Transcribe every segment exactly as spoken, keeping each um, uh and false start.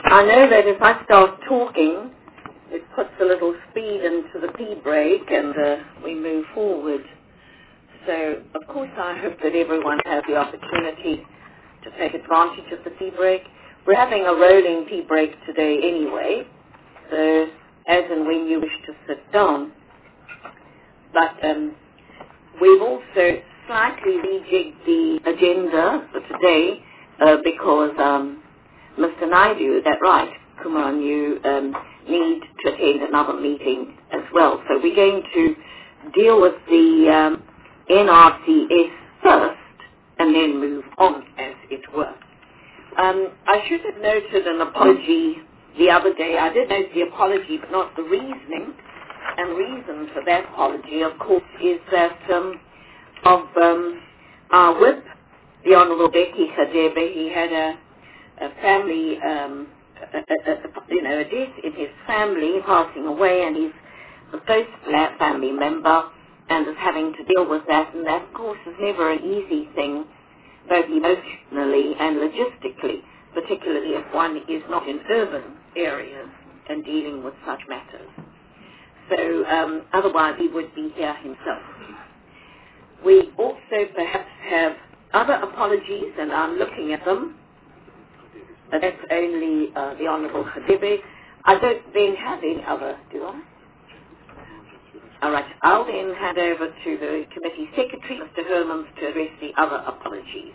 I know that if I start talking, it puts a little speed into the pee break and uh, we move forward. So, of course, I hope that everyone has the opportunity to take advantage of the pee break. We're having a rolling pee break today anyway, so as and when you wish to sit down. But um, we've also slightly rejigged the agenda for today uh, because um, Mister Naidu, is that right, Kumaran, you um, need to attend another meeting as well. So we're going to deal with the um, N R C S first and then move on, as it were. Um, I should have noted an apology the other day. I did note the apology, but not the reasoning. And reason for that apology, of course, is that um, of um, our whip, the Honourable Becky Khadebe, he had a, a family, um, a, a, a, you know, a death in his family, passing away, and he's the first la- family member and is having to deal with that. And that, of course, is never an easy thing, both emotionally and logistically, particularly if one is not in urban areas and dealing with such matters. So um, otherwise he would be here himself. We also perhaps have other apologies, and I'm looking at them. Uh, that's only uh, the Honourable Khadebe. I don't then have any other, do I? All right, I'll then hand over to the Committee Secretary, Mister Hermans, to address the other apologies.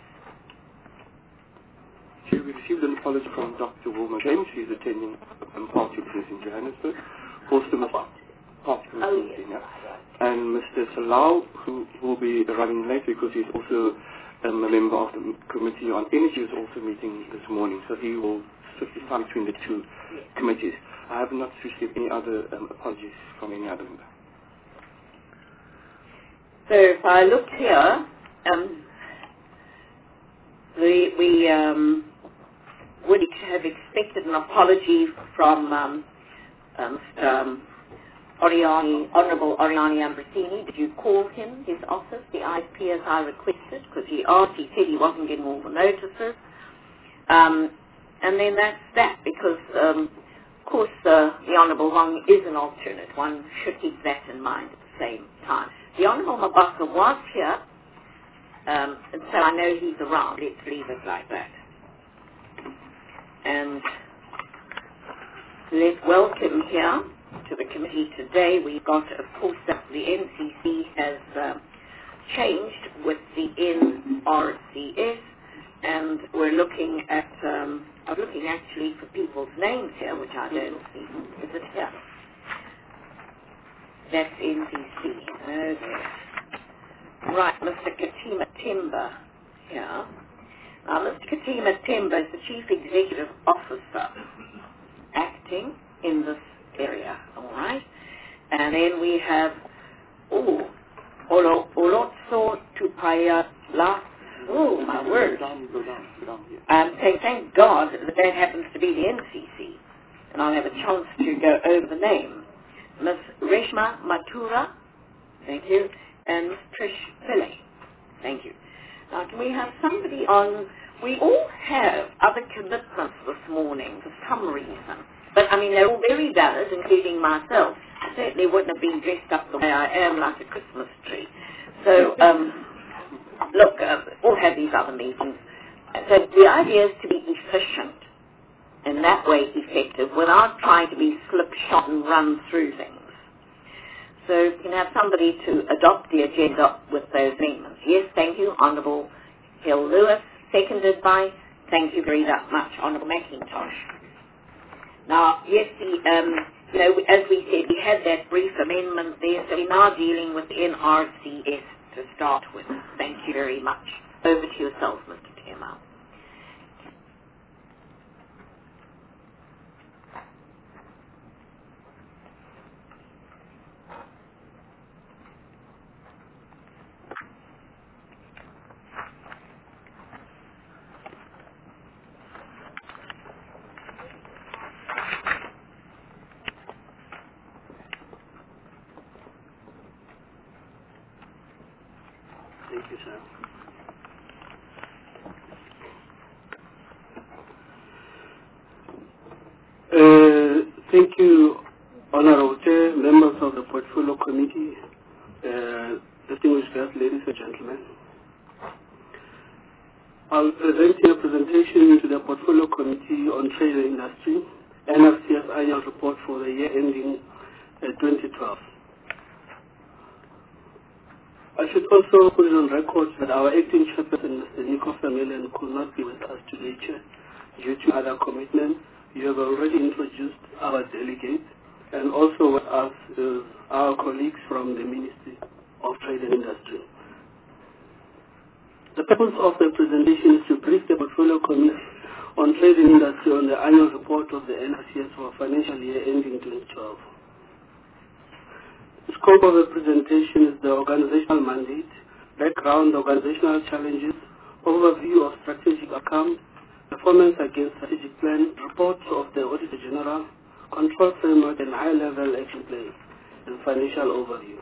We received an apology from Doctor Wilma James, who's attending a party business in Johannesburg. Also, Mister Party Oh, business yes. in and Mister Salau, who will be running late because he's also um, a member of the Committee on Energy, is also meeting this morning, so he will split the time between the two yes. committees. I have not received any other um, apologies from any other member. So if I look here, um, we, we um, would have expected an apology from um, um, um, Oriani, Honourable Oriani Ambrosini. Did you call him, his office, the I P, as I requested? Because he asked, he said he wasn't getting all the notices. Um, and then that's that, because, um, of course, uh, the Honourable Wong is an alternate. One should keep that in mind at the same time. The Honourable Mabasa was here, um, and so I know he's around. Let's leave it like that. And let's welcome here to the committee today. We've got, of course, that the N C C has uh, changed with the N R C S, and we're looking at, um, I'm looking actually for people's names here, which I don't see. Is it here? That's N C C. Oh, there. Right, Mister Katima Timber here. Now, Mister Katima Timber is the Chief Executive Officer acting in this area, all right? And then we have, oh, Olo, Olotso Tupaya La, oh, my word. Go down, go down, go down, yes. Um, thank, thank God that that happens to be the N C C, and I'll have a chance to go over the name. Miss Reshma Matura, thank you, and Miss Trish Pillay, thank you. Now, can we have somebody on? We all have other commitments this morning for some reason. But, I mean, they're all very valid, including myself. I certainly wouldn't have been dressed up the way I am, like a Christmas tree. So, um, look, uh, we'll have these other meetings. So the idea is to be efficient, and that way effective, without trying to be slipshod and run through things. So you can have somebody to adopt the agenda with those amendments. Yes, thank you, Honourable Hill Lewis. Seconded by, thank you very much, Honourable McIntosh. Now, yes, the, um, you know, as we said, we had that brief amendment there, so we're now dealing with the N R C S to start with. Thank you very much. Over to yourself, Mister Timmer. Thank you, sir. Thank you, Honorable Chair, members of the Portfolio Committee, uh, distinguished guests, ladies and gentlemen. I'll present you a presentation to the Portfolio Committee on Trade and Industry, N R C S annual report for the year ending uh, twenty twelve. I should also put it on record that our acting chairperson, Mister Nico Vermeulen, could not be with us today, Chair, due to other commitments. You have already introduced our delegates, and also with us is our colleagues from the Ministry of Trade and Industry. The purpose of the presentation is to brief the Portfolio Committee on Trade and Industry on the annual report of the N R C S for financial year ending twenty twelve. The scope of the presentation is the organizational mandate, background, organizational challenges, overview of strategic accounts, performance against strategic plan, reports of the Auditor General, control framework and high-level action plans, and financial overview.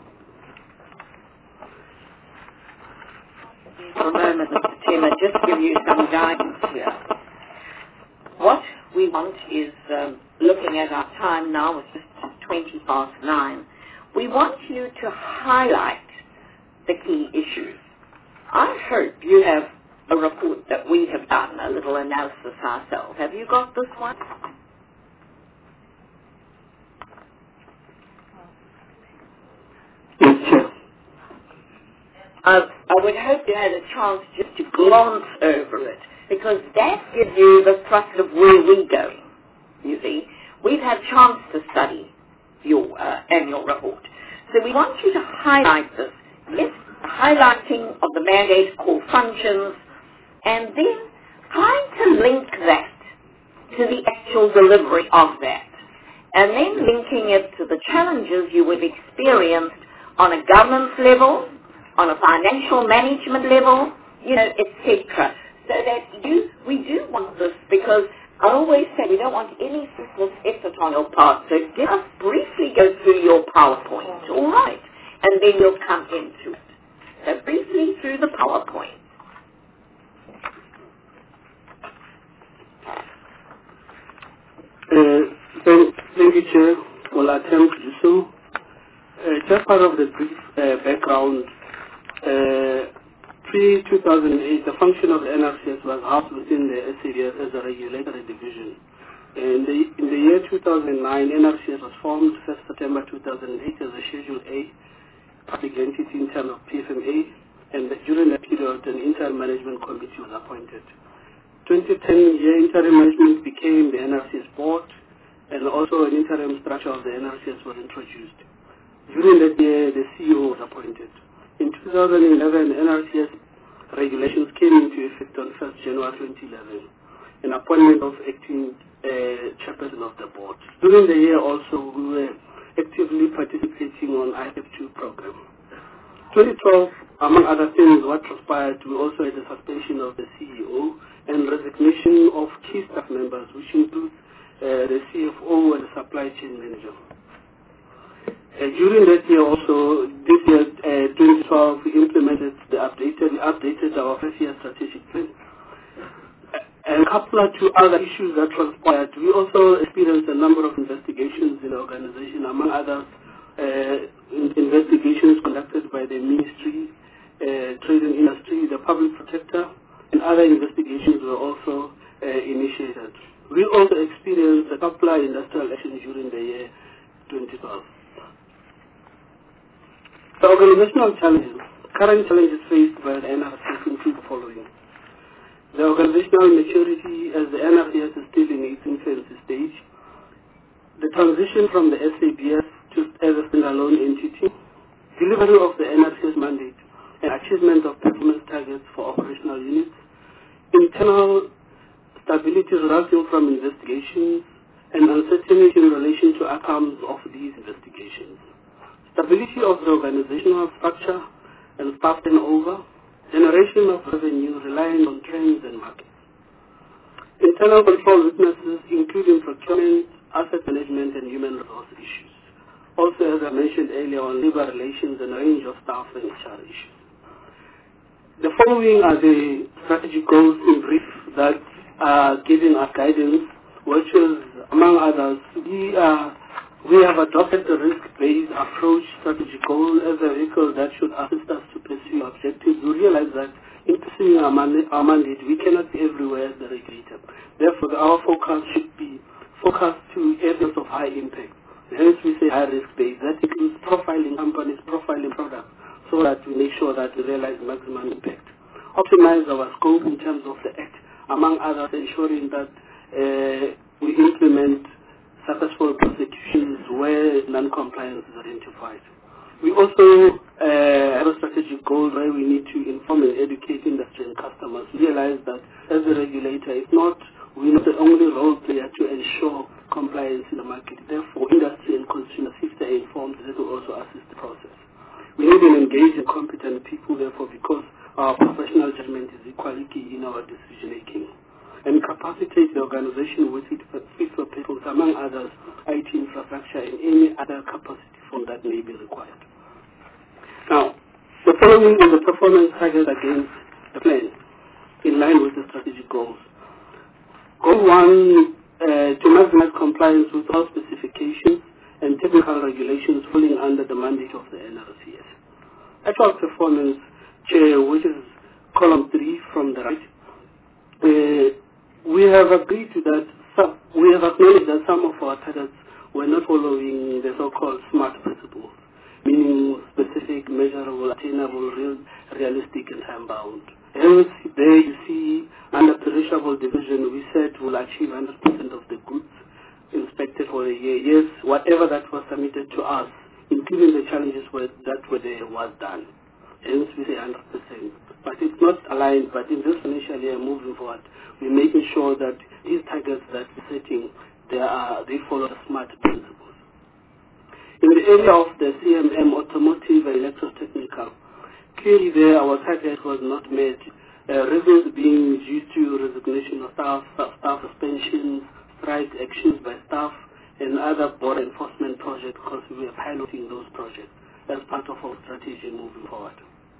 For a moment, Mister Chairman, just to give you some guidance here. What we want is, um, looking at our time now, it's just twenty past nine. We want you to highlight the key issues. I hope you have a report that we have done, a little analysis ourselves. Have you got this one? Yes, Chair. Uh, I would hope you had a chance just to glance over it, because that gives you the thrust of where we're going, you see. We've had a chance to study your uh, annual report. So we want you to highlight this. Yes, highlighting of the mandate core functions, and then trying to link that to the actual delivery of that. And then linking it to the challenges you would experience on a governance level, on a financial management level, you know, et cetera. So that you, we do want this, because I always say we don't want any senseless effort on your part. So just briefly go through your PowerPoint, all right? And then you'll come into it. So briefly through the PowerPoint. Uh, thank, thank you, Chair. We'll attempt to do so. Uh, just part of the brief uh, background, uh, pre two thousand eight, the function of the N R C S was housed within the S A D S as a regulatory division. In the, in the year two thousand nine, N R C S was formed first September two thousand eight as a Schedule A public entity in terms of P F M A, and that during that period, an interim management committee was appointed. twenty ten year interim management became the N R C S board, and also an interim structure of the N R C S was introduced. During that year, the C E O was appointed. In two thousand eleven, N R C S regulations came into effect on first January twenty eleven, an appointment of acting uh, chairperson of the board. During the year also, we were actively participating on I F two program. twenty twelve, among other things, what transpired, we also had the suspension of the C E O and resignation of key staff members, which includes uh, the C F O and the supply chain manager. Uh, during that year also, this year, uh, twenty twelve, we implemented the updated, we updated our five-year strategic plan. And a couple of two other issues that transpired. We also experienced a number of investigations in the organization, among others, uh, in investigations conducted by the Ministry, uh, Trade and Industry, the Public Protector, and other investigations were also uh, initiated. We also experienced a couple of industrial actions during the year twenty twelve. The organizational challenges, current challenges faced by the N R C S include the following. The organizational maturity, as the N R C S is still in its infancy stage. The transition from the S A B S to as a standalone entity. Delivery of the N R C S mandate and achievement of performance targets for operational units. Internal stability resulting from investigations and uncertainty in relation to outcomes of these investigations. Stability of the organizational structure and staff turnover, generation of revenue relying on trends and markets. Internal control weaknesses including procurement, asset management, and human resource issues. Also, as I mentioned earlier, on labor relations and a range of staff and H R issues. The following are the strategic goals in brief that are giving us guidance, which is, among others, we uh, we have adopted the risk-based approach strategy goal as a vehicle that should assist us to pursue objectives. We realize that in pursuing our, man our mandate, we cannot be everywhere as the regulator. Therefore, our focus should be focused to areas of high impact. Hence, we say high risk-based. That includes profiling companies, profiling products, so that we make sure that we realize maximum impact. Optimize our scope in terms of the act, among others, ensuring that uh, we implement successful prosecutions where non-compliance is identified. We also uh, have a strategic goal where we need to inform and educate industry and customers. Realize that as a regulator, it's not, we're not the only role player to ensure compliance in the market. Therefore, industry and consumers, if they're informed, they will also assist the process. We need to engage and competent people, therefore, because our professional judgment is equally key in our decision-making. And capacitate the organization with fit for purpose, among others, I T infrastructure and any other capacity form that may be required. Now, the following is the performance targets against the plan, in line with the strategic goals. Goal one, uh, to maximize compliance with all specifications and technical regulations falling under the mandate of the N R C S. Actual performance, Chair, which is column three from the right, uh, we have agreed to that, some, we have acknowledged that some of our targets were not following the so-called SMART principles, meaning specific, measurable, attainable, real, realistic, and time-bound. Hence, there you see, under perishable division, we said we'll achieve one hundred percent of the goods inspected for a year. Yes, whatever that was submitted to us, including the challenges were, that were there, was done. Hence, we say one hundred percent. But it's not aligned, but in this financial year moving forward, we're making sure that these targets that we're setting, they, are, they follow the SMART principles. In the area of the C M M, automotive and electrotechnical, clearly there our target was not met. Uh, reasons being due to resignation of staff, staff suspensions, strike actions by staff, and other board enforcement projects, because we are piloting those projects as part of our strategy moving forward.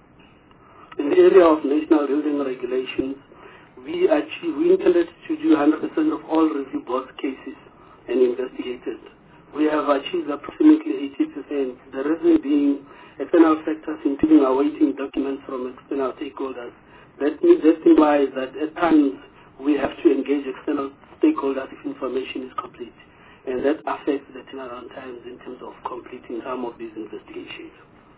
In the area of national building regulations, we achieve, we intended to do one hundred percent of all review board cases and investigated. We have achieved approximately eighty percent, the reason being external factors, including awaiting documents from external stakeholders. That means that implies that at times we have to engage external stakeholders if information is complete, and that affects the turnaround times in terms of completing some of these investigations.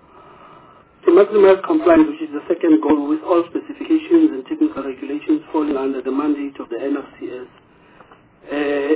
To maximize compliance, which is the second goal, with all specifications and technical regulations falling under the mandate of the N R C S. Uh,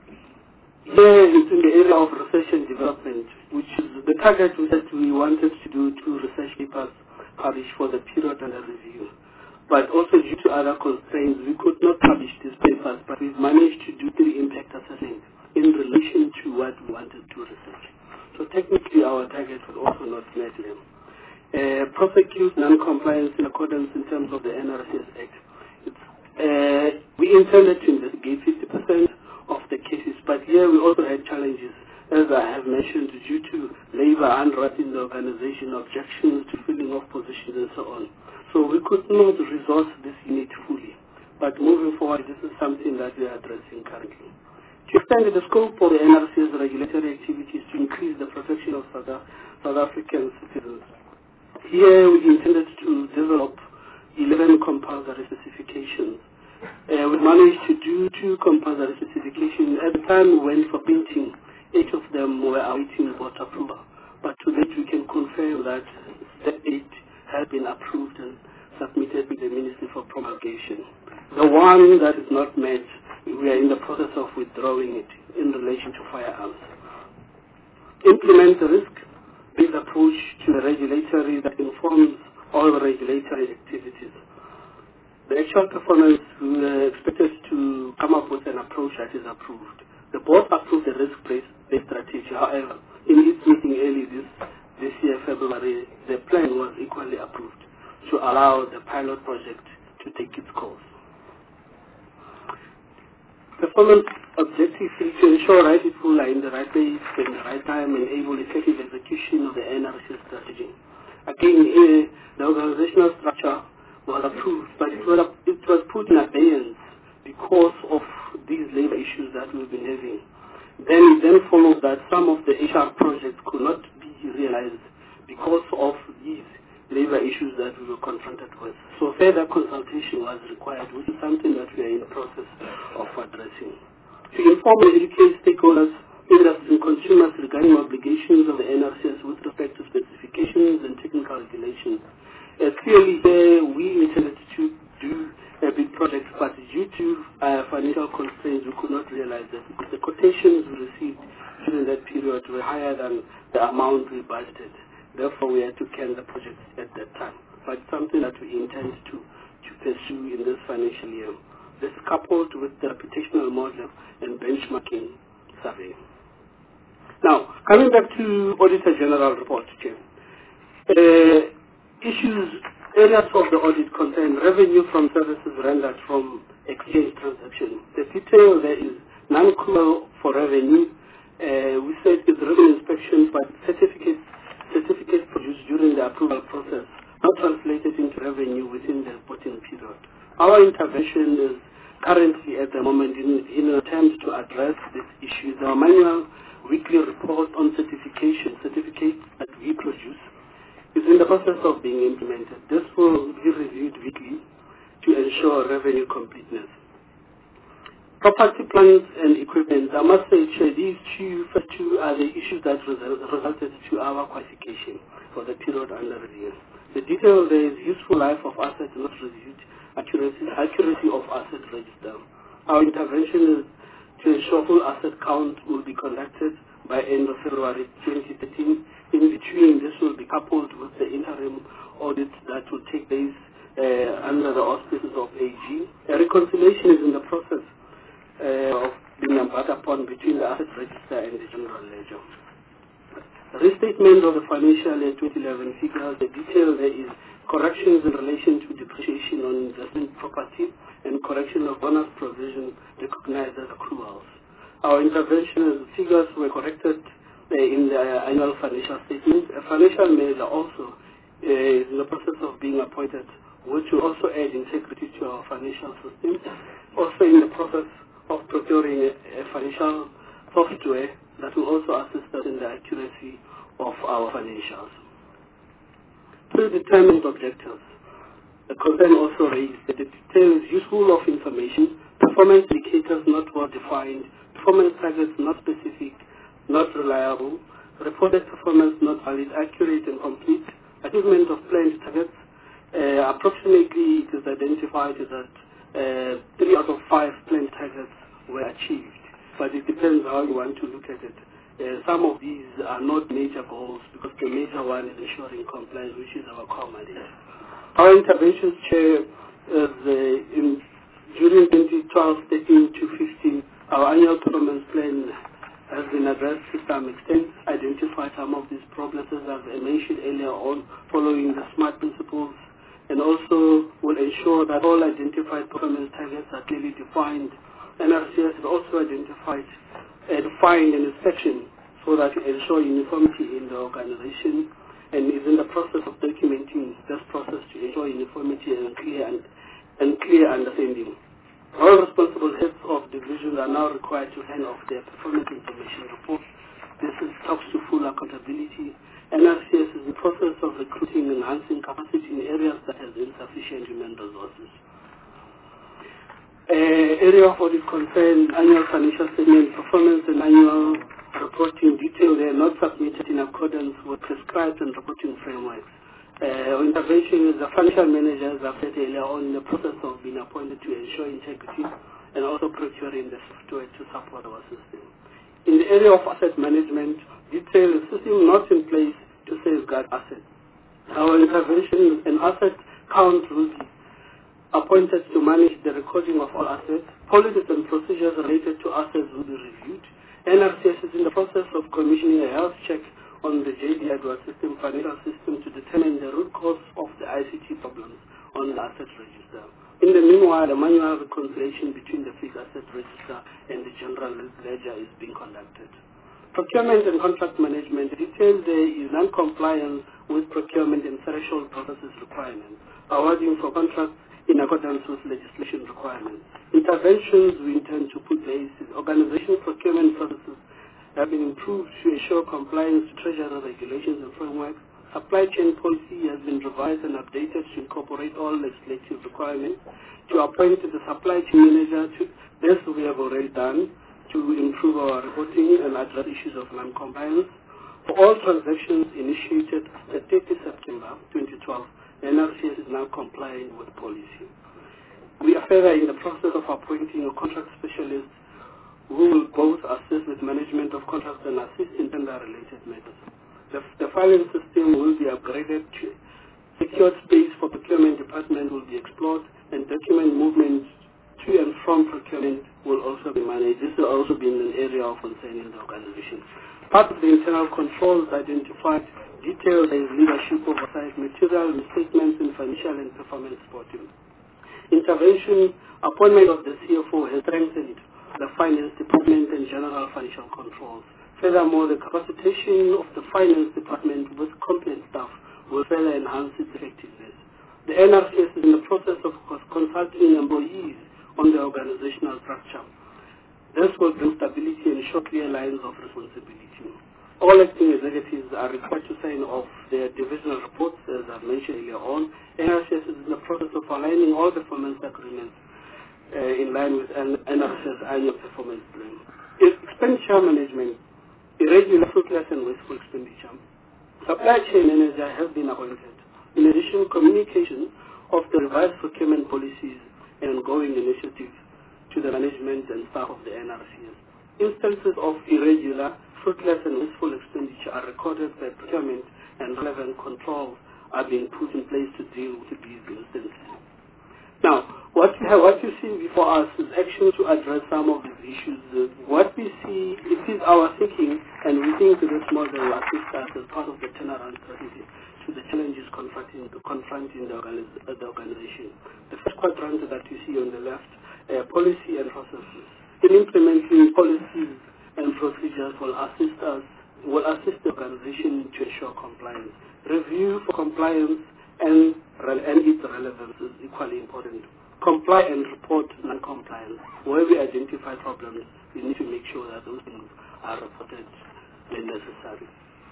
here it's in the area of research and development, which is the target that we wanted to do two research papers published for the period under review. But also due to other constraints, we could not publish these papers, but we've managed to do three impact assessments in relation to what we wanted to research. So technically our target was also not met them. Uh, prosecute non-compliance in accordance in terms of the N R C S Act. It's, uh, we intended to investigate fifty percent of the cases, but here we also had challenges, as I have mentioned, due to labor unrest in the organization, objections to filling of positions and so on. So we could not resource this unit fully. But moving forward, this is something that we are addressing currently. To extend the scope of the N R C S regulatory activities to increase the protection of South, South African citizens. Here we intended to develop eleven compulsory specifications. Uh, we managed to do two compulsory specifications. At the time we went for painting, eight of them were awaiting board approval. But today we can confirm that the eight have been approved and submitted to the Ministry for promulgation. The one that is not met, we are in the process of withdrawing it in relation to firearms. Implement the risk-based approach to the regulatory that informs all the regulatory activities. The actual performance, we are expected to come up with an approach that is approved. The board approved the risk-based strategy. However, in its meeting early this, this year, February, the plan was equally approved to allow the pilot project to take its course. Performance objective is to ensure right people are in the right place in the right time and able effective execution of the N R C S strategy. Again, here, the organizational structure was approved, but it was, it was put in abeyance because of these labor issues that we've been having. Then it then followed that some of the H R projects could not be realized because of these labor issues that we were confronted with. So further consultation was required, which is something that we are in the process of addressing. To inform and educate stakeholders, industry and consumers regarding obligations of the N R C S with respect to specifications and technical regulations. Uh, clearly there we intended to do a big project, but due to uh, financial constraints we could not realize that because the quotations we received during that period were higher than the amount we budgeted. Therefore we had to cancel the project at that time. But it's something that we intend to, to pursue in this financial year. This coupled with the reputational model and benchmarking survey. Now, coming back to Auditor General report, Chair. Uh, issues, areas of the audit concern revenue from services rendered from exchange transactions. The detail there is non-accrual for revenue. Uh, we said it's revenue inspection, but certificates, certificates produced during the approval process, not translated into revenue within the reporting period. Our intervention is currently at the moment in, in an attempt to address this issue. Our manual weekly report on certification, certificates that we produce, is in the process of being implemented. This will be reviewed weekly to ensure revenue completeness. Property plans and equipment. I must say, Chair, these two, first two are the issues that result, resulted to our qualification for the period under review. The detail there is useful life of assets not reviewed, accuracy, accuracy of asset register. Our intervention is to ensure full asset count will be conducted by end of February twenty thirteen. In between, this will be coupled with the interim audit that will take place uh, under the auspices of A G. A reconciliation is in the process uh, of being embarked upon between the asset register and the general ledger. Restatement of the financial year twenty eleven figures. The detail there is corrections in relation to depreciation on investment property and correction of bonus provision recognized as accruals. Our intervention figures were corrected uh, in the uh, annual financial statement. A financial manager also uh, is in the process of being appointed, which will also add integrity to our financial system. Also in the process of procuring a, a financial software that will also assist us in the accuracy of our financials. Predetermined objectives. The concern also raised that the detail is useful of information, performance indicators not well defined, performance targets not specific, not reliable, reported performance not valid, accurate and complete, achievement of planned targets. Uh, approximately it is identified that uh, three out of five planned targets were achieved, but it depends how you want to look at it. Uh, some of these are not major goals because the major one is ensuring compliance, which is our core mandate. Our interventions, Chair, is uh, in, during twenty twelve thirteen to fifteen, our annual performance plan has been addressed to some extent, identified some of these problems as I mentioned earlier on, following the SMART principles, and also will ensure that all identified performance targets are clearly defined. N R C S has also identified uh, defined an inspection so that we ensure uniformity in the organization, and is in the process of documenting this process to ensure uniformity and clear and, and clear understanding. All responsible heads of divisions are now required to hand off their performance information reports. This is, talks to full accountability. N R C S is in the process of recruiting and enhancing capacity in areas that have insufficient human resources. Uh, area of audit concern, annual financial statement, performance and annual reporting detail. They are not submitted in accordance with prescribed and reporting frameworks. Uh, our intervention is the financial managers, I've said earlier on, in the process of being appointed to ensure integrity and also procuring the software to support our system. In the area of asset management, detail the system not in place to safeguard assets. Our intervention is an asset count will be appointed to manage the recording of all assets. Policies and procedures related to assets will be reviewed. N R C S is in the process of commissioning a health check on the J D Edwards system, financial system, to determine the root cause of the I C T problems on the asset register. In the meanwhile, the manual reconciliation between the fixed asset register and the general ledger is being conducted. Procurement and contract management. The detail there is non-compliance with procurement and threshold processes requirements. Awarding for contracts in accordance with legislation requirements. Interventions we intend to put place is organizational procurement processes have been improved to ensure compliance to treasury regulations and frameworks. Supply chain policy has been revised and updated to incorporate all legislative requirements. To appoint the supply chain manager, to, this we have already done, to improve our reporting and address issues of non-compliance. For all transactions initiated at thirtieth September twenty twelve, the N R C S is now complying with policy. We are further in the process of appointing a contract specialist who will both assist with management of contracts and assist in tender-related matters. The, the filing system will be upgraded to secured space for procurement department will be explored, and document movement to and from procurement will also be managed. This will also be an area of concern in the organization. Part of the internal controls identified detailed leadership oversight, material misstatements in financial and performance reporting. Intervention, appointment of the C F O has strengthened the finance department and general financial controls. Furthermore, the capacitation of the finance department with competent staff will further enhance its effectiveness. The N R C S is in the process of consulting employees on the organizational structure. This will bring stability and show clear lines of responsibility. All acting executives are required to sign off their divisional reports, as I mentioned earlier on. N R C S is in the process of aligning all performance agreements uh, in line with N R C S annual performance plan. Expenditure management, irregular, fruitless, and wasteful expenditure. Supply chain manager has been appointed. In addition, communication of the revised procurement policies and ongoing initiatives to the management and staff of the N R C S. Instances of irregular, fruitless, and wasteful expenditure are recorded by procurement, and relevant controls are being put in place to deal with these instances. Now, what you, have, what you see before us is action to address some of these issues. What we see, it is our thinking, and we think this model will assist us as part of the turnaround strategy to the challenges confronting, confronting the, organiz the organization. The first quadrant that you see on the left, uh, policy and processes. In implementing policies and procedures will assist us, will assist the organization to ensure compliance. Review for compliance and, and its relevance is equally important. Comply and report non-compliance. Where we identify problems, we need to make sure that those things are reported when necessary.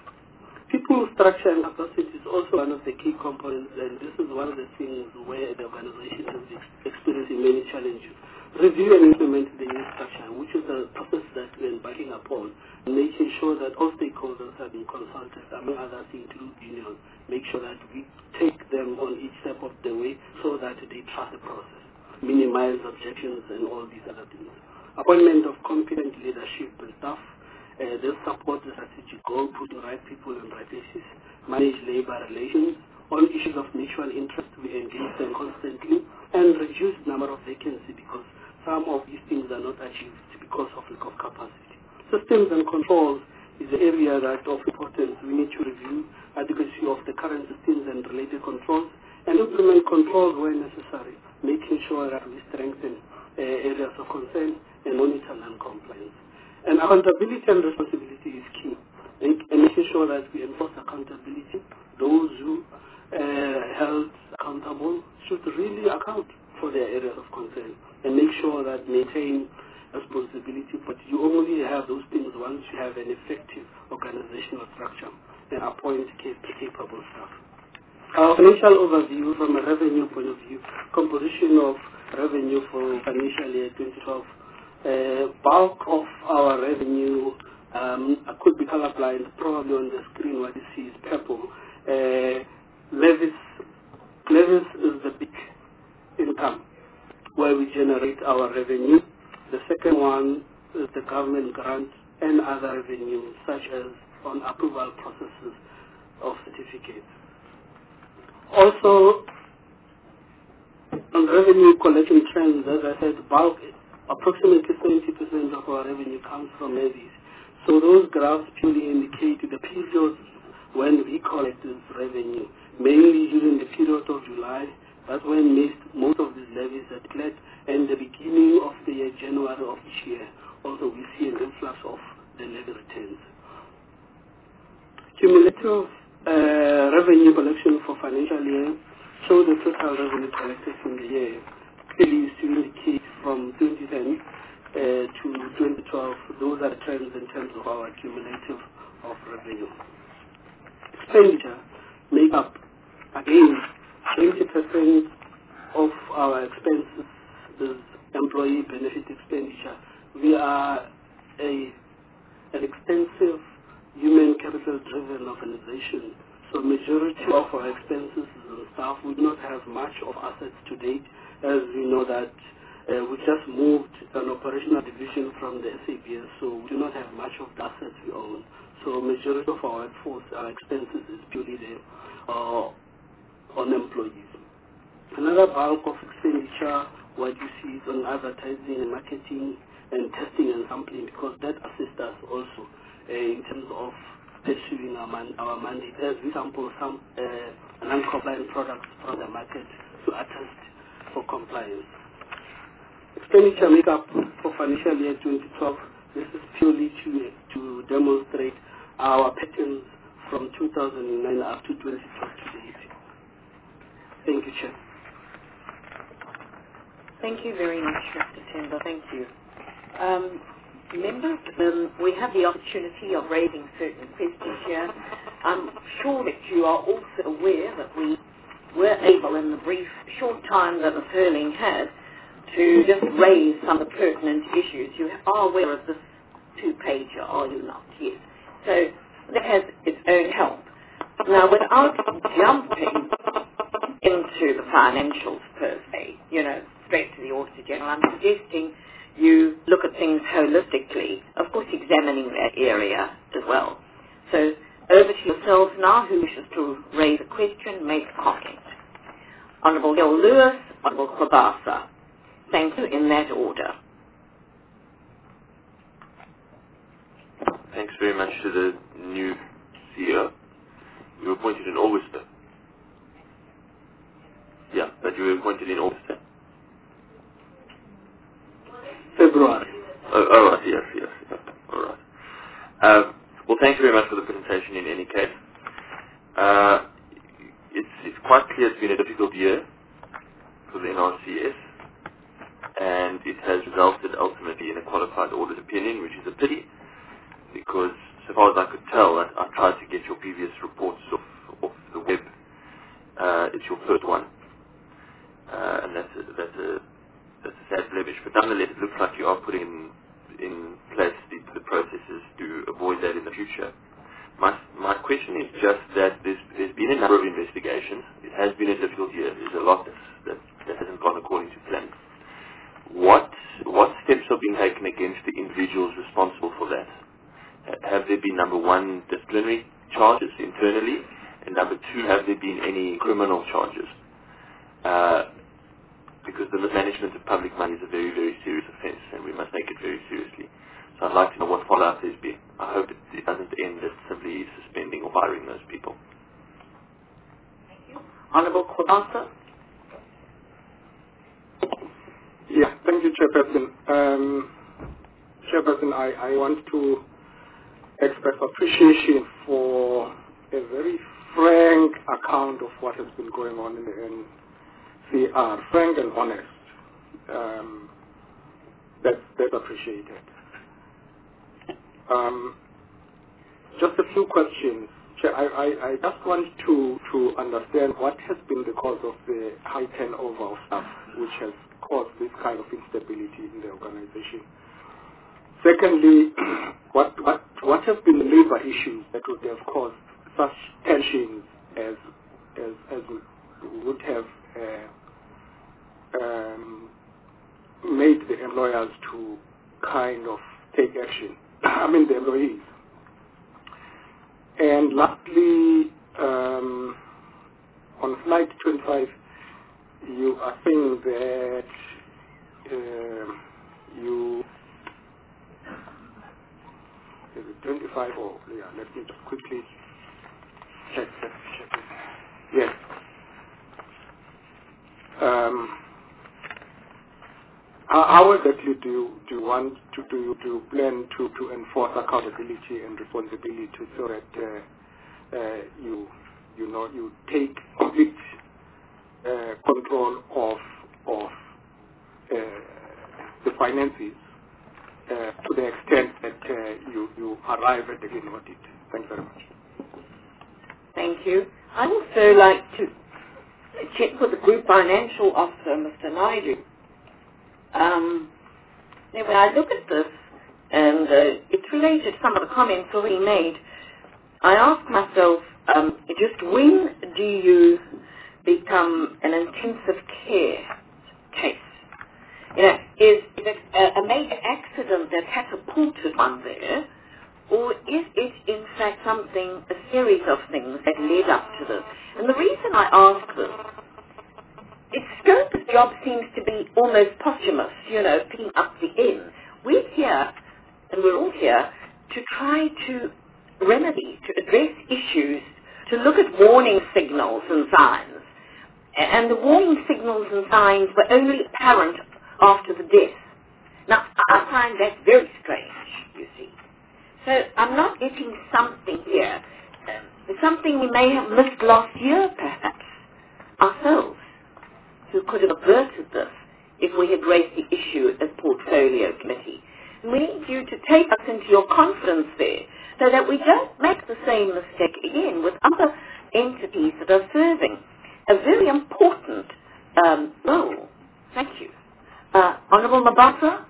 People structure and capacity is also one of the key components, and this is one of the things where the organization is experiencing many challenges. Review and implement the new structure, which is a process that we're embarking upon, making sure that all stakeholders have been consulted, among others include unions, make sure that we take them on each step of the way so that they trust the process, minimize objections and all these other things. Appointment of competent leadership and staff, uh, they support the strategic goal, put the right people in right places, manage labor relations. On issues of mutual interest, we engage them constantly and reduce the number of vacancies because some of these things are not achieved because of lack of capacity. Systems and controls is the area that of importance. We need to review adequacy of the current systems and related controls and implement controls where necessary, making sure that we strengthen uh, areas of concern and monitor non-compliance. And accountability and responsibility is key, and, and making sure that we enforce accountability. Those who uh, held accountable should really account for their areas of concern and make sure that maintain responsibility, but you only have those things once you have an effective organizational structure and appoint capable staff. Our financial overview from a revenue point of view, composition of revenue for financial year twenty twelve. Uh, bulk of our revenue um, could be colorblind, probably on the screen what you see is purple. Uh, levies, levies is the big income where we generate our revenue. The second one is the government grant and other revenue such as on approval processes of certificates. Also, on revenue collection trends, as I said, bulk, approximately seventy percent of our revenue comes from levies. So those graphs purely indicate the periods when we collect this revenue, mainly during the period of July. That's when most, most of these levies are declared, and the beginning of the year, January of each year. Also, we see an influx of the levy returns. Cumulative uh, revenue collection for financial year show the total revenue collected in the year. Clearly, to indicate from twenty ten uh, to twenty twelve, those are trends in terms of our cumulative of revenue. Expenditure make up, again, twenty percent of our expenses is employee benefit expenditure. We are a an extensive human capital driven organization. So majority of our expenses is on staff. We do not have much of assets to date, as we know that uh, we just moved an operational division from the S A B S, so we do not have much of the assets we own. So majority of our workforce, our expenses is purely there uh, on employees. Another bulk of expenditure, what you see is on advertising and marketing and testing and sampling, because that assists us also uh, in terms of pursuing our, man, our mandate. As we sample some uh, non-compliant products from the market to attest for compliance. Expenditure makeup for financial year twenty twelve, this is purely to, to demonstrate our patterns from two thousand nine up to twenty twelve to date. Thank you, Chair. Thank you very much, Mister Timber. Thank you. Um, members, um, we have the opportunity of raising certain questions here. I'm sure that you are also aware that we were able, in the brief short time that Miz Hurling had, to just raise some of the pertinent issues. You are aware of this two-pager, are you not? Yes. So that has its own help. Now, without jumping into the financials per se, you know, straight to the Auditor General, I'm suggesting you look at things holistically, of course examining that area as well. So over to yourselves now, who wishes to raise a question, make a comment. Honourable Gil Lewis, Honourable Kwabasa. Thank you, in that order. Thanks very much to the new C E O. You were appointed in August. Yeah, but you were appointed in August. February. Oh, all right, yes, yes. yes. All right. Um, well, thank you very much for the presentation in any case. Uh, it's, it's quite clear it's been a difficult year for the N R C S, and it has resulted ultimately in a qualified audit opinion, which is a pity, because so far as I could tell, I, I tried to get your previous reports off, off the web. Uh, it's your first one, uh, and that's a, that's a that's a sad blemish. But nonetheless, it looks like you are putting in, in place the, the processes to avoid that in the future. My my question is just that there's there's been a number of investigations. It has been a difficult year. There's a lot that's, that that hasn't gone according to plan. What what steps are being taken against the individuals responsible for that? Have there been, number one, disciplinary charges internally, and number two, have there been any criminal charges? Uh, because the mismanagement of public money is a very, very serious offence, and we must take it very seriously. So I'd like to know what follow-up there's been. I hope it, it doesn't end at simply suspending or firing those people. Honourable Kwabasa. Yeah, thank you, Chairperson. Um, Chairperson, I, I want to express appreciation for a very frank account of what has been going on in the N C R, frank and honest. Um, that's, that's appreciated. Um, just a few questions. Chair, I, I, I just want to, to understand what has been the cause of the high turnover of staff, which has caused this kind of instability in the organization. Secondly, what what what have been the labor issues that would have caused such tensions as as as would have uh, um, made the employers to kind of take action? I mean the employees. And lastly, um, on slide twenty-five, you are saying that uh, you. Is it twenty-five or, yeah, let me just quickly check, check, check it. Yes. Um, how, how exactly do you, do you want to, do you, do you plan to, to enforce accountability and responsibility so that uh, uh, you, you know, you take complete uh, control of of uh, the finances uh, to the extent that uh, you, you arrive at the clean audit. Thank you very much. Thank you. I'd also like to check with the Group Financial Officer, Mister Naidu. Um, now when I look at this, and uh, it's related to some of the comments already made, I ask myself, um, just when do you become an intensive care case? You know, is, is it a, a major accident that catapulted one there, or is it in fact something, a series of things that led up to this? And the reason I ask this, its Scope's job seems to be almost posthumous, you know, picking up the end. We're here, and we're all here, to try to remedy, to address issues, to look at warning signals and signs. And the warning signals and signs were only apparent after the death. Now, I find that very strange, you see. So I'm not getting something here, um, something we may have missed last year, perhaps, ourselves, who could have averted this if we had raised the issue as portfolio committee. And we need you to take us into your confidence there so that we don't make the same mistake again with other entities that are serving a very important um, role. Thank you. Uh, Honourable Mabasa?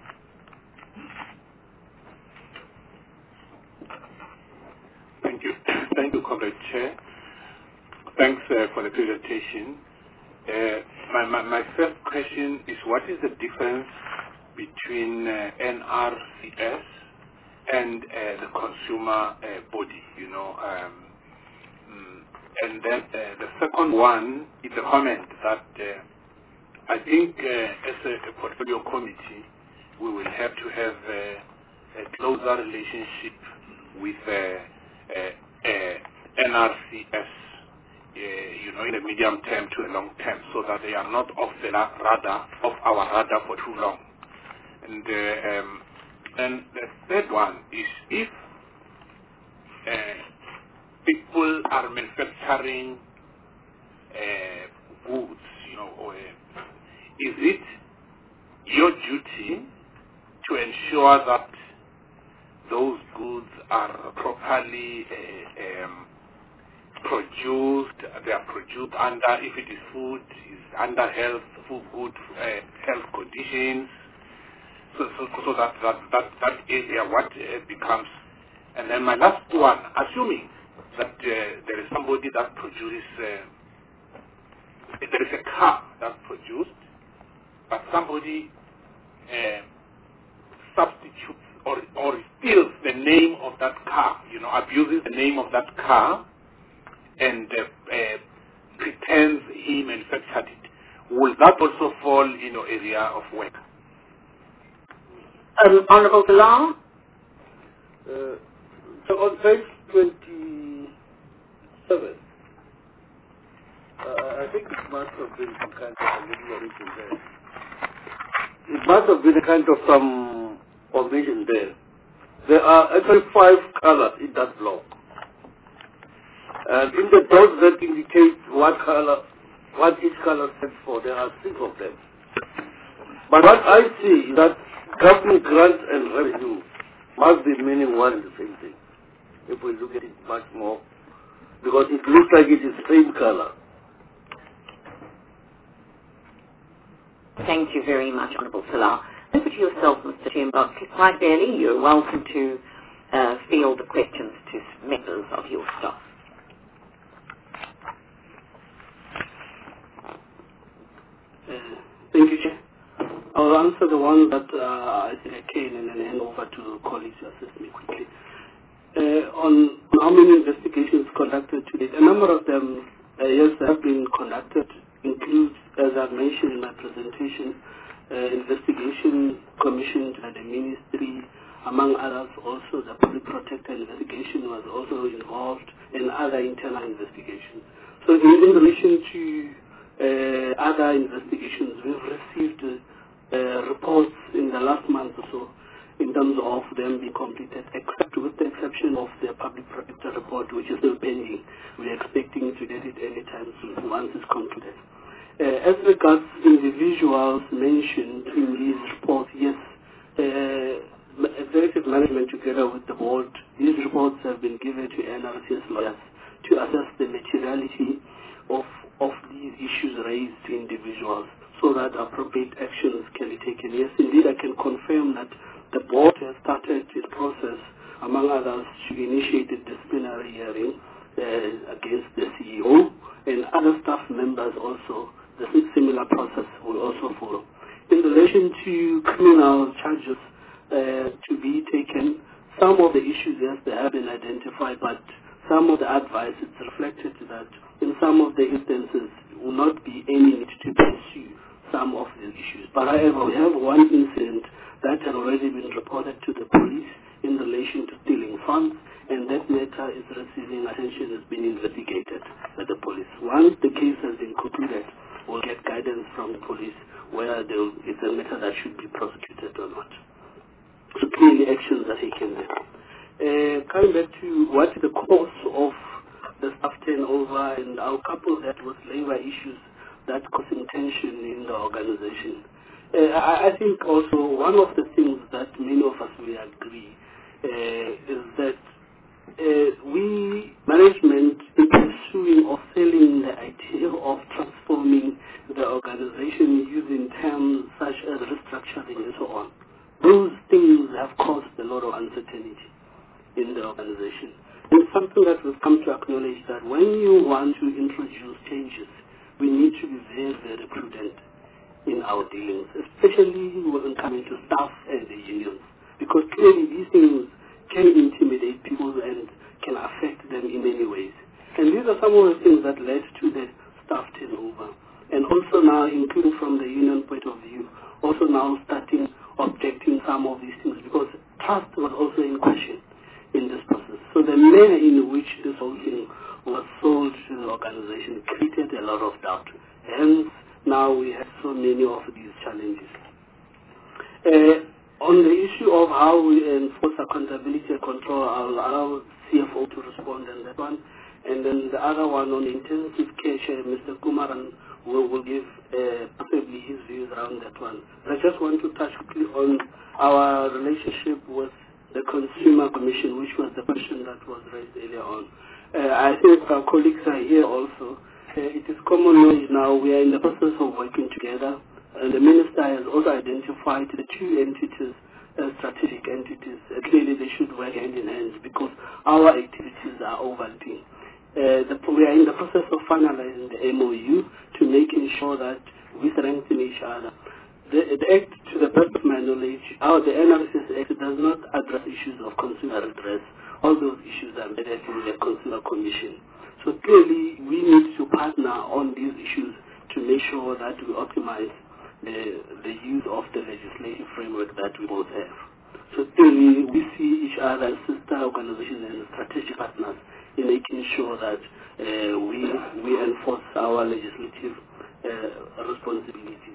Thank you. Thank you, Comrade Chair. Thanks uh, for the presentation. Uh, my, my, my first question is, what is the difference between uh, N R C S and uh, the consumer uh, body, you know? Um, mm, and then uh, the second one is a comment that uh, I think uh, as a, a portfolio committee, we will have to have uh, a closer relationship with uh, uh, uh, N R C S, uh, you know, in the medium term to a long term, so that they are not off the ra- radar, off our radar for too long. And uh, um, and the third one is, if uh, people are manufacturing uh, goods, you know, or, uh, is it your duty to ensure that those goods are properly uh, um, produced, they are produced under, if it is food, is under health, food, good uh, health conditions, so, so, so that, that, that, that area, what uh, becomes. And then my last one, assuming that uh, there is somebody that produces, uh, there is a car that's produced, but somebody uh, substitutes or, or steals the name of that car, you know, abuses the name of that car and uh, uh, pretends he manufactured it. Will that also fall in your area of work? Um, Honourable Bilal? Uh, so on page twenty-seven, uh, I think it must have been some kind of omission there. It must have been a kind of some omission there. There are actually five colors in that block. And in the dots that indicate what color, what each color stands for, there are six of them. But what I see is that government grants and revenue must be meaning one and the same thing, if we look at it much more, because it looks like it is the same color. Thank you very much, Honourable Salah. Over to yourself, Mister Timbuk. Quite barely, you're welcome to uh, field the questions to members of your staff. Uh, thank you, Chair. I'll answer the one that uh, I think I can and then hand over to colleagues to assist me quickly. Uh, on how many investigations conducted to date, a number of them, uh, yes, have been conducted, includes, as I mentioned in my presentation, uh, investigation commissioned by the ministry, among others also the public protector investigation was also involved, and other internal investigations. So in, in relation to uh, other investigations, we've received uh, uh, reports in the last month or so in terms of them being completed, except with the exception of the public protector report, which is still pending. We're expecting to get it anytime soon once it's concluded. Uh, as regards individuals mentioned in these reports, yes, uh, executive management together with the board, these reports have been given to N R C S lawyers to assess the materiality of, of these issues raised to individuals so that appropriate actions can be taken. Yes, indeed, I can confirm that the board has started its process, among others, to initiate a disciplinary hearing uh, against the C E O, and other staff members also. The similar process will also follow. In relation to criminal charges uh, to be taken, some of the issues, yes, they have been identified, but some of the advice, it's reflected that in some of the instances will not be any need to pursue some of these issues. But however, we have one incident that had already been reported to the police in relation to stealing funds, and that matter is receiving attention, is being investigated by the police. Once the case has been concluded, we'll get guidance from the police whether it's a matter that should be prosecuted or not. So clearly actions are taken there. Uh, coming back to what is the cause of the staff turnover, and I'll couple that with labor issues that causing tension in the organization. Uh, I, I think also one of the things that many of us will agree uh, is that uh, we, management, in pursuing or selling the idea of transforming the organization using terms such as restructuring and so on, those things have caused a lot of uncertainty in the organization. It's something that we've come to acknowledge, that when you want to introduce changes, we need to be very, very prudent in our dealings, especially when coming to staff and the unions, because clearly these things can intimidate people and can affect them in many ways. And these are some of the things that led to the staff turnover. And also now, including from the union point of view, also now starting objecting some of these things, because trust was also in question in this process. So the manner in which this whole thing was sold to the organization created a lot of doubt. Hence, now we have so many of these challenges. Uh, on the issue of how we enforce accountability and control, I'll allow C F O to respond on that one. And then the other one on intensive care, Chair, Mister Kumaran will, will give uh, possibly his views around that one. But I just want to touch quickly on our relationship with the Consumer Commission, which was the question that was raised earlier on. Uh, I think our colleagues are here also. Uh, it is common knowledge now, we are in the process of working together, and the Minister has also identified the two entities as strategic entities. Uh, clearly they should work hand in hand because our activities are overlapping. Uh, the, we are in the process of finalizing the M O U to making sure that we strengthen each other. The, the Act, to the best of my knowledge, our, the N R C S Act does not address issues of consumer redress. All those issues are embedded in the Consumer Commission. So clearly, we need to partner on these issues to make sure that we optimize the, the use of the legislative framework that we both have. So clearly, we see each other as sister organizations and strategic partners in making sure that uh, we, we enforce our legislative uh, responsibilities.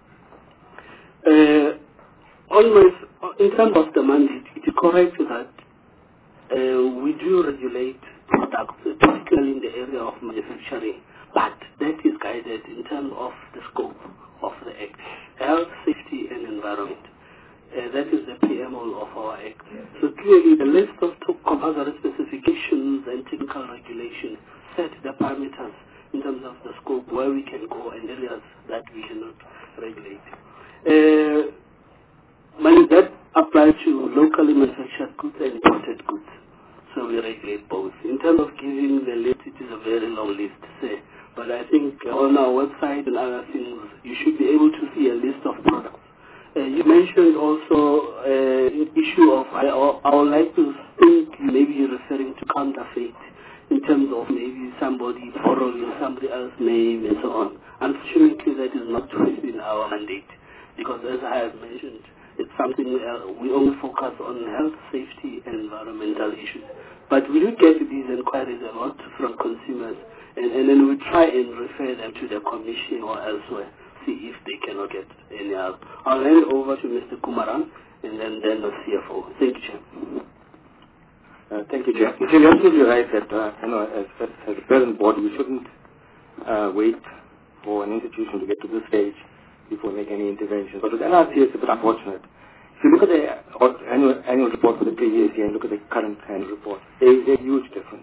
Uh, always, in terms of the mandate, it is correct that uh, we do regulate products, particularly in the area of manufacturing, but that is guided in terms of the scope of the Act. Health, safety, and environment. Uh, that is the preamble of our Act. So clearly, the list of two compulsory specifications and technical regulations set the parameters in terms of the scope where we can go and areas that we cannot regulate. Uh, that applies to locally manufactured goods and imported goods. So we regulate both. In terms of giving the list, it is a very long list to say. But I think on our website and other things, you should be able to see a list of products. Uh, you mentioned also uh, an issue of, I, I would like to think you may be referring to counterfeit in terms of maybe somebody borrowing somebody else's name and so on. Unfortunately, that is not within our mandate because, as I have mentioned, it's something uh, we only focus on health, safety, and environmental issues. But we do get these inquiries a lot from consumers, and, and then we try and refer them to the commission or elsewhere, see if they cannot get any help. I'll hand over to Mister Kumaran, and then, then the C F O. Thank you, Chair. Uh, thank you, Chair. You're absolutely right that uh, you know, as, as, as a parent board, we shouldn't uh, wait for an institution to get to this stage before we make any interventions. But with N R C, it's a bit unfortunate. If you look at the annual, annual report for the previous year and look at the current annual report, there is a huge difference.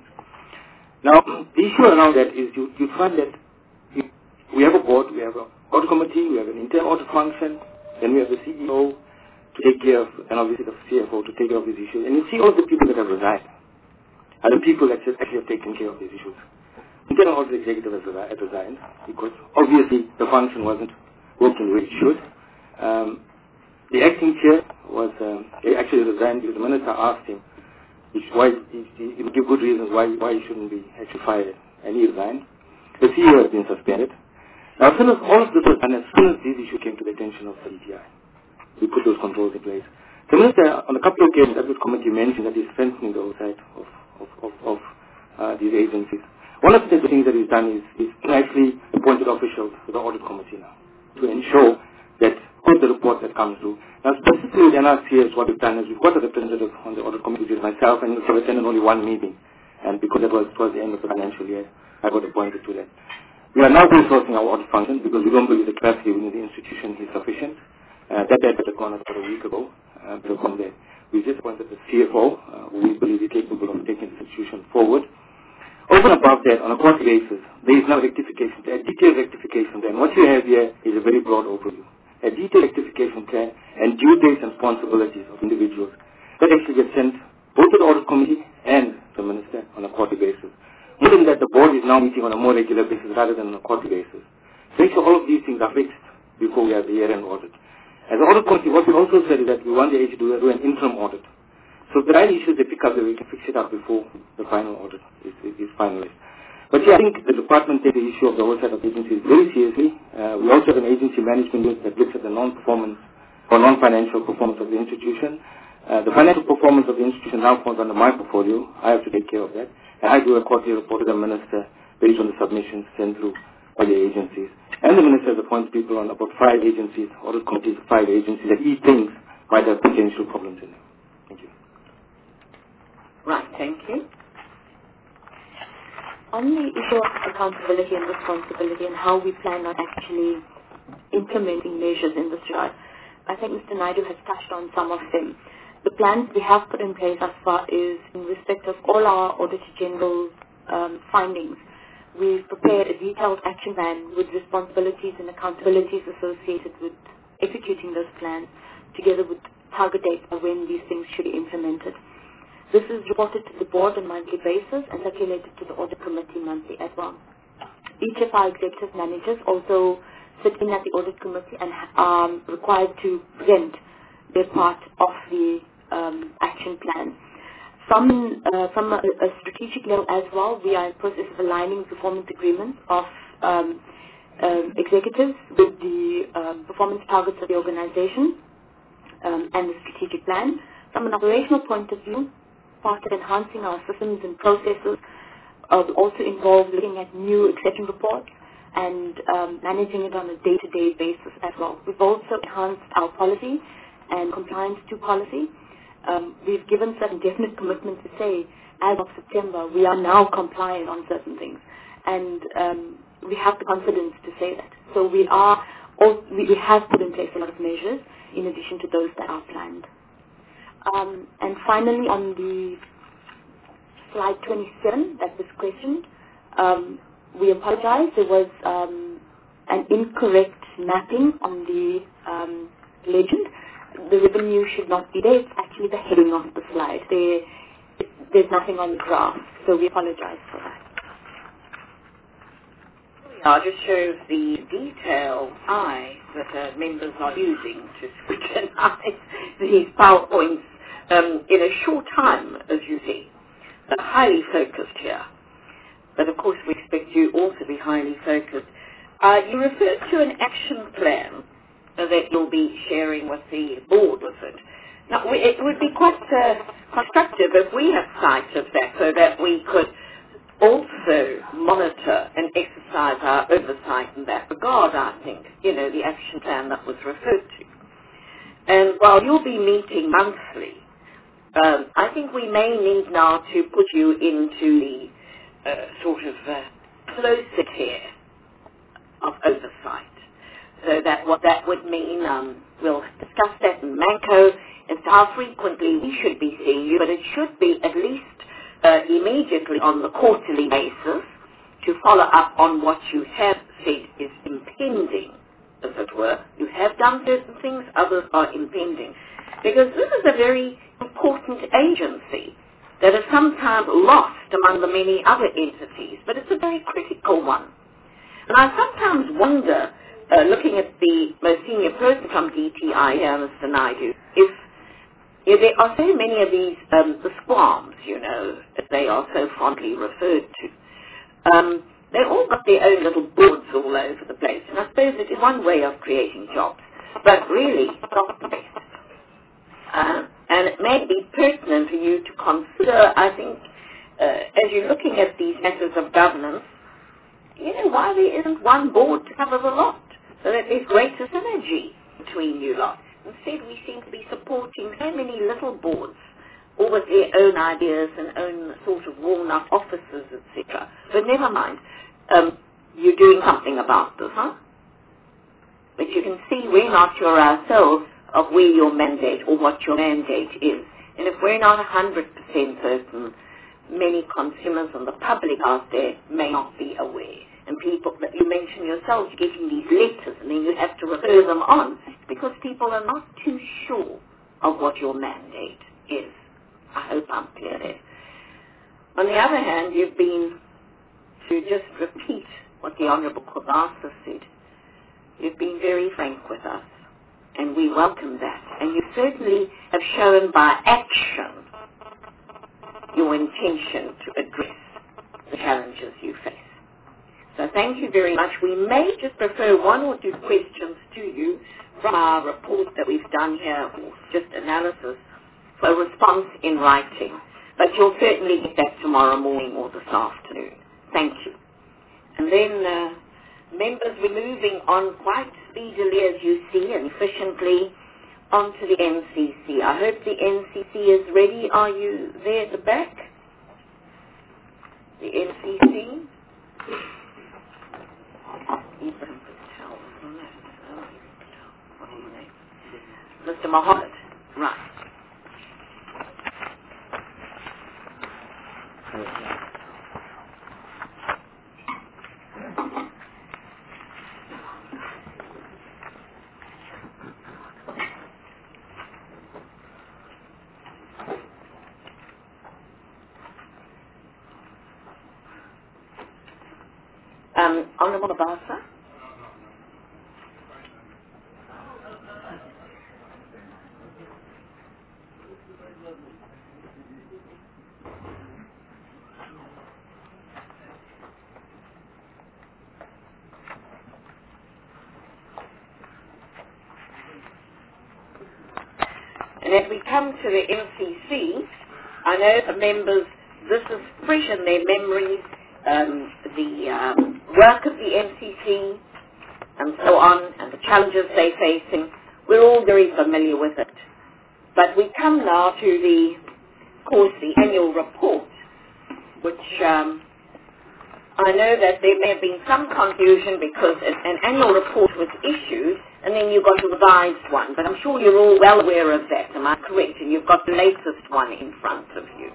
Now, the issue around that is you, you find that you, we have a board, we have an audit committee, we have an internal audit function, then we have the C E O to take care of, and obviously the C F O to take care of these issues. And you see all the people that have resigned are the people that just actually have taken care of these issues. Internal audit executive has resigned because obviously the function wasn't working the way it should. Um, the acting chair was um, he actually resigned because the minister asked him why he, he, he would give good reasons why why he shouldn't be actually fired, and he resigned. The C E O has been suspended. Now, as soon as all of this was done, as soon as these issues came to the attention of the D T I, we put those controls in place. The minister, on a couple of occasions, at this committee mentioned that he's strengthening the oversight of of of, of uh, these agencies. One of the things that he's done is is actually appointed officials to the audit committee now to ensure that all the report that comes through. Now, specifically with N R C S, what we've done is we've got a representative on the audit committee, which is myself, and we've attended only one meeting. And because it was towards the end of the financial year, I got appointed to that. We are now resourcing our audit function because we don't believe the capacity within the institution is sufficient. Uh, that data had gone out about a week ago. Uh, but from there, we just appointed the C F O, uh, who we believe is capable of taking the institution forward. Over and above that, on a quarterly basis, there is now rectification, a detailed rectification plan. What you have here is a very broad overview. A detailed rectification plan and due dates and responsibilities of individuals that actually get sent both to the audit committee and the minister on a quarterly basis. More than that, the board is now meeting on a more regular basis rather than on a quarterly basis. Make sure all of these things are fixed before we have the year-end audit. As an audit committee, what we also said is that we want the A G to do an interim audit. So if there are issues they pick up, we can fix it up before the final audit is, is, is finalized. But yeah, I think the department takes the issue of the oversight of agencies very seriously. Uh, we also have an agency management unit that looks at the non-performance or non-financial performance of the institution. Uh, the financial performance of the institution now falls under my portfolio. I have to take care of that. And I do a quarterly report to the minister based on the submissions sent through by the agencies. And the minister has appointed people on about five agencies, audit committees of five agencies that he thinks might have potential problems in them. Thank you. Right, thank you. On the issue of accountability and responsibility and how we plan on actually implementing measures in this regard, I think Mister Naidu has touched on some of them. The plans we have put in place thus far is in respect of all our Auditor General's um, findings. We've prepared a detailed action plan with responsibilities and accountabilities associated with executing those plans, together with target dates of when these things should be implemented. This is reported to the board on a monthly basis and circulated to the audit committee monthly as well. Each of our executive managers also sit in at the audit committee and are um, required to present their part of the um, action plan. From, uh, from a, a strategic level as well, we are in the process of aligning performance agreements of um, um, executives with the um, performance targets of the organization um, and the strategic plan. From an operational point of view, part of enhancing our systems and processes uh, will also involve looking at new exception reports and um, managing it on a day-to-day basis as well. We've also enhanced our policy and compliance to policy. Um, we've given certain definite commitments to say, as of September, we are now compliant on certain things. And um, we have the confidence to say that. So we are, all, we, we have put in place a lot of measures in addition to those that are planned. Um, and finally, on the slide twenty-seven that was questioned, um, we apologize. There was um, an incorrect mapping on the um, legend. The revenue should not be there. It's actually the heading of the slide. There, there's nothing on the graph, so we apologize for that. Now, just shows the detailed eye that uh, members are using to scrutinize these PowerPoints um, in a short time, as you see. They're highly focused here. But of course, we expect you all to be highly focused. Uh, you referred to an action plan uh, that you'll be sharing with the board, was it? Now, we, it would be quite uh, constructive if we had sight of that so that we could also monitor and exercise our oversight in that regard, I think, you know, the action plan that was referred to. And while you'll be meeting monthly, um, I think we may need now to put you into the uh, sort of uh, closer tier of oversight. So that what that would mean, um, we'll discuss that in Manco, as to how frequently we should be seeing you, but it should be at least uh, immediately on the quarterly basis to follow up on what you have said is impending, as it were. You have done certain things, others are impending. Because this is a very important agency that is sometimes lost among the many other entities, but it's a very critical one. And I sometimes wonder, uh, looking at the most senior person from D T I here, Mister Naidu, if, if there are so many of these, um, the squams, you know, as they are so fondly referred to. Um, they've all got their own little boards all over the place, and I suppose it is one way of creating jobs, but really not the best. Uh, and it may be pertinent for you to consider, I think, uh, as you're looking at these matters of governance, you know, why there isn't one board to cover the lot, so that there's greater synergy between you lot. Instead, we seem to be supporting so many little boards, all with their own ideas and own sort of walnut offices, et cetera. But never mind, um, you're doing something about this, huh? But you can see we're not sure ourselves of where your mandate or what your mandate is. And if we're not one hundred percent certain, many consumers and the public out there may not be aware. And people, that you mentioned yourself, you're getting these letters and then you have to refer them on because people are not too sure of what your mandate is. I hope I'm clear there. On the other hand, you've been, to just repeat what the Honourable Kobasa said, you've been very frank with us. And we welcome that. And you certainly have shown by action your intention to address the challenges you face. So thank you very much. We may just refer one or two questions to you from our report that we've done here, or just analysis, for a response in writing. But you'll certainly get that tomorrow morning or this afternoon. Thank you. And then, uh, members, we're moving on quite speedily, as you see, and efficiently onto the N C C. I hope the N C C is ready. Are you there at the back? The N C C? Ibrahim Patel, wasn't it? Oh, Ibrahim Patel. What's his name? Mister Mohammed. Right. Um, Honourable Abasa? And as we come to the M C C, I know for members this is fresh in their memories, um, the um, work of the M C C and so on, and the challenges they're facing. We're all very familiar with it. But we come now to the, of course, the annual report, which um, I know that there may have been some confusion because an, an annual report was issued and then you got a revised one. But I'm sure you're all well aware of that, am I correct? And you've got the latest one in front of you.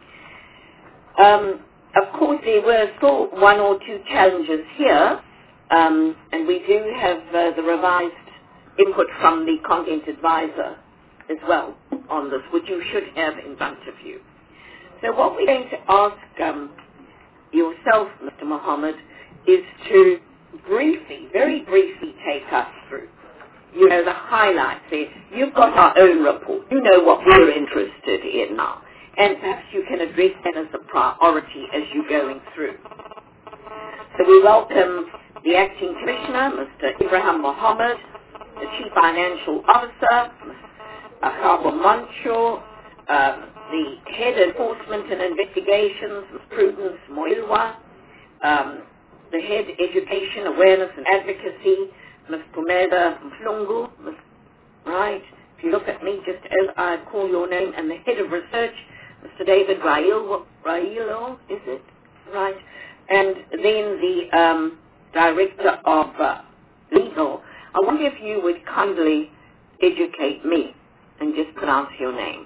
Um, of course, there were still one or two challenges here, um, and we do have uh, the revised input from the content advisor as well on this, which you should have in front of you. So what we're going to ask um, yourself, Mister Mohammed, is to briefly, very briefly take us through, you know, the highlights there. You've got our own report. You know what we're interested in now. And perhaps you can address that as a priority as you're going through. So we welcome the Acting Commissioner, Mister Ibrahim Mohammed, the Chief Financial Officer, Akabo Mancho, um, the Head of Enforcement and Investigations, Miz Prudence Moilwa, um, the Head Education, Awareness and Advocacy, Miz Pumeda Mhlungu, right? If you look at me just as I call your name, and the Head of Research, Mister David Railo, Railo, is it? Right. And then the um, Director of uh, Legal. I wonder if you would kindly educate me and just pronounce your name.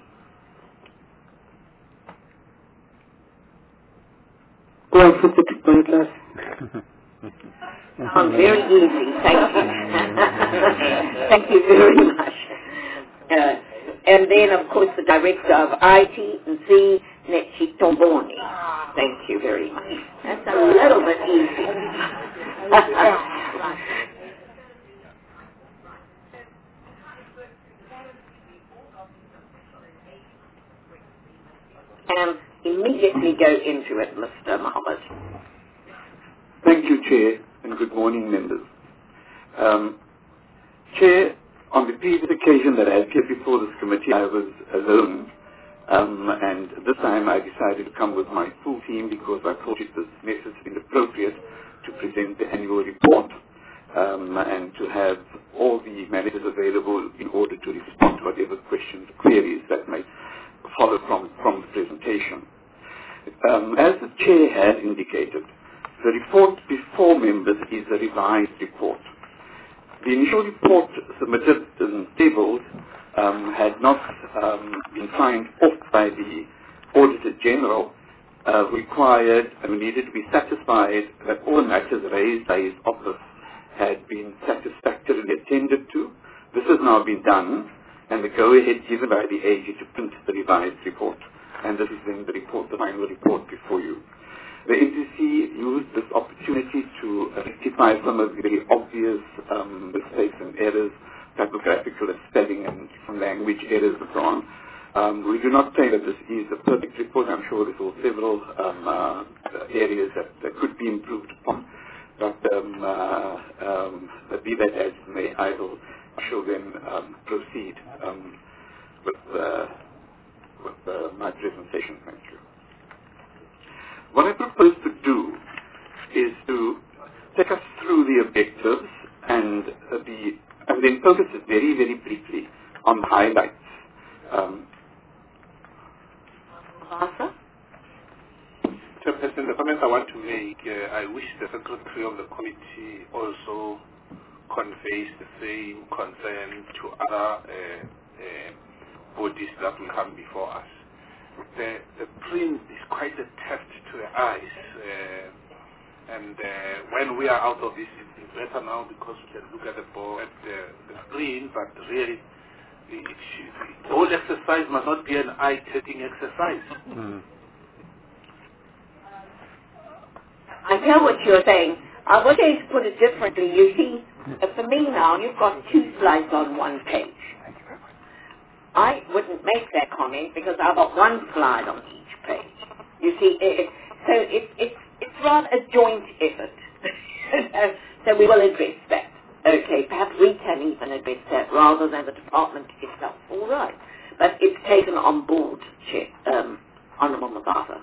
Go on, sister, to point class. Sounds very easy, thank you. Thank you very much. Uh, and then, of course, the Director of I T and C, Nechi Tomboni. Thank you very much. That's a little bit easy. And immediately go into it, Mister Mohammed. Thank you, Chair, and good morning, members. Um, Chair, on the previous occasion that I appeared before this committee, I was alone, um, and this time I decided to come with my full team because I thought it was necessary and appropriate to present the annual report um, and to have all the managers available in order to respond to whatever questions, queries that may follow from, from the presentation. Um, as the Chair has indicated, the report before members is a revised report. The initial report submitted and tabled um, had not um, been signed off by the Auditor General, uh, required and needed to be satisfied that all matters raised by his office had been satisfactorily attended to. This has now been done, and the go-ahead given by the A G to print the revised report. And this is then the report, the final report before you. The N T C used this opportunity to rectify some of the very obvious um, mistakes and errors, typographical and spelling and some language errors and so on. Um, we do not say that this is a perfect report. I'm sure there are several um, uh, areas that, that could be improved upon. But um, uh, um, be that as may, I will show them um, proceed um, with, uh, with uh, my presentation. Thank you. What I propose to do is to take us through the objectives and uh, the and then focus it very, very briefly on highlights. Um, Arthur? Chairperson, the comment I want to make, uh, I wish the Secretary of the Committee also conveys the same concern to other uh, uh, bodies that will come before us. The, the print is quite a test to the eyes, uh, and uh, when we are out of this, it's better now because we can look at the board, the, the screen, but really, it, it, the whole exercise must not be an eye-taking exercise. mm. I hear what you're saying. I want to put it differently. You see, uh, for me now, you've got two slides on one page. I wouldn't make that comment because I've got one slide on each page. You see, it, so it, it, it's rather a joint effort. So we will address that. Okay, perhaps we can even address that rather than the department itself. All right. But it's taken on board, Chair, um, Honourable Mabatha.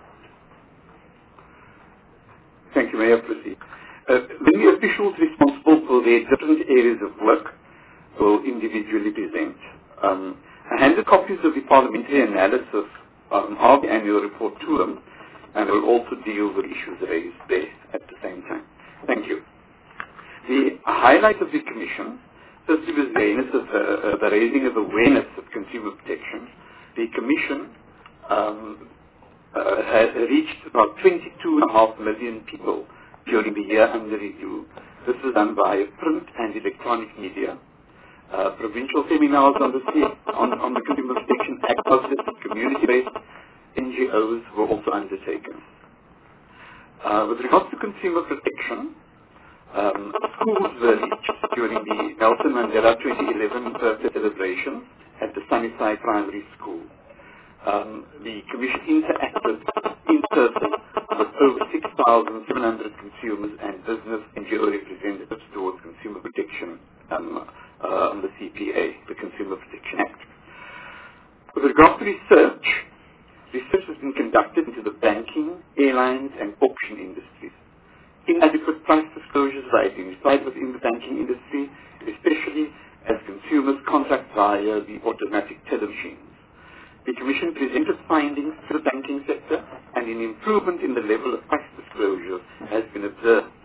Thank you, May I proceed? Uh, the officials responsible for their different areas of work will individually present. Um, I handed copies of the parliamentary analysis um, of the annual report to them, and I will also deal with issues raised there at the same time. Thank you. The highlight of the Commission, firstly, was awareness of, uh, uh, the raising of awareness of consumer protection. The Commission um, uh, has reached about twenty-two point five million people during the year under review. This was done by print and electronic media. Uh, provincial seminars on the, on, on the Consumer Protection Act, positive community-based N G Os were also undertaken. Uh, with regards to consumer protection, um, schools were reached during the Nelson Mandela twenty eleven birthday celebration at the Sunnyside Primary School. Um, the Commission interacted in person with over six thousand seven hundred consumers and business N G O representatives towards consumer protection um, uh, on the C P A, the Consumer Protection Act. With regard to research, research has been conducted into the banking, airlines and auction industries. Inadequate price disclosures are identified within the banking industry, especially as consumers contract via the automatic teller machines. The Commission presented findings to the banking sector, and an improvement in the level of price disclosure has been observed.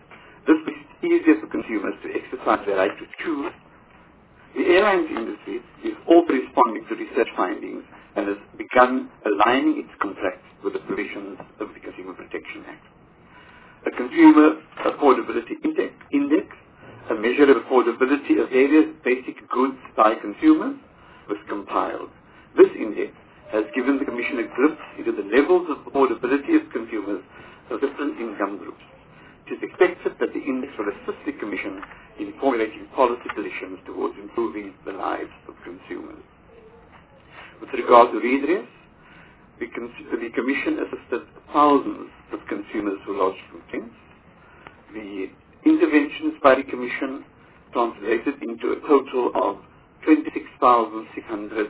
This makes it easier for consumers to exercise their right to choose. The airlines industry is also responding to research findings and has begun aligning its contracts with the provisions of the Consumer Protection Act. A Consumer Affordability Index, index a measure of affordability of various basic goods by consumers, was compiled. This index has given the Commission a glimpse into the levels of affordability of consumers of different income groups. It is expected that the index will assist the Commission in formulating policy solutions towards improving the lives of consumers. With regard to redress, the, the Commission assisted thousands of consumers who lodged complaints. The interventions by the Commission translated into a total of twenty-six thousand six hundred,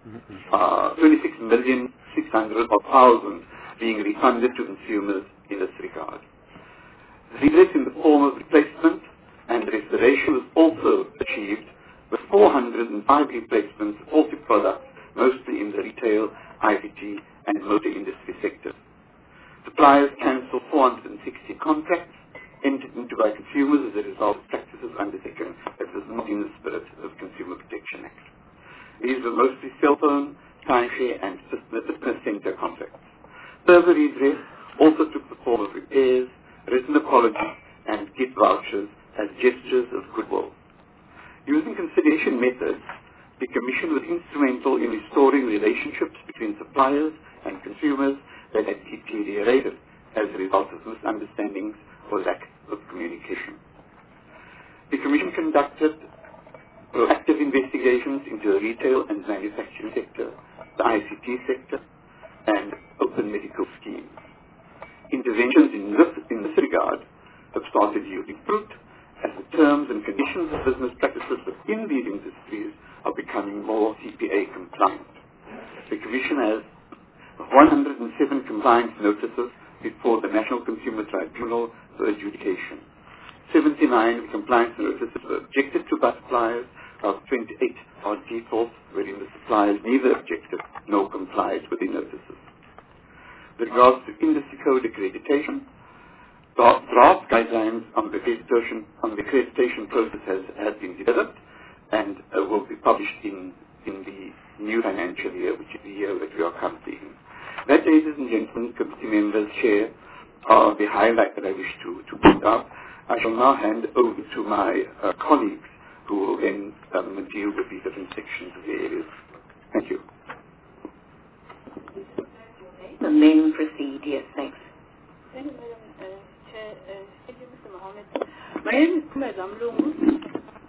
uh, twenty-six million six hundred thousand being refunded to consumers in this regard. Redress in the form of replacement and restoration was also achieved with four hundred five replacements of faulty products, mostly in the retail, I C T and motor industry sectors. Suppliers cancelled four hundred sixty contracts entered into by consumers as a result of practices undertaken that was not in the spirit of Consumer Protection Act. These were mostly cell phone, timeshare and fitness centre contracts. Further redress also took the form of repairs, written apologies and gift vouchers as gestures of goodwill. Using conciliation methods, the Commission was instrumental in restoring relationships between suppliers and consumers that had deteriorated as a result of misunderstandings or lack of communication. The Commission conducted proactive investigations into the retail and manufacturing sector, the I C T sector, and open medical schemes. Interventions in this, in this regard have started yielding fruit as the terms and conditions of business practices within these industries are becoming more C P A compliant. The Commission has one hundred seven compliance notices before the National Consumer Tribunal for adjudication. seventy-nine compliance notices were objected to by suppliers, of twenty-eight are defaults wherein the suppliers neither objected nor complied with the notices. With regards to industry code accreditation, draft guidelines on the accreditation, on the accreditation process has, has been developed and uh, will be published in, in the new financial year, which is the year that we are currently in. That, ladies and gentlemen, committee members, Chair, are the highlight that I wish to, to point out. I shall now hand over to my uh, colleagues who will then um, deal with the different sections of the areas. Thank you. And then proceed, yes, thanks. Thank you, Madam uh, Chair. Uh, thank you, Mister Mohammed. My name is Kume Zamlungu.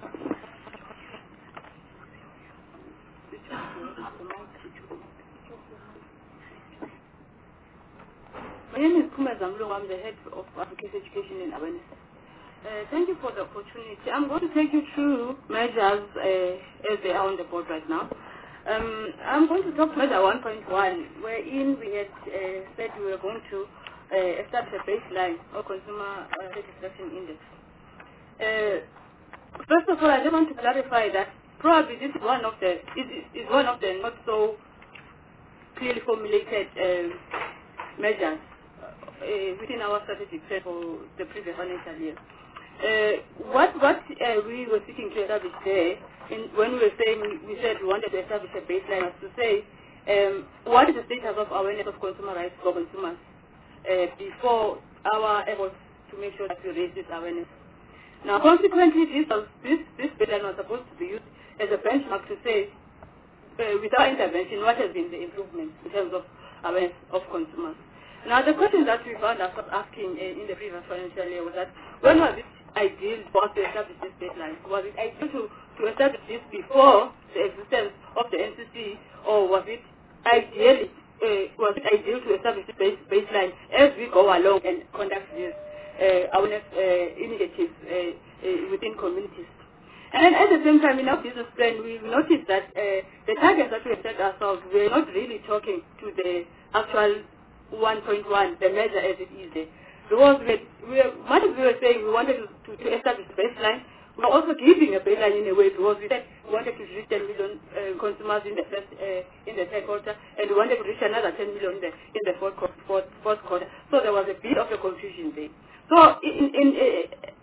My name is Kume Zamlungu. I'm the head of Advocacy Education and Awareness. Uh, thank you for the opportunity. I'm going to take you through measures uh, as they are on the board right now. Um, I'm going to talk measure one point one, wherein we had uh, said we were going to uh, establish a baseline or consumer uh, satisfaction index. Uh, first of all, I just want to clarify that probably this is one of the is, is one of the not so clearly formulated uh, measures uh, within our strategic set for the previous financial year. Uh, what what uh, we were seeking to establish there, in, when we were saying we said we wanted to establish a baseline, was to say um, what is the status of awareness of consumer rights for consumers uh, before our efforts to make sure that we raise this awareness. Now, consequently, this was, this this baseline was supposed to be used as a benchmark to say, uh, with our intervention, what has been the improvement in terms of awareness of consumers. Now, the question that we found ourselves asking uh, in the previous financial year was that when was it ideal for us to establish this baseline? Was it ideal to, to establish this before the existence of the N C C, or was it ideally uh, was it ideal to establish this base, baseline as we go along and conduct these uh, awareness uh, initiatives uh, uh, within communities? And at the same time, in our business plan, we noticed that uh, the targets that we have set ourselves, we're not really talking to the actual one point one, the measure as it is there. Because we, we were, much as we were saying we wanted to, to, to establish a baseline, we were also giving a baseline in a way because we said we wanted to reach ten million uh, consumers in the first, uh, in the third quarter, and we wanted to reach another ten million in the, in the fourth, fourth, fourth quarter. So there was a bit of a confusion there. So in, in, uh,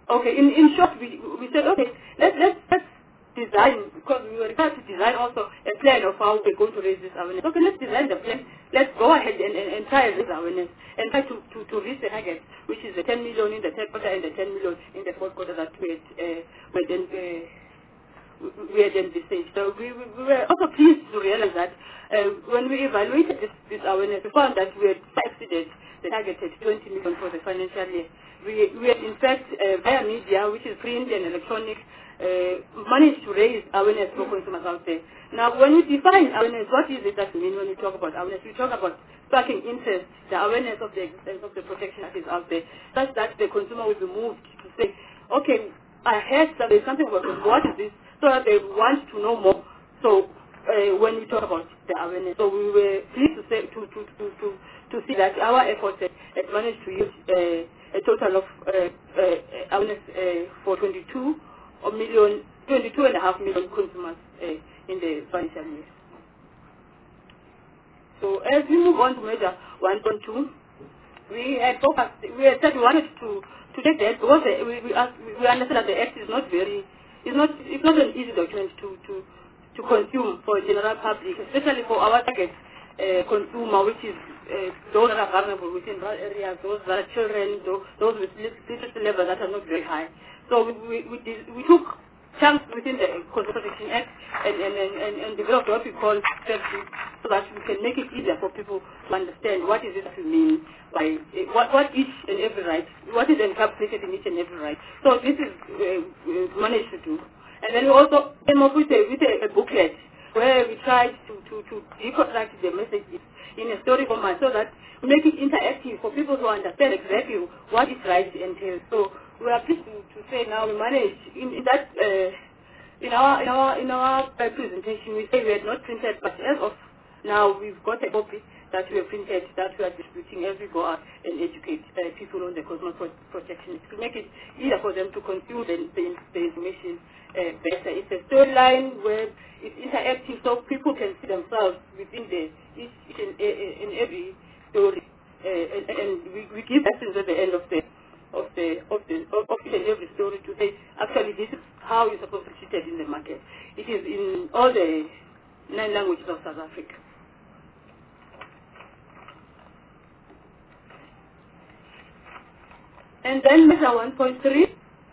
Okay, in, in short, we, we said, okay, let's, let's, let's design, because we were required to design also a plan of how we're going to raise this awareness. Okay, let's design the plan. Let's go ahead and, and, and try and raise awareness and try to, to, to reach the target, which is the ten million in the third quarter and the ten million in the fourth quarter that we had, uh, we then, uh, we had then stage. So we, we, we were also pleased to realize that uh, when we evaluated this, this awareness, we found that we had exceeded the targeted twenty million for the financial year. We, we had in fact, uh, via media, which is print and electronic, uh, managed to raise awareness for consumers out there. Now, when we define awareness, what is it that we mean when we talk about awareness? We talk about sparking interest, the awareness of the existence of the protection that is out there, such that the consumer will be moved to say, okay, I heard that there's something about this. What is this? So that they want to know more. So uh, when we talk about the awareness, so we were pleased to say to to to to, to see that our efforts had, had managed to use uh, a total of uh, uh, awareness uh, for twenty-two million, twenty-two and a half million consumers uh, in the financial year. So as we move on to measure one point two, we had focused, we had said we wanted to to take that because the, we we, asked, we understand that the act is not very, it's not it's not an easy document to to to consume for the general public, especially for our target uh, consumer, which is uh, those that are vulnerable within rural areas, those that are children, those, those with literacy levels that are not very high. So we we we, did, we took chunks within the Consumer Protection Act and, and, and, and, and developed what we call strategy so that we can make it easier for people to understand what is it that we mean by uh, what, what each and every right, what is encapsulated in each and every right. So this is uh, uh, managed to do. And then we also came up with a, with a, a booklet where we tried to, to, to deconstruct the messages in a story format so that we make it interactive for people to understand exactly what is right entails. So we are pleased to, to say now we managed in, in that uh, in our in our in our presentation we say we had not printed, but as of now we've got a copy that we have printed that we are distributing as we go out and educate uh, people on the consumer pro protection to make it easier for them to consume the, the, the information uh, better. It's a storyline where it's interactive so people can see themselves within the each, each and, uh, in every story, uh, and, and we, we give lessons at the end of the of the of the of each and every story to say actually this is how you're supposed to treat it in the market. It is in all the nine languages of South Africa. And then measure one point three,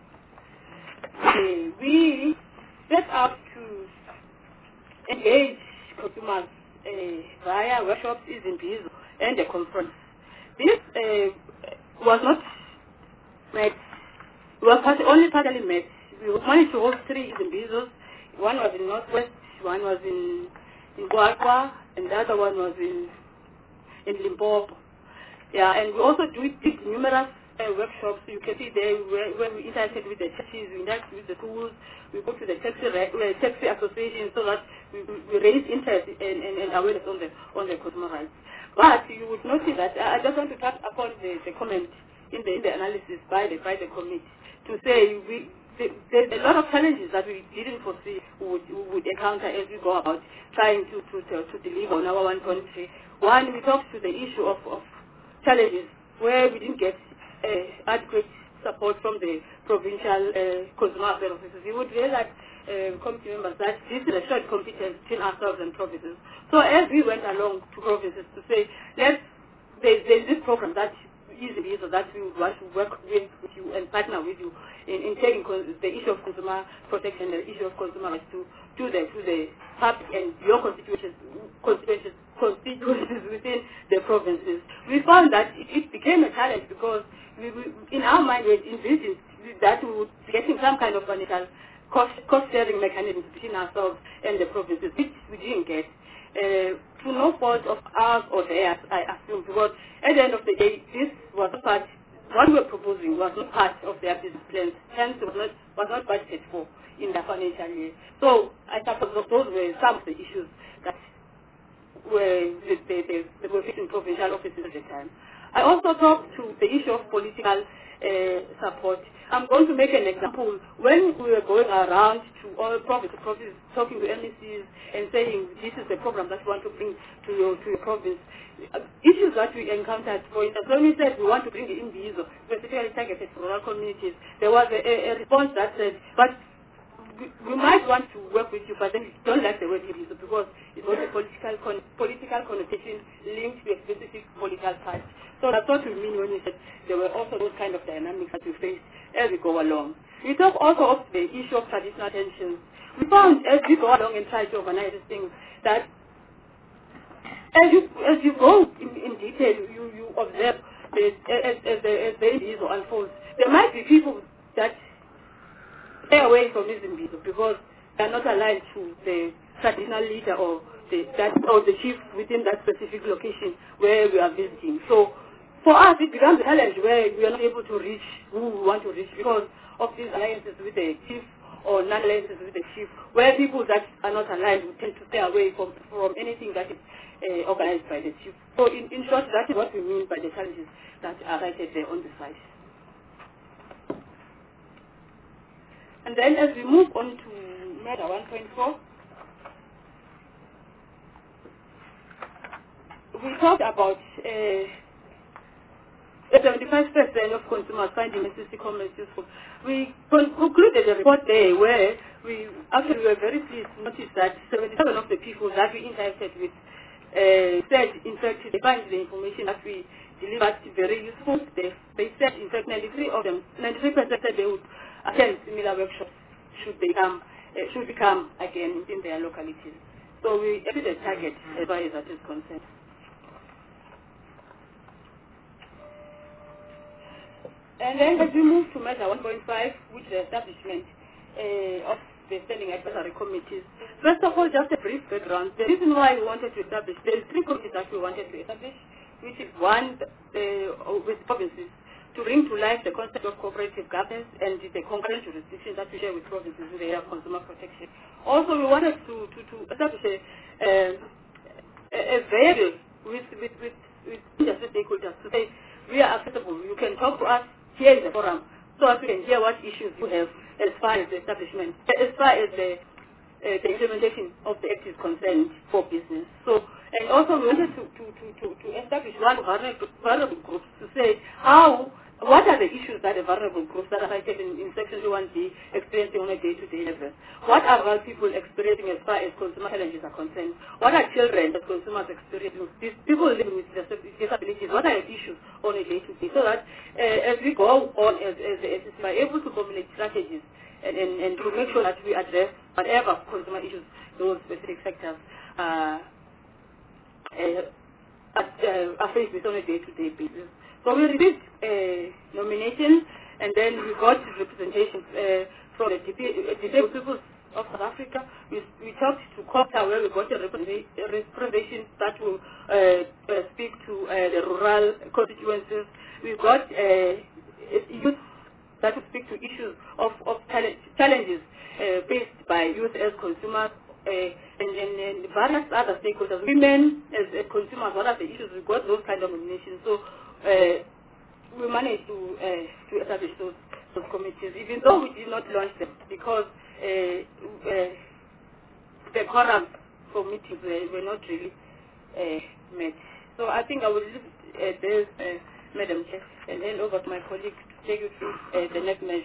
uh, we set out to engage consumers uh, via workshops, Izimbizo, and the conference. This uh, was not met, was part, only partly met. We managed to hold three Izimbizos. One was in Northwest, one was in in Guagua, and the other one was in in Limpopo. Yeah, and we also did, did numerous uh, workshops. You can see there where, where we interacted with the churches, we interacted with the schools, we go to the taxi, uh, taxi association so that we, we raise interest and, and, and awareness on the on the consumer rights. But you would notice that I just want to touch upon the, the comment in the, in the analysis by the by the committee to say we. There's a lot of challenges that we didn't foresee we would, we would encounter as we go about trying to, to, to, to deliver on our one point three. One, we talked to the issue of, of challenges where we didn't get uh, adequate support from the provincial uh, consumer affairs officers. We would realize, uh, committee members, that this is a shared competence between ourselves and provinces. So as we went along to provinces to say, let's, there's, there's this program that easily so that we would want to work with, with you and partner with you in, in taking the issue of consumer protection, the issue of consumer rights to, to the to the public and your constituencies, constituencies, constituencies within the provinces. We found that it, it became a challenge because we, we, in our mind we envisioned that we would be getting some kind of financial cost, cost sharing mechanism between ourselves and the provinces, which we didn't get. Uh, to no fault of ours or theirs, I assume, because at the end of the day, this was not part, what we were proposing was not part of their business plans, hence it was not, was not budgeted for in the financial year. So I suppose those were some of the issues that were, they, they, they were facing provincial offices at the time. I also talked to the issue of political uh, support. I'm going to make an example. When we were going around to all province to province, talking to M E Cs and saying this is the program that we want to bring to your to your province, uh, issues that we encountered, for instance, when we said we want to bring the Imbizo, specifically targeted for rural communities, there was a, a, a response that said, but we, we might want to work with you, but then we don't like the word Imbizo because it's got a political con political connotation linked to a specific political party. So that's what we mean when we said there were also those kind of dynamics that we faced as we go along. We talk also of the issue of traditional tensions. We found as we go along and try to organize these things that as you as you go in, in detail, you, you observe the, as, as the as the Imbizo unfolds. There might be people that stay away from this Imbizo because they are not aligned to the traditional leader or the that or the chief within that specific location where we are visiting. So for us, it becomes a challenge where we are not able to reach who we want to reach because of these alliances with the chief or non-alliances with the chief, where people that are not aligned would tend to stay away from, from anything that is uh, organized by the chief. So in, in short, that is what we mean by the challenges that are cited there on the side. And then as we move on to Meta one point four, we talked about uh, seventy-five percent of consumers find emergency commerce useful. We con concluded a report there where we actually were very pleased to notice that seventy-seven of the people that we interacted with uh, said, in fact, they find the information that we delivered very useful. They, they said, in fact, ninety-three of them, ninety-three percent said they would attend similar workshops should they come, uh, should become again in their localities. So we exceeded the target as far as that is concerned. And then as we move to measure one point five, which is the establishment uh, of the standing advisory committees. First of all, just a brief background. The reason why we wanted to establish, there are three committees that we wanted to establish, which is one uh, with provinces, to bring to life the concept of cooperative governance and the concurrent jurisdiction that we share with provinces in the area of consumer protection. Also, we wanted to, to, to establish a, uh, a, a variable with, with, with, with industry stakeholders to say, we are accessible, you can talk to us here in the forum, so that we can hear what issues you have as far as the establishment, as far as the, uh, the implementation of the act is concerned for business. So, and also we wanted to, to, to, to, to establish one vulnerable, vulnerable group to say how, what are the issues that the vulnerable groups that are cited in, in Section one D experiencing on a day-to-day level? What are rural people experiencing as far as consumer challenges are concerned? What are children that consumers experiencing? These people living with disabilities, what are the issues on a day-to-day? So that uh, as we go on as, as the S S M, we are able to formulate strategies and, and, and to make sure that we address whatever consumer issues those specific sectors uh, uh, uh, are faced with on a day-to-day basis. So we received uh, nominations, and then we got representation uh, from the disabled people of South Africa. We, we talked to COPTA, where we got a representation that will uh, uh, speak to uh, the rural constituencies. We got uh, youth that will speak to issues of, of challenges uh, faced by youth as consumers. Uh, and, and, and various other stakeholders, women as uh, consumers, what are the issues? We got those kind of nominations. So uh, we managed to uh, to establish those, those committees, even though we did not launch them because uh, uh, the quorum for meetings were, were not really uh, met. So I think I will leave uh, this, uh, Madam Chair, and hand over to my colleague to take you through uh, the next measure.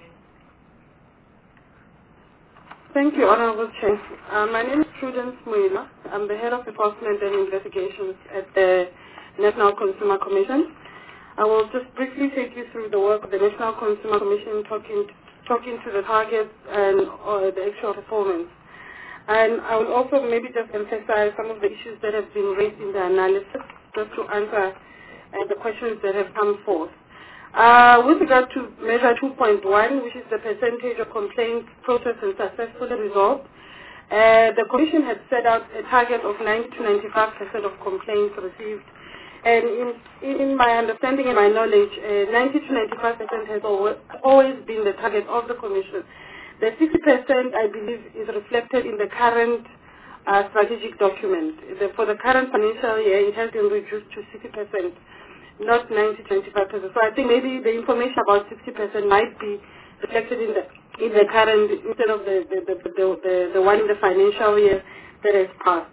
Thank you, Honorable Chair. Uh, my name is Prudence Muila. I'm the Head of Enforcement and Investigations at the National Consumer Commission. I will just briefly take you through the work of the National Consumer Commission, talking, talking to the targets and uh, the actual performance. And I will also maybe just emphasize some of the issues that have been raised in the analysis, just to answer uh, the questions that have come forth. Uh, with regard to measure two point one, which is the percentage of complaints processed and successfully resolved, uh, the Commission had set out a target of ninety to ninety-five percent of complaints received. And in, in my understanding and my knowledge, uh, ninety to ninety-five percent has always been the target of the Commission. The sixty percent, I believe, is reflected in the current uh, strategic document. The, for the current financial year, it has been reduced to sixty percent. not ninety, twenty-five percent. So I think maybe the information about sixty percent might be reflected in the in the current instead of the the, the, the, the, the one in the financial year that has passed.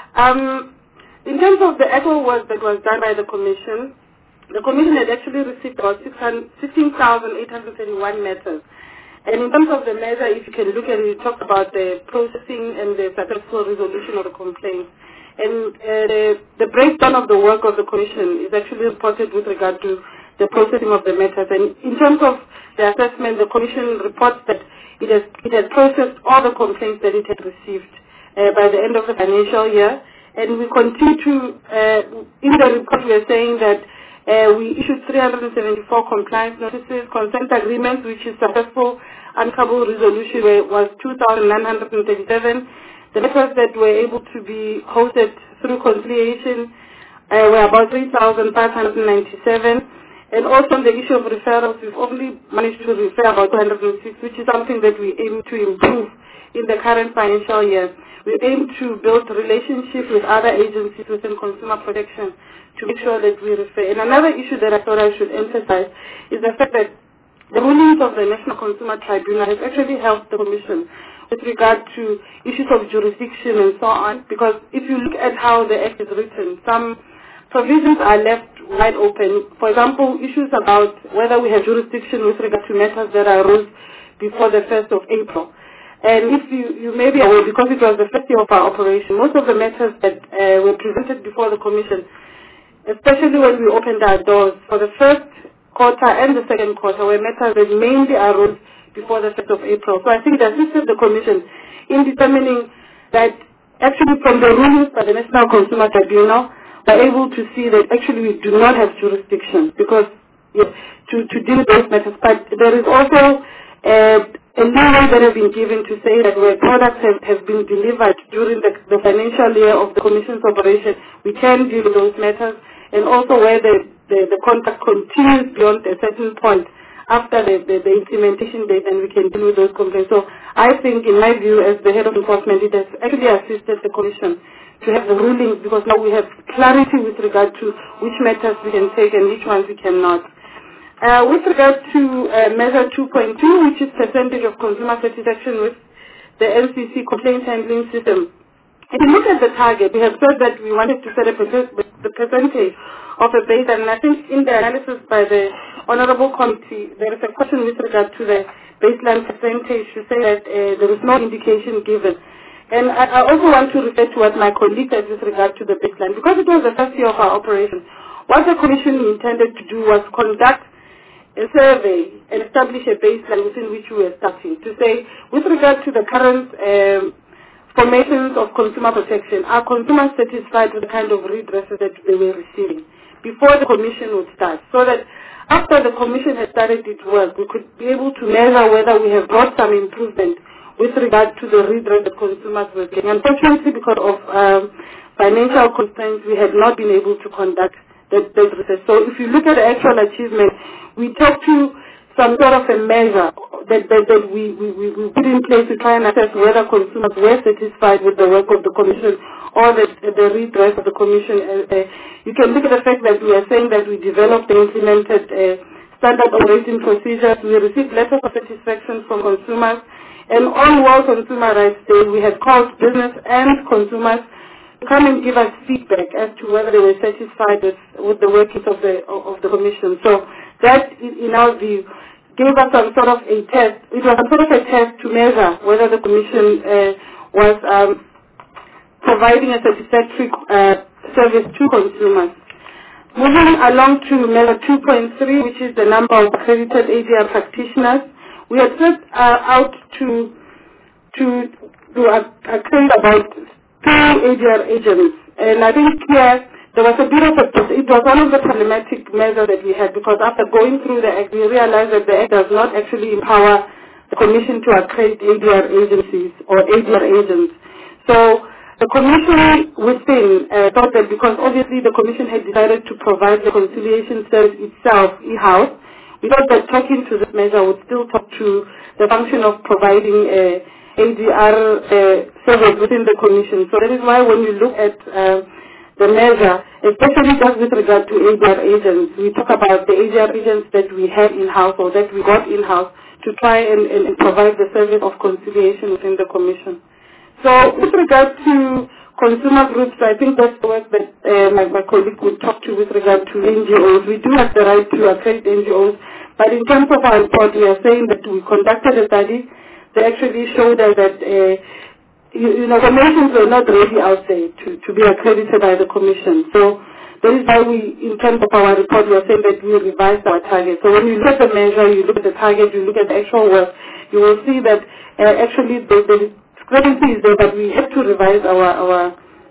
Um, in terms of the actual work that was done by the Commission, the Commission had actually received about sixteen thousand eight hundred thirty-one matters. And in terms of the measure, if you can look at it, it talks about the processing and the successful resolution of the complaints. And uh, the, the breakdown of the work of the Commission is actually reported with regard to the processing of the matters. And in terms of the assessment, the Commission reports that it has, it has processed all the complaints that it had received uh, by the end of the financial year. And we continue to, uh, in the report we are saying that uh, we issued three hundred seventy-four compliance notices, consent agreements, which is successful amicable resolution was two thousand nine hundred thirty-seven. The matters that were able to be hosted through conciliation uh, were about three thousand five hundred ninety-seven. And also on the issue of referrals, we've only managed to refer about two hundred six, which is something that we aim to improve in the current financial year. We aim to build relationships with other agencies within consumer protection to make sure that we refer. And another issue that I thought I should emphasize is the fact that the rulings of the National Consumer Tribunal has actually helped the Commission with regard to issues of jurisdiction and so on, because if you look at how the Act is written, some provisions are left wide open. For example, issues about whether we have jurisdiction with regard to matters that arose before the first of April. And if you, you may be aware, because it was the first year of our operation, most of the matters that uh, were presented before the Commission, especially when we opened our doors for the first quarter and the second quarter, were matters that mainly arose before the first of April. So I think it assisted the Commission in determining that actually from the rulings by the National Consumer Tribunal, we're able to see that actually we do not have jurisdiction because yes, to, to deal with those matters. But there is also uh, a leeway that has been given to say that where products have, have been delivered during the, the financial year of the Commission's operation, we can deal with those matters, and also where the, the, the contract continues beyond a certain point after the, the, the implementation date, and we can deal with those complaints. So I think, in my view, as the head of enforcement, it has actually assisted the Commission to have the rulings, because now we have clarity with regard to which matters we can take and which ones we cannot. Uh, with regard to uh, measure two point two, which is percentage of consumer satisfaction with the N C C complaint handling system, if you look at the target, we have said that we wanted to set a percent, the percentage of a base, and I think in the analysis by the Honorable Committee, there is a question with regard to the baseline percentage to say that uh, there is no indication given. And I, I also want to refer to what my colleague said with regard to the baseline. Because it was the first year of our operation, what the Commission intended to do was conduct a survey and establish a baseline within which we were starting to say, with regard to the current um, formations of consumer protection, are consumers satisfied with the kind of redresses that they were receiving before the Commission would start, so that after the Commission has started its work, we could be able to measure whether we have brought some improvement with regard to the redress that consumers were getting. Unfortunately, because of um, financial constraints, we had not been able to conduct that, that research. So if you look at the actual achievement, we talk to some sort of a measure that, that, that we, we, we, we put in place to try and assess whether consumers were satisfied with the work of the Commission or the, the redress of the Commission. Uh, uh, you can look at the fact that we are saying that we developed and implemented uh, standard operating procedures. We received letters of satisfaction from consumers. And on World Consumer Rights Day, we had called business and consumers to come and give us feedback as to whether they were satisfied with, with the workings of the of the Commission. So that, in our view, gave us some sort of a test. It was some sort of a test to measure whether the Commission uh, was um, providing a satisfactory uh, service to consumers. Moving along to measure two point three, which is the number of accredited A D R practitioners, we had set uh, out to to to accredit about two A D R agents, and I think here there was a bit of a, it was one of the problematic measures that we had, because after going through the Act, we realized that the Act does not actually empower the Commission to accredit A D R agencies or A D R agents. So the Commission within uh, thought that, because obviously the Commission had decided to provide the conciliation service itself in-house, we thought that talking to this measure would still talk to the function of providing a A D R uh, service within the Commission. So that is why when you look at uh, the measure, especially just with regard to A D R agents. We talk about the A D R agents that we have in-house or that we got in-house to try and, and provide the service of conciliation within the Commission. So with regard to consumer groups, I think that's the work that uh, my, my colleague would talk to with regard to N G Os. We do have the right to accredit N G Os, but in terms of our report, we are saying that we conducted a study that actually showed us that uh, you, you know, donations were not ready out there to, to be accredited by the Commission. So that is why we, in terms of our report, we are saying that we revised our target. So when you look at the measure, you look at the target, you look at the actual work, you will see that uh, actually the, the discrepancy is there, but we have to revise our, our,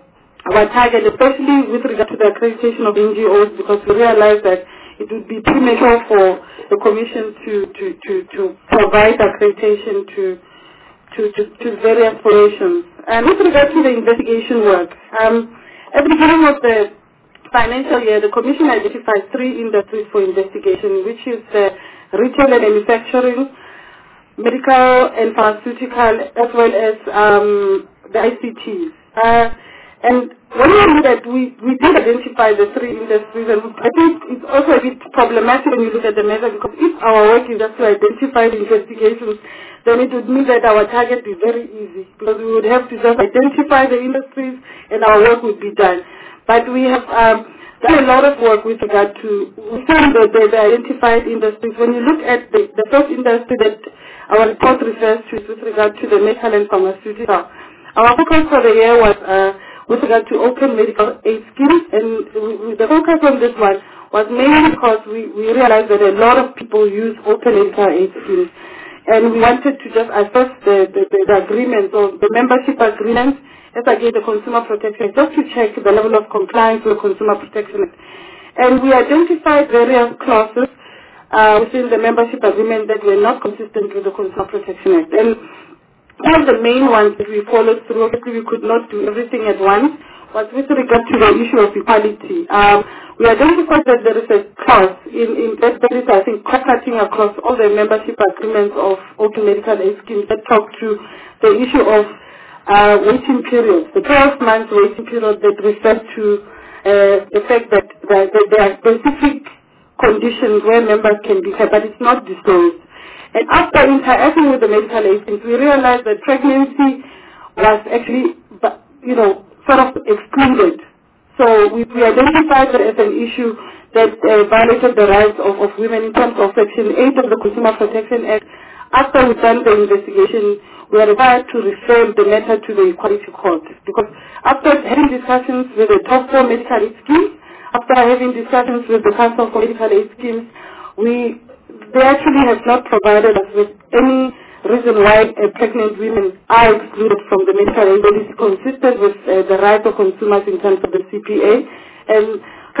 our target, especially with regard to the accreditation of N G Os, because we realize that it would be premature for the Commission to, to, to, to provide accreditation to To, to, to various operations. And with regard to the investigation work, um, at the beginning of the financial year, the Commission identified three industries for investigation, which is uh, retail and manufacturing, medical and pharmaceutical, as well as um, the I C Ts. Uh, and when we look at, we, we did identify the three industries, and I think it's also a bit problematic when you look at the measure, because if our work is just to identify the investigations, then it would mean that our target is very easy, because we would have to just identify the industries and our work would be done. But we have um, done a lot of work with regard to within the, the, the identified industries. When you look at the, the first industry that our report refers to is with regard to the medical and pharmaceutical. Our focus for the year was uh, with regard to open medical aid schemes, and we, we, the focus on this one was mainly because we, we realized that a lot of people use open medical aid schemes. And we wanted to just assess the, the, the, the agreements or the membership agreements as against the Consumer Protection Act, just to check the level of compliance with the Consumer Protection Act. And we identified various clauses uh, within the membership agreement that were not consistent with the Consumer Protection Act. And one of the main ones that we followed through, obviously we could not do everything at once, was with regard to the issue of equality. Um, we identified that there is a clause in, in that there is, I think, cross-cutting across all the membership agreements of open medical aid schemes that talk to the issue of uh, waiting periods, the twelve months waiting period that refers to uh, the fact that, that, that there are specific conditions where members can be kept, but it's not disclosed. And after interacting with the medical agents, we realized that pregnancy was actually, you know, sort of excluded. So we, we identified that as an issue that uh, violated the rights of, of women in terms of Section eight of the Consumer Protection Act. After we've done the investigation, we are required to refer the matter to the Equality Court. Because after having discussions with the top four medical aid schemes, after having discussions with the Council for Medical Aid Schemes, we they actually have not provided us with any reason why uh, pregnant women are excluded from the medical aid. That is consistent with uh, the rights of consumers in terms of the C P A. And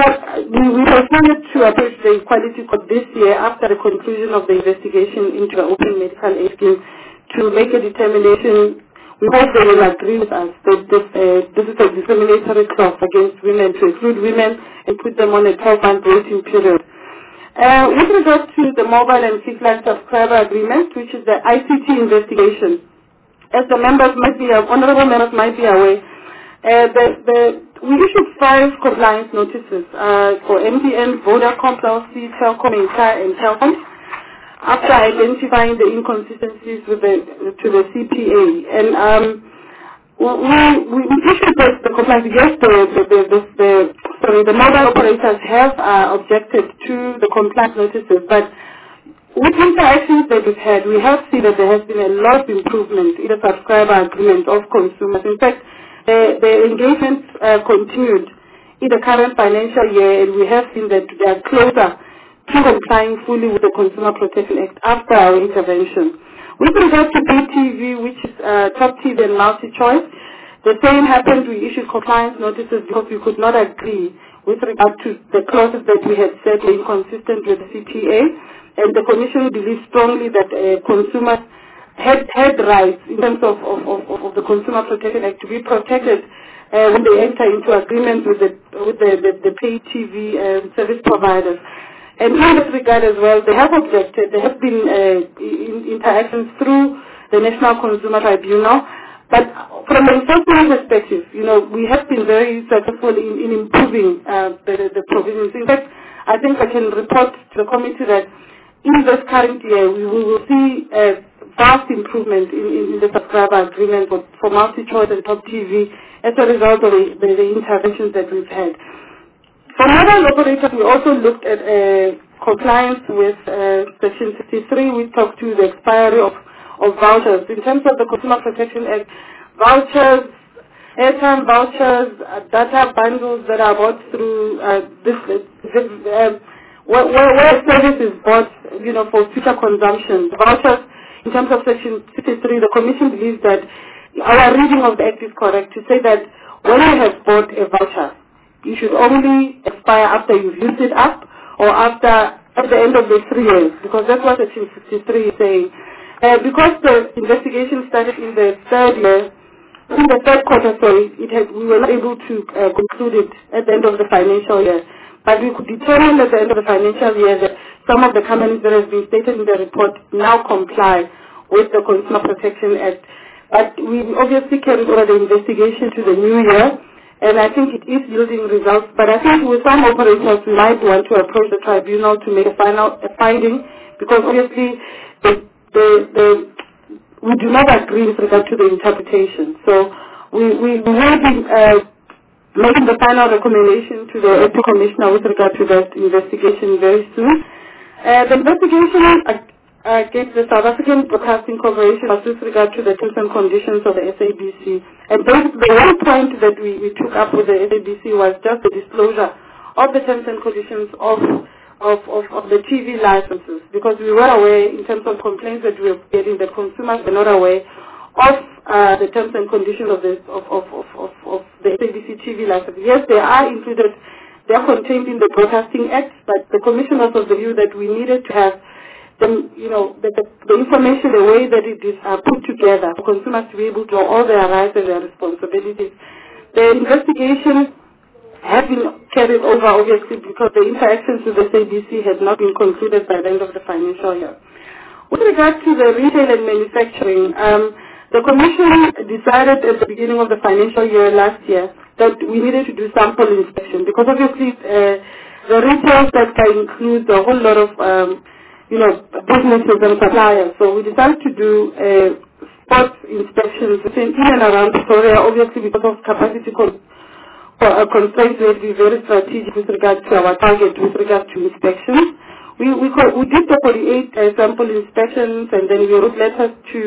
we, we decided to approach the Equality Court this year after the conclusion of the investigation into the open medical aid scheme to make a determination. We hope they will agree with us that this, uh, this is a discriminatory clause against women, to exclude women and put them on a twelve-month waiting period. Uh, with regard to the mobile and fixed line subscriber agreement, which is the I C T investigation, as the members might be, uh, honorable members might be aware, uh, the, the, we issued five compliance notices uh, for M T N, Vodacom, Cell C, Telkom, Inter, and Telkom, after identifying the inconsistencies with the, to the C P A. And um, we, we, we issued the, the compliance. Yes, the, the, the, the, the sorry, the mobile operators have uh, objected to the compliance notices, but with interactions that we've had, we have seen that there has been a lot of improvement in the subscriber agreement of consumers. In fact, the, the engagement uh, continued in the current financial year, and we have seen that they are closer to complying fully with the Consumer Protection Act after our intervention. With regard to pay T V, which is uh, Top T V and multi-choice, the same happened. We issued compliance notices because we could not agree with regard to the clauses that we had said were inconsistent with the C P A, and the Commission believes strongly that uh, consumers had, had rights in terms of, of, of, of the Consumer Protection Act to be protected uh, when they enter into agreements with the, with the, the, the pay T V uh, service providers. And in this regard as well, they have objected. There have been uh, in, interactions through the National Consumer Tribunal But from an enforcement perspective, you know, we have been very successful in, in improving uh, the, the provisions. In fact, I think I can report to the committee that in this current year, we will see a vast improvement in, in the subscriber agreement for, for multi-choice and top T V as a result of the, the, the interventions that we've had. For mobile operators, we also looked at uh, compliance with uh, Section sixty-three. We talked to the expiry of, of vouchers. In terms of the Consumer Protection Act, vouchers, airtime vouchers, uh, data bundles that are bought through uh, this, this um, where, where a service is bought, you know, for future consumption. The vouchers, in terms of Section sixty-three, the Commission believes that our reading of the Act is correct to say that when you have bought a voucher, you should only expire after you've used it up or after at the end of the three years, because that's what Section sixty-three is saying. Uh, because the investigation started in the third year, in the third quarter, sorry, it had, we were not able to uh, conclude it at the end of the financial year. But we could determine at the end of the financial year that some of the companies that have been stated in the report now comply with the Consumer Protection Act. But we obviously carried over the investigation to the new year, and I think it is yielding results. But I think with some operators, we might want to approach the tribunal to make a final a finding, because obviously the, the, the, we do not agree with regard to the interpretation. So we, we, we will be uh, making the final recommendation to the Ethics Commissioner with regard to that investigation very soon. Uh, the investigation uh, against the South African Broadcasting Corporation was with regard to the terms and conditions of the S A B C. And basically the one point that we, we took up with the S A B C was just the disclosure of the terms and conditions of, of, of, of the T V licenses, because we were aware in terms of complaints that we were getting that consumers were not aware of uh, the terms and conditions of, this, of, of, of, of, of the S A B C T V license. Yes, they are included, they are contained in the Broadcasting Act, but the Commission was of the view that we needed to have the, you know, the, the, the information, the way that it is uh, put together for consumers to be able to know all their rights and their responsibilities. The investigation has been carried over, obviously, because the interactions with the S A B C had not been concluded by the end of the financial year. With regard to the retail and manufacturing, um, the Commission decided at the beginning of the financial year last year that we needed to do sample inspection, because obviously uh, the retail sector includes a whole lot of um, you know, businesses and suppliers. So we decided to do uh, spot inspections in and around Pretoria, obviously because of capacity con uh, constraints. We have to be very strategic with regard to our target, with regard to inspections. We, we, we did the forty-eight uh, sample inspections, and then we wrote letters to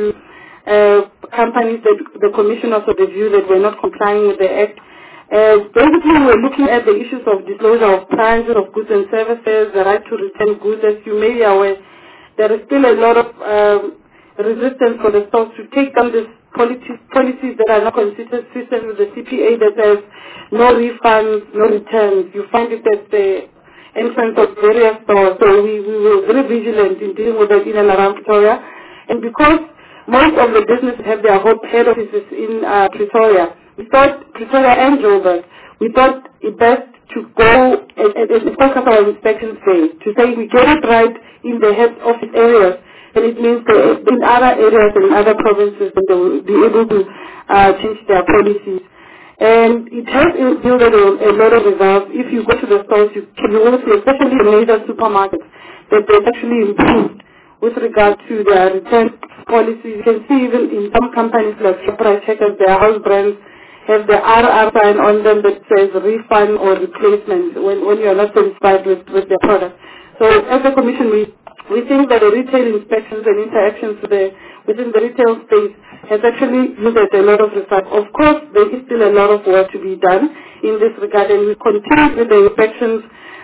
uh, companies that the Commission also reviewed that were not complying with the Act. Uh, basically, we're looking at the issues of disclosure of prices of goods and services, the right to return goods. As you may be aware, there is still a lot of um, resistance for the stores to take down these policies, policies that are not consistent with the C P A that says no refunds, no returns. You find it at the entrance of various stores. So we, we were very vigilant in dealing with that in and around Pretoria. And because most of the businesses have their head offices in uh, Pretoria, we thought, Pretoria and Joburg, we thought it best to go and, and, and focus our inspections there, to say we get it right in the head office areas, and it means that in other areas and in other provinces that they will be able to uh, change their policies. And it has yielded a, a lot of results. If you go to the stores, you can also see, especially in major supermarkets, that they've actually improved with regard to their return policies. You can see even in some companies like Shoprite Checkers, their house brands have the R R sign on them that says refund or replacement when, when you are not satisfied with, with their product. So as a Commission, we, we think that the retail inspections and interactions with the, within the retail space has actually yielded a lot of results. Of course, there is still a lot of work to be done in this regard, and we continue with the inspections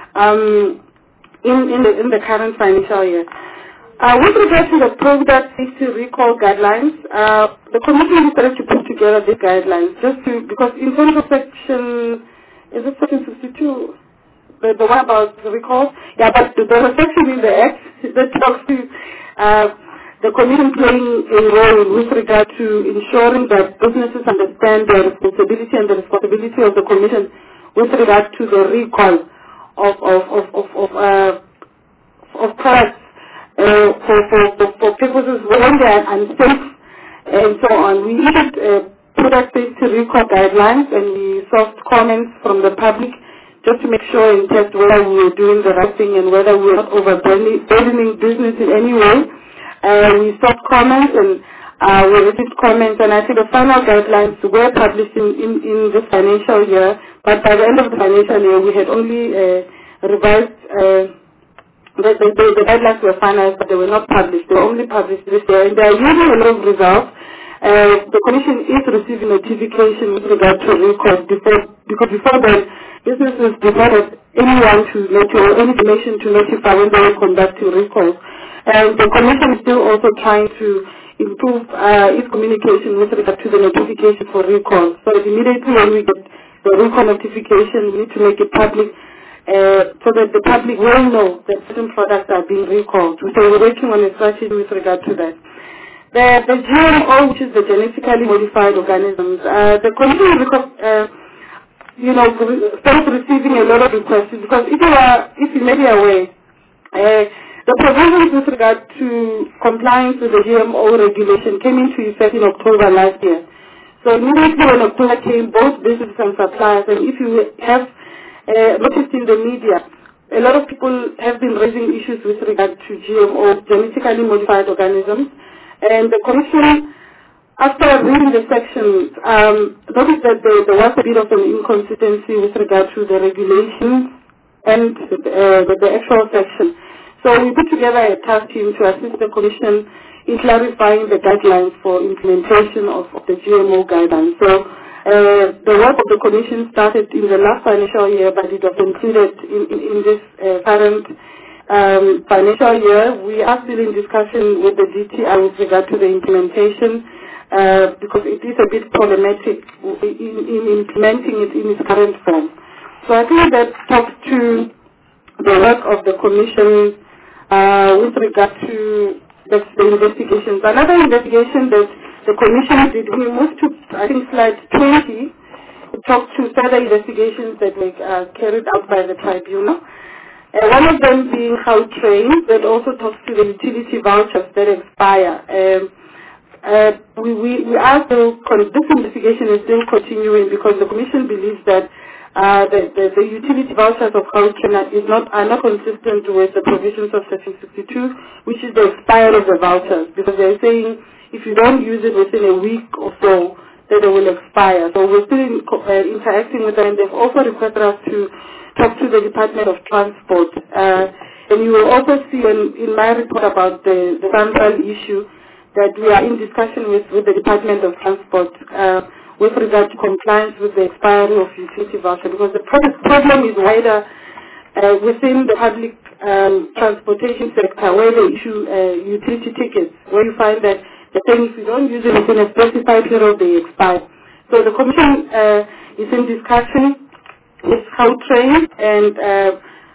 um, in, in, the, in the current financial year. Uh, with regard to the product safety recall guidelines, uh, the Commission decided to put together these guidelines just to, because in terms of section, is it section sixty-two? The, the one about the recall? Yeah, but there's a section in the Act that talks to uh, the Commission playing a role with regard to ensuring that businesses understand their responsibility and the responsibility of the Commission with regard to the recall of, of, of, of, of, uh, of products. Uh, for, for, for, for purposes when they are unsafe and so on. We issued uh, product safety recall guidelines, and we sought comments from the public just to make sure and test whether we were doing the right thing and whether we were not overburdening business in any way. Uh, we sought comments, and uh, we received comments, and I think the final guidelines were published in, in, in this financial year, but by the end of the financial year we had only uh, revised uh, The, the, the, the guidelines were finalized, but they were not published. They were only published this year, and they are using a lot of results. Uh, the Commission is receiving notification with regard to recalls before, because before then, businesses did not have anyone to notify, or any information to notify when they were conducting recalls. And the Commission is still also trying to improve uh, its communication with regard to the notification for recalls. So immediately when we get the recall notification, we need to make it public, Uh, so that the public will know that certain products are being recalled. So we're working on a strategy with regard to that. The, the G M O, which is the genetically modified organisms, uh, the Commission, uh, you know, started receiving a lot of requests because if you are, if you may be aware, uh, the provisions with regard to compliance with the G M O regulation came into effect in October last year. So immediately when October came, both businesses and suppliers, and if you have Uh, noticed in the media, a lot of people have been raising issues with regard to G M O, genetically modified organisms, and the Commission, after reading the sections, um, noticed that there, there was a bit of an inconsistency with regard to the regulations and uh, the, the actual section. So we put together a task team to assist the Commission in clarifying the guidelines for implementation of, of the G M O guidelines. So Uh, the work of the Commission started in the last financial year, but it was included in, in, in this uh, current um, financial year. We are still in discussion with the D T I with regard to the implementation uh, because it is a bit problematic in, in implementing it in its current form. So I think that talks to the work of the Commission uh, with regard to the, the investigations. Another investigation that the Commission did, we moved to, I think, slide twenty, to talk to further investigations that were uh, carried out by the tribunal. Uh, one of them being Gautrain, that also talks to the utility vouchers that expire. Um, uh, we, we, we are still, this investigation is still continuing because the Commission believes that uh, the, the, the utility vouchers of Gautrain is not, are not consistent with the provisions of Section sixty-two, which is the expiry of the vouchers, because they're saying if you don't use it within a week or so, then they will expire. So we're still in, uh, interacting with them. They've also requested us to talk to the Department of Transport. Uh, and you will also see in, in my report about the, the Central issue that we are in discussion with, with the Department of Transport uh, with regard to compliance with the expiry of utility voucher, because the pro- problem is wider uh, within the public um, transportation sector where they issue uh, utility tickets, where you find that the thing, if you don't use it within a specified period, they expire. So the Commission uh, is in discussion with Gautrain and uh,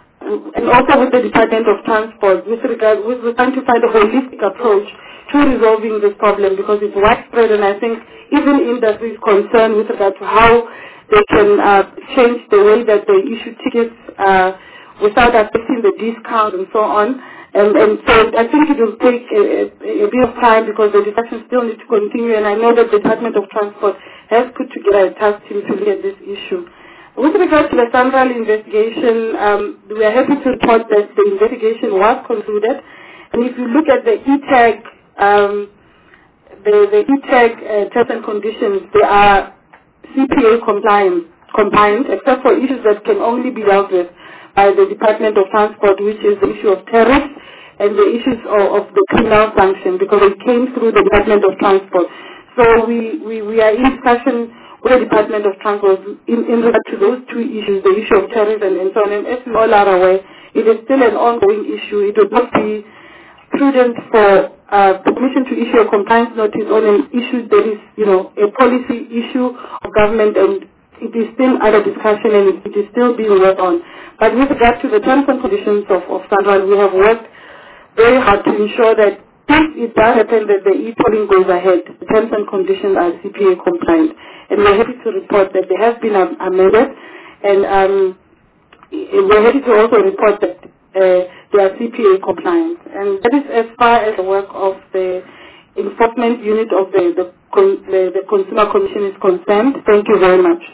and also with the Department of Transport with regard, with, we're trying to find a holistic approach to resolving this problem because it's widespread, and I think even industry is concerned with regard to how they can uh, change the way that they issue tickets uh, without affecting the discount and so on. And, and so I think it will take a, a, a bit of time because the discussion still needs to continue, and I know that the Department of Transport has put together a task team to look at this issue. With regard to the Sanral investigation, um, we are happy to report that the investigation was concluded, and if you look at the E TAG, um, the, the E TAG uh, terms and conditions, they are C P A compliant, compliant, except for issues that can only be dealt with by the Department of Transport, which is the issue of tariffs and the issues of, of the criminal sanction, because it came through the Department of Transport. So we, we, we are in discussion with the Department of Transport in, in regard to those two issues, the issue of tariffs and, and so on. And as we all are aware, it is still an ongoing issue. It would not be prudent for uh, the Commission to issue a compliance notice on an issue that is, you know, a policy issue of government, and it is still under discussion and it is still being worked on. But with regard to the terms and conditions of, of Sanral, we have worked very hard to ensure that if it does happen that the e-tolling goes ahead, the terms and conditions are C P A compliant. And we're happy to report that they have been um, amended, and um, we're happy to also report that uh, they are C P A compliant. And that is as far as the work of the Enforcement Unit of the, the, the, the Consumer Commission is concerned. Thank you very much.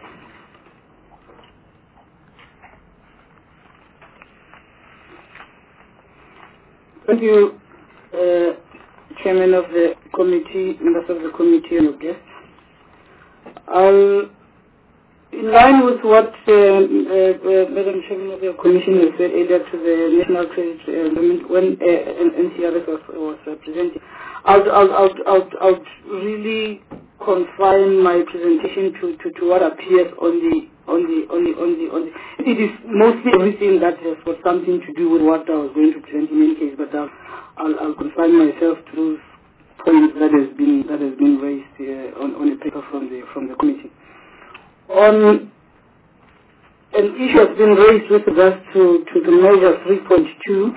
Thank you, uh, Chairman of the committee, members of the committee, and your guests. I'll, in line with what uh, uh, uh, Madam Chairman of the Commission has said earlier to the National Credit uh, when uh, N C R S was, was uh, presenting, I'll, I'll, I'll, I'll, I'll really confine my presentation to, to, to what appears on the on the on the on the on the. It is mostly everything that has got something to do with what I was going to present in any case, but I'll I'll, I'll confine myself to those points that has been that has been raised uh, on on a paper from the from the committee. On an issue has been raised with regards to to the measure three point two,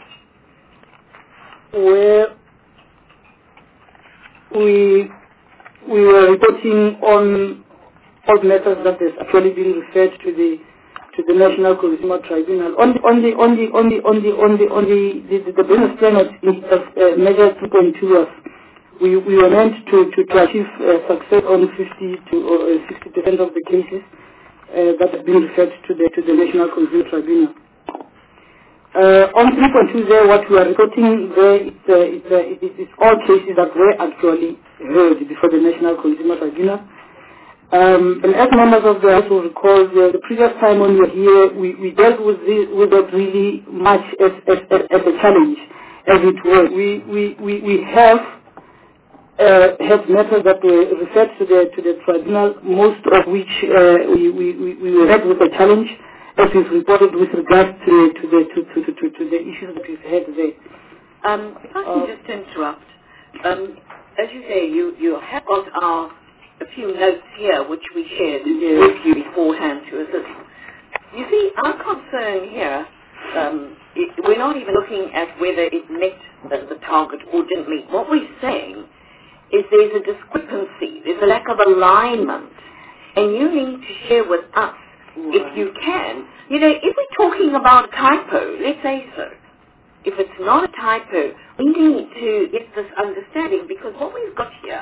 where we we were reporting on all matters that has actually been referred to the to the National Consumer Tribunal. On the on the on the on the on the on the on the the, the, the business plan of uh, measure two point two was we we were meant to to, to achieve uh, success on fifty to or sixty percent of the cases uh, that have been referred to the to the National Consumer Tribunal. Uh, on three point two there, what we are reporting there, it's, uh, it's, uh, it, it's all cases that were actually heard before the National Consumer Tribunal. Um, and as members of the House will recall, the, the previous time when we were here, we, we dealt with, this, with that really much as, as, as, as a challenge, as it were. We, we, we, we have uh, had matters that were referred to the, to the tribunal, most of which uh, we, we, we, we were met with a challenge, as we've reported with regards to, to, the, to, to, to, to the issues that we've had there. Um, if I can uh, just interrupt, um, as you say, you, you have got our a few notes here which we shared yeah. with you beforehand to assist. You see, our concern here, um, it, we're not even looking at whether it met the, the target or didn't meet. What we're saying is there's a discrepancy, there's a lack of alignment, and you need to share with us, right, if you can. You know, if we're talking about a typo, let's say so. If it's not a typo, we need to get this understanding, because what we've got here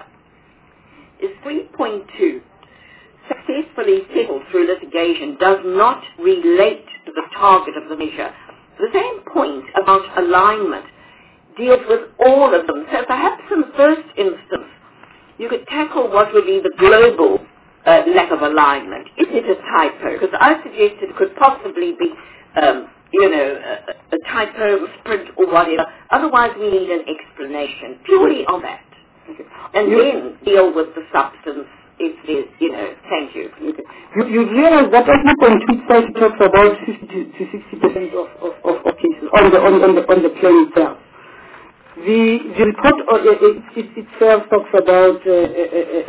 is three point two, successfully settled through litigation, does not relate to the target of the measure. The same point about alignment deals with all of them. So perhaps in the first instance, you could tackle what would be the global uh, lack of alignment. Is it a typo? Because I suggested it could possibly be, um, you know, a, a typo, misprint, or whatever. Otherwise, we need an explanation purely on that. Okay. And you, then deal with the substance if there's, you know, thank you. Okay. You, you realize that at three point two site talks about fifty to sixty percent of, of, of, of cases on the, on, on the, on the plane itself. The, the report uh, it, it, itself talks about, uh, uh, uh,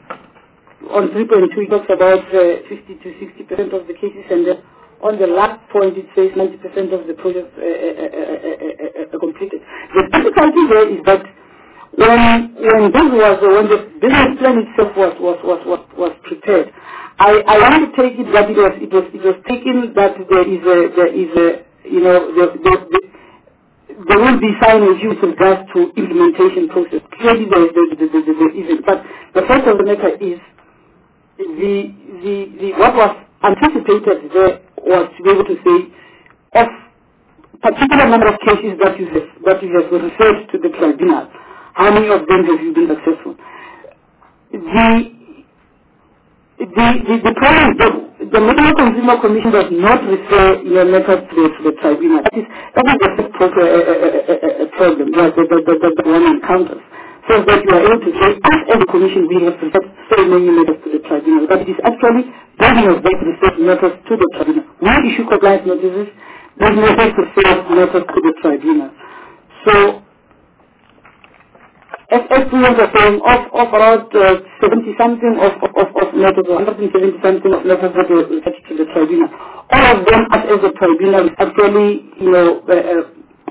uh, on three point two it talks about uh, fifty to sixty percent of the cases, and then on the last point it says ninety percent of the projects uh, uh, uh, uh, uh, uh, completed. The difficulty there is that When when this was when the business plan itself was was was was, was prepared, I, I want to take it that it was it was it was taken that there is a there is a you know the, the, the, there will be signage with regards to implementation process. Clearly there there, there, there, there isn't. But the fact of the matter is the the the what was anticipated there was to be able to say of particular number of cases that you have that you have referred to the tribunal. How many of them have you been successful? The the the, the problem, the, the National Consumer Commission does not refer your matter to, to the tribunal. That is that is the first pro- uh, uh, uh, uh, problem that the, the, the, the, the one encounters. So that you are able to say, as a commission, we have referred so many matters to the tribunal. But it is actually building of that referred matters to the tribunal. We issue compliance notices, those matters refer matters to the tribunal. So As, as we were saying, of, of around uh, seventy something of, of, of, of matters, one hundred seventy something of matters that were attached to the tribunal. All of them, as, as the tribunal, actually, you know, uh, uh,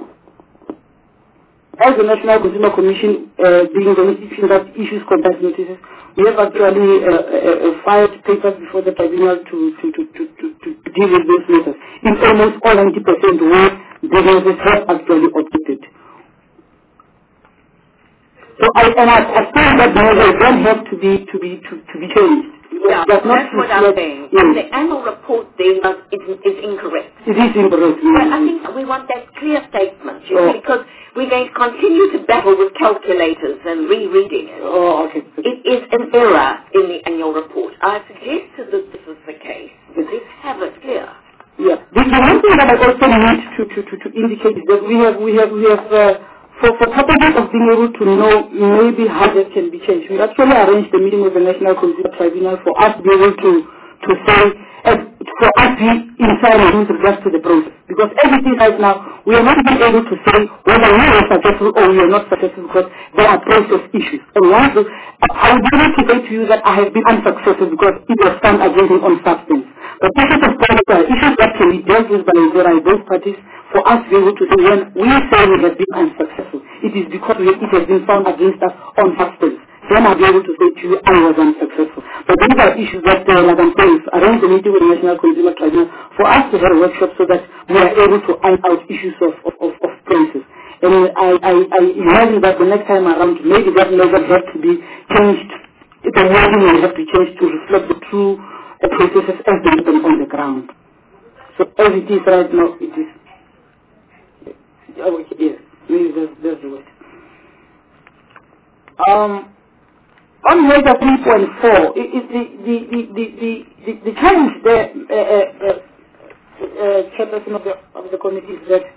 as the National Consumer Commission, uh, being the institution that issues compliance notices, we have actually uh, uh, uh, filed papers before the tribunal to, to, to, to, to, to deal with those matters. In almost all ninety percent where businesses have actually objected. So I, and I, I think that measure don't have to be, to be, to, to be changed. Yeah, that's not that's what I'm saying. Yes. The annual report there is, is incorrect. It is incorrect. But I think we want that clear statement, you oh. know, because we're going to continue to battle with calculators and rereading it. Oh, okay. It is an error in the annual report. I suggested that this is the case. Let's have it clear. Yeah. The, the one thing that I also need to, to, to, to indicate is that we have, we have, we have, uh, for, for purposes of being able to know maybe how that can be changed, we actually arranged a meeting with the National Consumer Tribunal for us to be able to, to say, uh, for us to be inside with regards to the process. Because everything right now, we are not even able to say whether we are successful or we are not successful because there are process issues. And once the, I would be able to say to you that I have been unsuccessful because it was found against me on substance. But process of process are issues that can be dealt with by the both parties for us to be able to say when we say we have been unsuccessful, it is because we, it has been found against us on substance. Then I'll be able to say to you, I was unsuccessful. But these are issues that, uh, like I'm saying, arrange a meeting with the National Consumer Tribunal for us to have a workshop so that we are able to iron out issues of, of, of, of prices. And I, I, I imagine that the next time around, maybe that measure has to be changed. The wording will have to change to reflect the true uh, processes as they happen on the ground. So as it is right now, it is. Oh, okay, yes, maybe that's, that's the word. Um, on measure three point four, it, it, the, the, the, the, the, the, the challenge there, uh, uh, uh, chairperson of the, of the committee, is that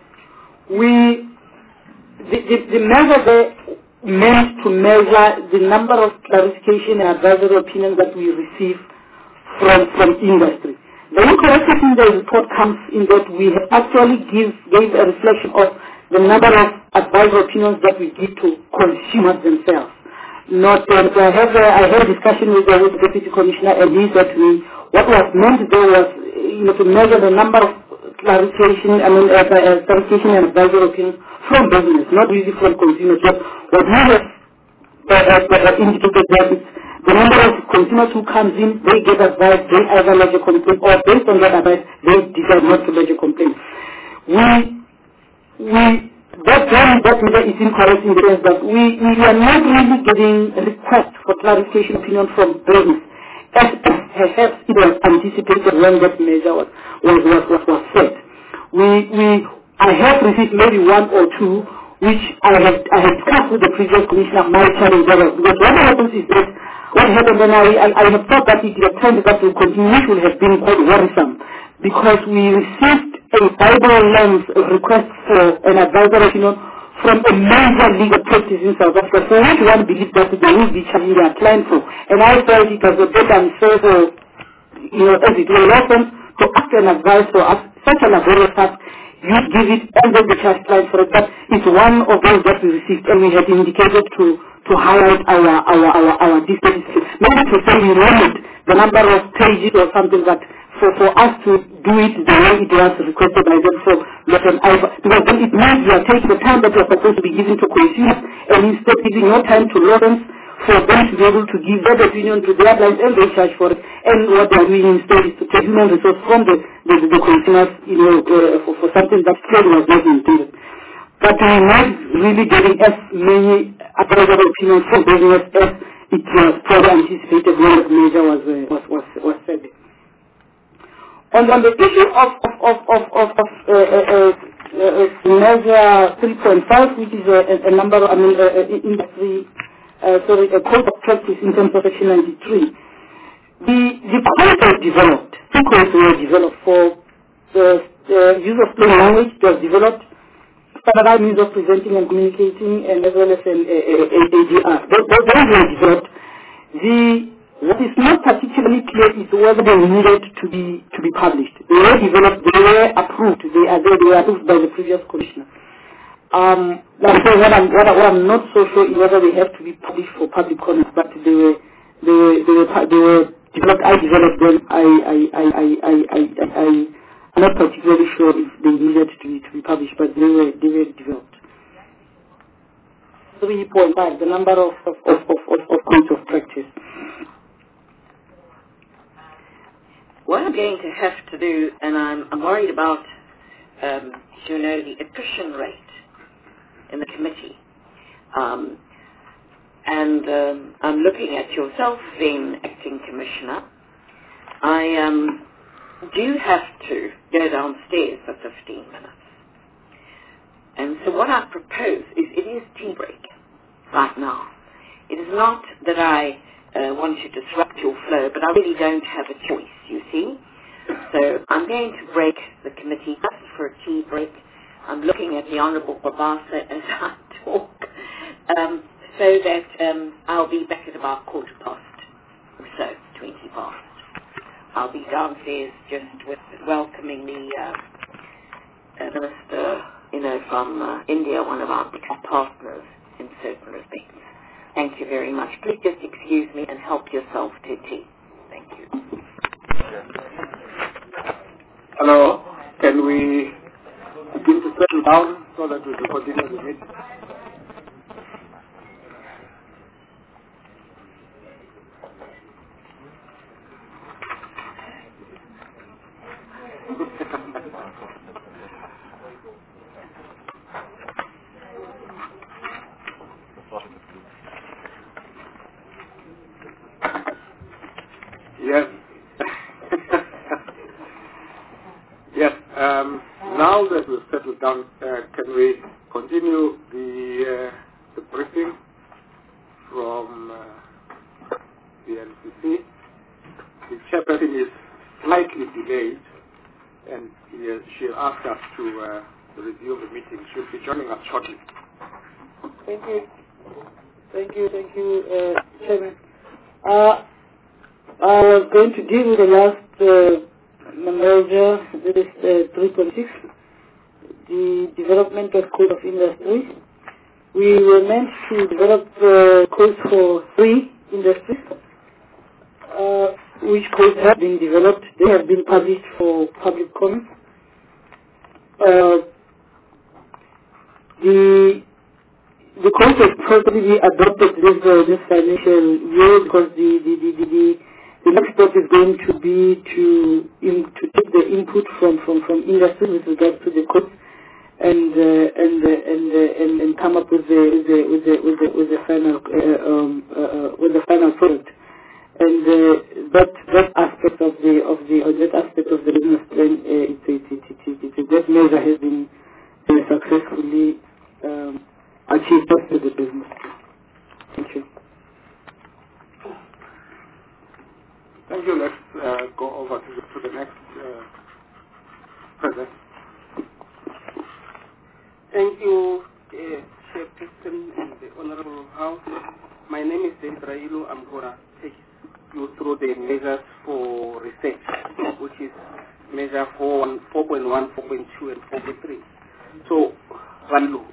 we, the, the, the measure there meant to measure the number of clarification and advisory opinions that we receive from, from industry. The incorrectness in the report comes in that we actually give, gave a reflection of the number of advisory opinions that we give to consumers themselves. Not, um, I have a, I had a discussion with the, with the Deputy Commissioner, and he said to me, what was meant there was, you know, to measure the number of clarification, I mean, uh, uh, clarification and advisory opinions from business, not really from consumers. But what we have uh, uh, uh, indicated that it's the number of consumers who comes in, they get advice, they either lodge a complaint, or based on that advice, they decide not to lodge a complaint. We, we, that that, that measure is incorrect in the sense that we, we are not really getting requests for clarification opinion from business, as perhaps it was anticipated when that measure was, was, was, was, was set. We, we, I have received maybe one or two, which I had, I had discussed with the previous commissioner, my challenge level, because what happens is that what happened, and I, I, I have thought that it is a trend that will continue, which would have been quite worrisome, because we received a Bible lens request for an advisory opinion from a major legal practice in South Africa, for which one believes that they will be charging their client for. And I felt it was a bit unfair for, you know, as it will happen, to ask an advice for us, such a laborious task. You give it and then the charge client for it. But it's one of those that we received, and we had indicated to, to highlight our, our, our, our dissatisfaction. Maybe to say we limit the number of pages or something, but for, for us to do it the way it was requested by them for let an I, because then it means you are taking the time that you are supposed to be giving to consumers, and instead giving no time to lawyers for them to be able to give their opinion to their clients, and they charge for it. And what they are doing instead is to take human resource from the, the, the consumers, you know, uh, for, for something that clearly was not intended. But we are not really getting as many advisory opinions from business as it was probably anticipated when the measure was, uh, was, was, was said. On, on the issue of, of, of, of, of, of uh, uh, uh, measure three point five, which is a, a number, I mean, uh, industry, uh, sorry, a code of practice in terms of section ninety-three, the, the codes were developed, two codes were developed for the, the use of plain language. It was developed, standardized means of presenting and communicating, and as well as an A D R. Those were developed. The What is not particularly clear is whether they needed to be to be published. They were developed, they were approved, they are they were approved by the previous commissioner. Um, like I said, what I'm, what, I, what I'm not so sure is whether they have to be published for public comment, but they were they were they were, they were developed. I developed them. I I I I I I, I I'm not particularly sure if they needed to be to be published, but they were they were developed. Three point five, the number of of of of, of, of codes of practice. What I'm going to have to do, and I'm, I'm worried about, um, you know, the attrition rate in the committee. Um, and um, I'm looking at yourself then, Acting Commissioner. I um, do have to go downstairs for fifteen minutes. And so what I propose is it is tea break right now. It is not that I uh, want to disrupt your flow, but I really don't have a choice, you see. So I'm going to break the committee just for a tea break. I'm looking at the Honourable Babasa as I talk, um, so that um, I'll be back at about quarter past or so, twenty past. I'll be downstairs just with welcoming the uh, uh, minister, you know, from uh, India, one of our biggest partners in certain respects. Thank you very much. Please just excuse me and help yourself to tea. Thank you. Hello, can we begin to settle down so that we can continue the meeting? Yes. Yes. Um, now that we've settled down, uh, can we continue the uh, the briefing from uh, the N C C? The chairperson is slightly delayed, and he, she asked us to uh, resume the meeting. She'll be joining us shortly. Thank you. Thank you, thank you, uh, Chairman. Uh, I was going to deal with the last uh, measure, that is uh, three point six, the development of Code of Industry. We were meant to develop uh, codes for three industries, uh, which codes have been developed. They have been published for public comment. Uh, the The course will probably be adopted this, uh, this financial year because the, the, the, the, the, the next step is going to be to in, to take the input from, from, from industry with regard to the course and uh, and, uh, and, uh, and and come up with the with the with the with the, with the final uh, um, uh, with the final product. And uh, that that aspect of the of the or that aspect of the business plan, uh, it, it, it, it, it, it, that measure has been uh, successfully um, achieved to the business. Thank you. Thank you. Let's uh, go over to the, to the next uh, present. Thank you, uh, Chairperson and the Honorable House. My name is David Railu. I'm going to take you through the measures for research, which is measure four point one, four point two, and four point three. So, one look.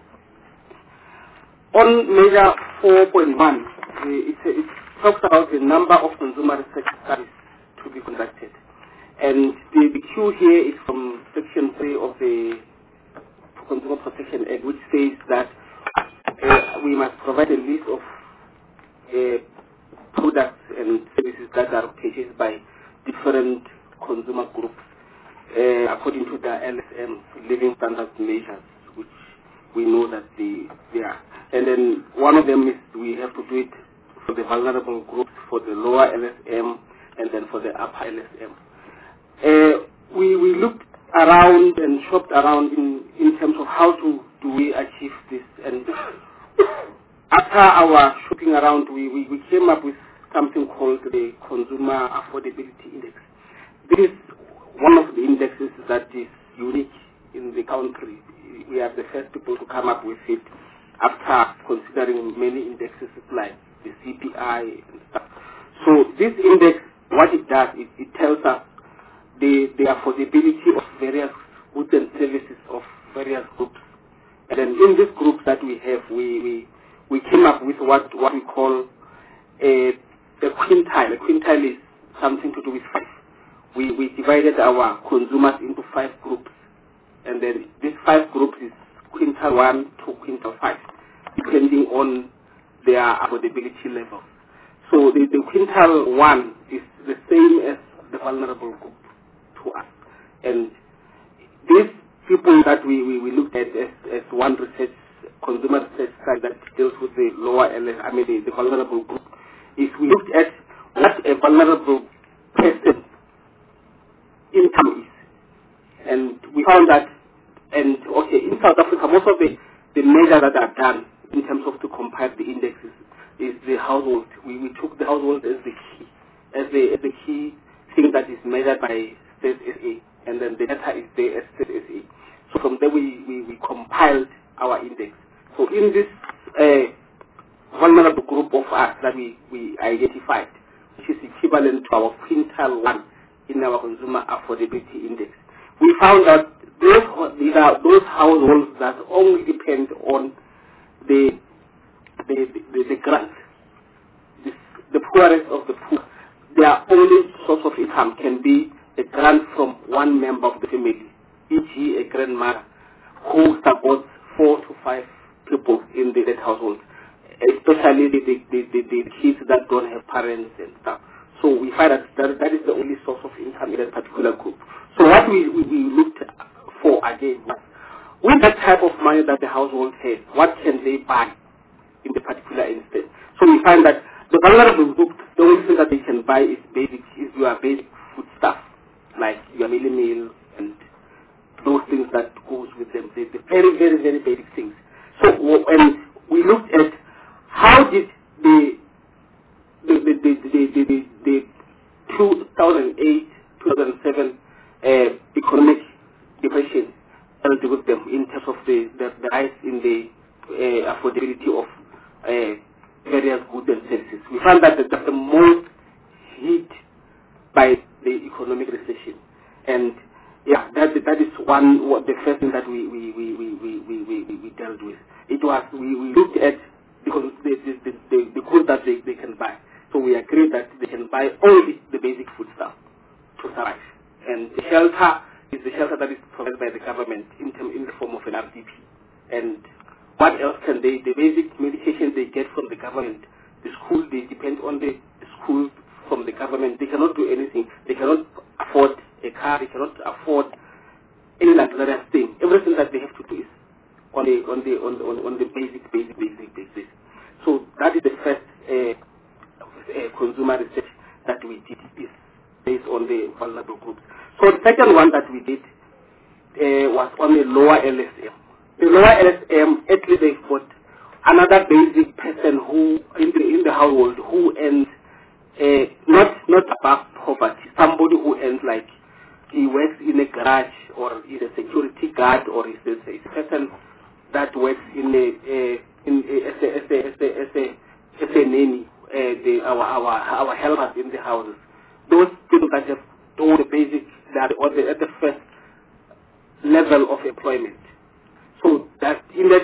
On measure four point one, it, it talks about the number of consumer research studies to be conducted. And the, the cue here is from Section three of the Consumer Protection Act, which says that uh, we must provide a list of uh, products and services that are purchased by different consumer groups uh, according to the L S M, Living Standards Measures, which we know that they, they are. And then one of them is we have to do it for the vulnerable groups, for the lower L S M, and then for the upper L S M. Uh, we, we looked around and shopped around in, in terms of how to do we achieve this. And after our shopping around, we, we, we came up with something called the Consumer Affordability Index. This is one of the indexes that is unique in the country. We are the first people to come up with it after considering many indexes like the C P I and stuff. So this index, what it does, it, it tells us the, the affordability of various goods and services of various groups. And then in these groups that we have, we, we, we came up with what, what we call a, a quintile. A quintile is something to do with five. We, we divided our consumers into five groups. And then these five groups is quintile one to quintile five, depending on their affordability level. So the, the quintile one is the same as the vulnerable group to us. And these people that we, we, we looked at as, as one research consumer research side that deals with the lower, L S, I mean the, the vulnerable group, is we looked at what a vulnerable person income is. And we found that, and okay, in South Africa, most of the, the measures that are done in terms of to compile the indexes is the household. We, we took the household as the key, as the, as the key thing that is measured by State S A, and then the data is there as State S A. So from there we, we, we compiled our index. So in this uh, vulnerable group of us that we, we identified, which is equivalent to our quintile one in our consumer affordability index, we found that those, these are those households that only depend on the the, the, the grant. The, the poorest of the poor, their only source of income can be a grant from one member of the family, for example a grandmother who supports four to five people in the, that household, especially the, the, the, the, the kids that don't have parents and stuff. So we find that, that that is the only source of income in that particular group. So what we, we, we looked for again was, with that type of money that the household has, what can they buy in the particular instance? So we find that the vulnerable group, the only thing that they can buy is basic, is your basic food stuff, like your mealy meal and those things that goes with them, the, the very, very, very basic things. So when we looked at how did the the the the the, the, the, the two thousand eight, two thousand seven uh, economic depression dealt with them in terms of the, the, the rise in the uh, affordability of uh, various goods and services. We found that that's the most hit by the economic recession, and yeah, that that is one what the first thing that we we we we we, we, we, we dealt with. It was we, we looked at because the the, the, the, the goods that they, they can buy. So we agreed that they can buy only the basic food stuff to survive, and the shelter is the shelter that is provided by the government in term, in the form of an R D P. And what else can they? The basic medication they get from the government. The school, they depend on the school from the government. They cannot do anything. They cannot afford a car. They cannot afford any luxurious thing. Everything that they have to do is on the on the on the, on the basic basic basic basic. So that is the first uh, uh, consumer research that we did, is based on the vulnerable groups. So the second one that we did uh, was on the lower L S M. The lower L S M, actually they've got another basic person who in the in the household who earns uh, not not above poverty. Somebody who earns like he works in a garage or is a security guard or is a, is a person that works in a, a in a, as a as a as a as a, as a nanny. Uh, the, our our our helpers in the houses. Those people that have all the basic that or the, at the first level of employment. So that in that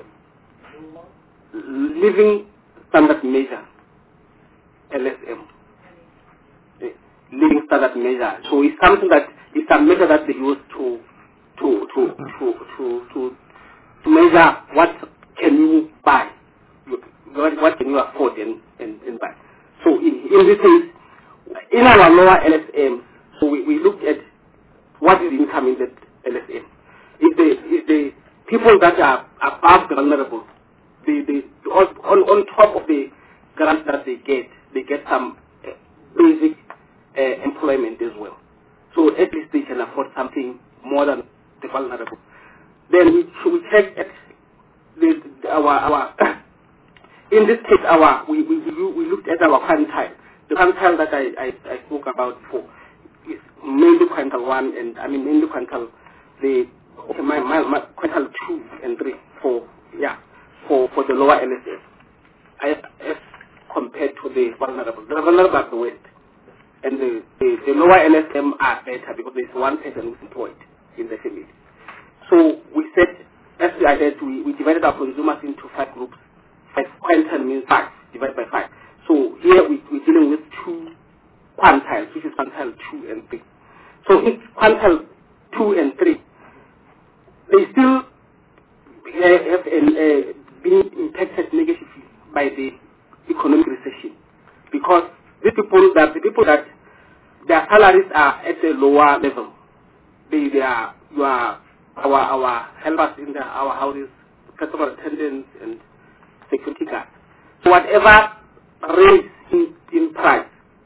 living standard measure, L S M, living standard measure. So it's something that it's a measure that they use to to to to to to, to measure what can you buy, what, what can you afford and, and, and buy. So in, in this case, in our lower L S M, so we, we looked at what is income in that L S M. If the, if the people that are above the vulnerable, they, they, on, on top of the grants that they get, they get some uh, basic uh, employment as well. So at least they can afford something more than the vulnerable. Then we, so we check at the, our, our in this case, our we, we, we looked at our quintile. The quintile that I, I, I spoke about before is mainly quintile one, and I mean mainly quintile the okay, my, my, my quintile two and three for yeah for, for the lower L S M. I, as compared to the vulnerable. The vulnerable are the worst, and the, the, the lower L S M are better because there's one person who's employed in the family. So we said, as I said, we, we divided our consumers into five groups. Five quintile means five divided by five. So here we, we're dealing with two quintiles, which is quintile two and three. So in quintile two and three, they still uh, have uh, been impacted negatively by the economic recession, because the people that the people that their salaries are at a lower level, they, they are you are our our helpers in the, our houses, petrol attendants and security guards. So whatever raise in, in price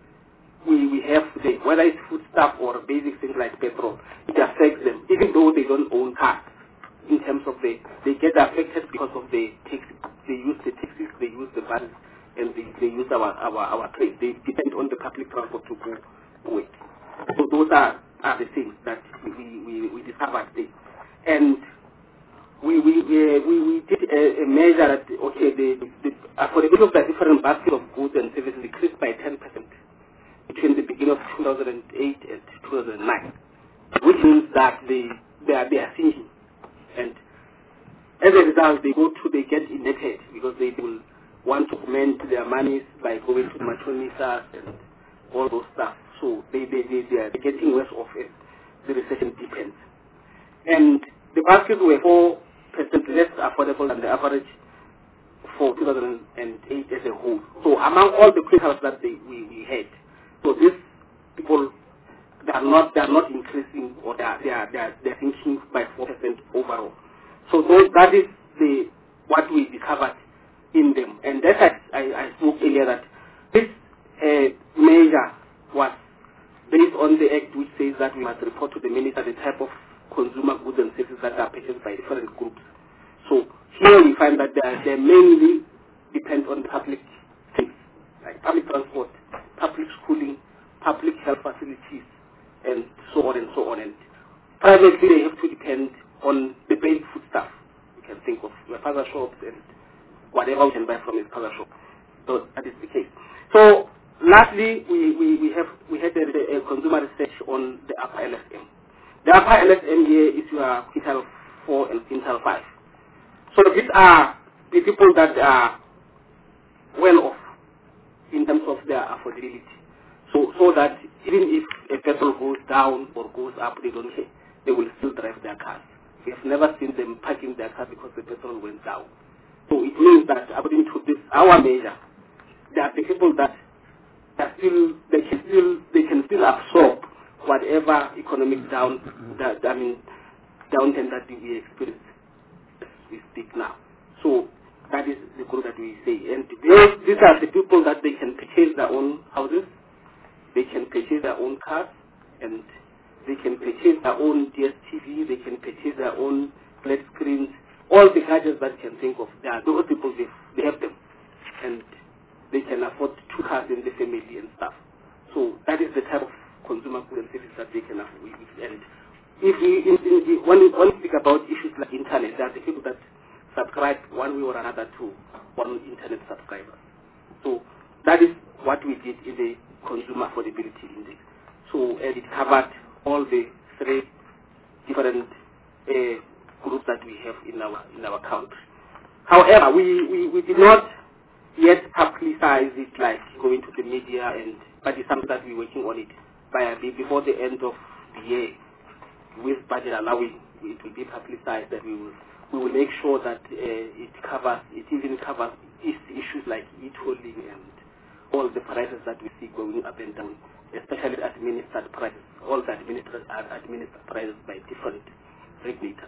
we, we have today, whether it's foodstuff or basic things like petrol, it affects them, even though they don't own cars. In terms of the, they get affected because of the taxi. They use the taxis, they use the buses, and they, they use our, our, our train. They depend on the public transport to go away. So those are, are the things that we, we, we discovered there. And we, we, we, we, we did a, a measure that, okay, the, the affordability of the different basket of goods and services decreased by ten percent between the beginning of two thousand eight and two thousand nine, which means that they, they, are, they are sinking. And as a result, they go to, they get indebted because they will want to augment their monies by going to matronisas and all those stuff. So they, they, they, they are getting worse off as the recession deepens. And the baskets were four percent less affordable than the average for two thousand eight as a whole. So among all the criticals that they, we, we had, so these people, they are not, they are not increasing, or they are, they are, they are, they are thinking by four percent overall. So those, that is the, what we discovered in them. And that's I, I spoke earlier that this uh, measure was based on the act which says that we must report to the minister the type of consumer goods and services that are purchased by different groups. So here we find that they, are, they mainly depend on public things, like public transport, public schooling, public health facilities, and so on and so on. And privately they have to depend on the basic food stuff. You can think of your father shops and whatever we can buy from his father shop. So that is the case. So lastly, we, we, we have we had a, a consumer research on the upper L S M. The upper L S M here is your quintile four and quintile five. So these are the people that are well off in terms of their affordability. So so that even if a petrol goes down or goes up, they don't care. They will still drive their cars. We have never seen them parking their car because the petrol went down. So it means that according to this, our measure, there are the people that are still, they can still, they can still absorb whatever economic down, that, I mean, downturn that we experience as we speak now. So that is the group that we say. And they, these are the people that they can purchase their own houses, they can purchase their own cars, and they can purchase their own D S T V, they can purchase their own flat screens, all the gadgets that you can think of. There are those people, they, they have them. And they can afford two cars in the family and stuff. So that is the type of consumer goods and services that they can afford. And if we, in, in, when, we, when we speak about issues like internet, there are the people that subscribe one way or another to one internet subscriber. So that is what we did in the consumer affordability index. So and it covered all the three different uh, groups that we have in our in our country. However, we, we, we did not yet publicize it like going to the media, and but it's something that we're working on it by before the end of the year. With budget allowing, it will be publicized that we will we will make sure that uh, it covers it even covers issues like e-tolling and all the prices that we see going up and down, especially administered prices. All the administered are administered prices by different regulators.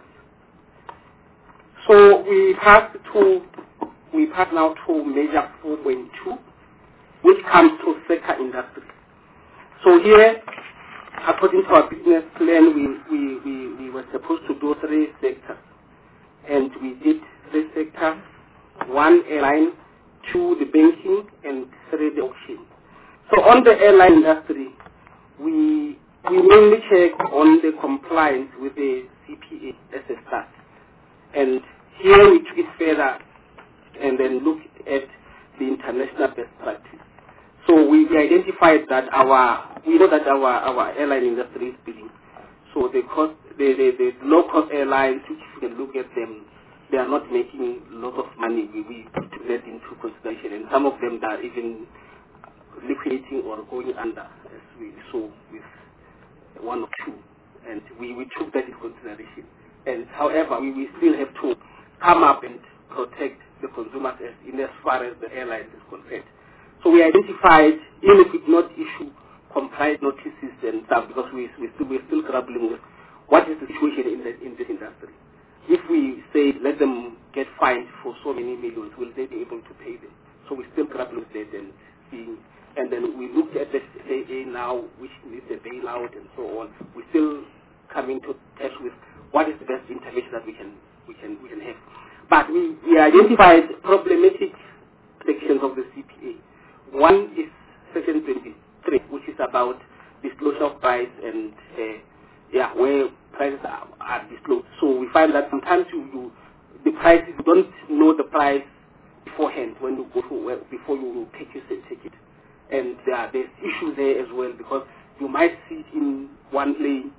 So we pass to we pass now to measure four point two, which comes to sector industry. So here, according to our business plan, we, we, we, we were supposed to do three sectors. And we did three sectors, one airline, two the banking, and three the auction. So on the airline industry, we, we mainly check on the compliance with the C P A as a start. And here we took it further and then look at the international best practice. So we identified that our, we know that our, our airline industry is building. So the cost, the, the, the low-cost airlines, which you can look at them, they are not making lots of money. We, we took that into consideration. And some of them are even liquidating or going under, as we saw with one or two. And we, we took that into consideration. And however, we, we still have to come up and protect the consumers as, in as far as the airlines is concerned. So we identified, even if we did not issue compliance notices and stuff, because we, we still, we're still grappling with what is the situation in, the, in this industry. If we say let them get fined for so many millions, will they be able to pay them? So we still grapple with that and seeing, and then we look at the A A now, which needs a bailout and so on. We still come into touch with what is the best intervention that we can we can we can have. But we, we identified problematic sections of the C P A. One is section twenty-three, which is about disclosure of price and uh, yeah, where prices are, are disclosed. So we find that sometimes you, you the prices you don't know the price beforehand when you go to well, before you purchase a ticket, and uh, there's issues there as well because you might see in one lane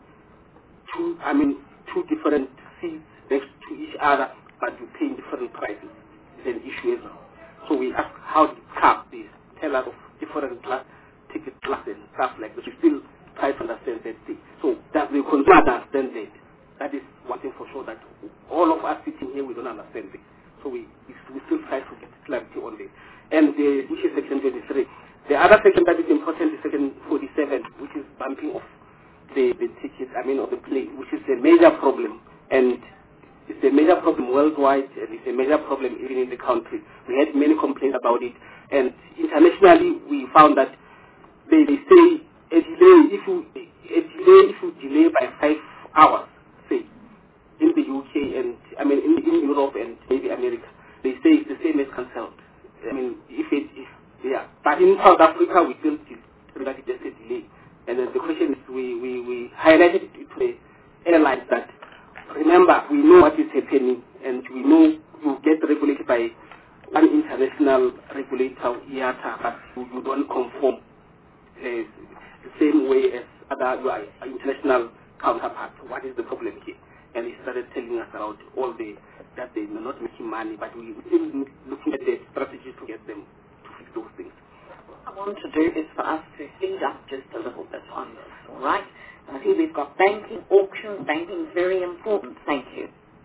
two I mean two different seats next to each other, but you pay different prices. It's an issue as well. So we ask how to cap this, tell us of different class, ticket classes and stuff like that. We still try to understand that thing. So that the consumer understand that. That is one thing for sure, that all of us sitting here, we don't understand it. So we, we still try to get clarity on this. And the, which is section twenty-three. The other section that is important is section forty-seven, which is bumping of the, the tickets, I mean of the plane, which is a major problem. And it's a major problem worldwide, and it's a major problem even in the country. We had many complaints about it. And internationally, we found that they, they say a delay, if you, a delay, if you delay by five hours, say, in the U K and, I mean, in, in Europe and maybe America, they say it's the same as cancelled. I mean, if it, if, yeah. But in South Africa, we still regard it as a delay. And then the question is, we, we, we highlighted it to the airlines that, remember, we know what is happening, and we know you get regulated by one international regulator, I A T A, but you, you don't conform uh, the same way as other your international counterparts. What is the problem here? And he started telling us about all the that they are not making money, but we are still looking at the strategy to get them to fix those things. What I want to do is for us to speed up just a little bit on this, all right? I see we've got banking, auctions. Banking is very important. Thank you.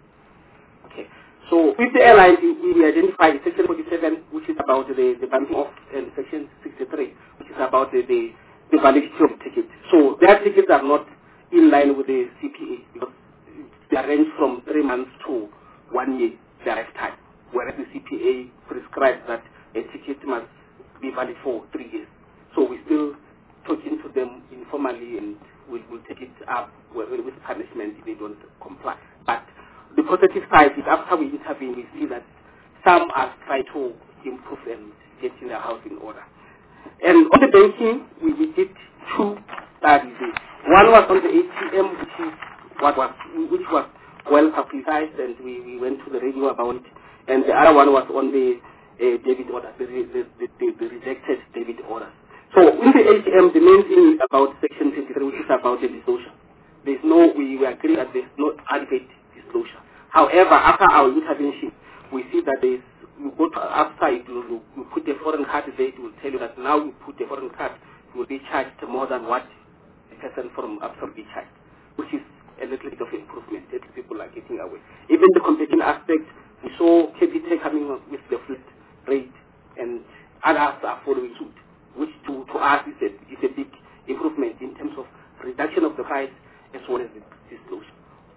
Okay. So with the airlines, we, we identified section forty-seven, which is about the, the bumping off, and section sixty-three, which is about the, the, the validity of the ticket. So their tickets are not in line with the C P A because they range from three months to one year, their lifetime, whereas the C P A prescribes that a ticket must be valid for three years. So we still talking to them informally, and we'll, we'll take it up with, with punishment if they don't comply. But the positive side is after we intervene, we see that some are trying to improve and get in their house in order. And on the banking, we, we did two studies. One was on the A T M, which is what was which was well publicized, and we, we went to the radio about it. And the other one was on the uh, debit order, the, the, the, the, the rejected debit orders. So in the A T M, the main thing is about section twenty-three, which is about the disclosure. There's no, we, we agree that there's no adequate disclosure. However, after our intervention, we see that there's, you go to outside, you, you, you put a foreign card there, it will tell you that now you put a foreign card, you will be charged more than what a person from outside will be charged, which is a little bit of improvement that people are getting away. Even the competing aspect, we saw K P T coming up with the flat rate, and others are following suit, which to, to us is a, is a big improvement in terms of reduction of the price as well as the disclosure.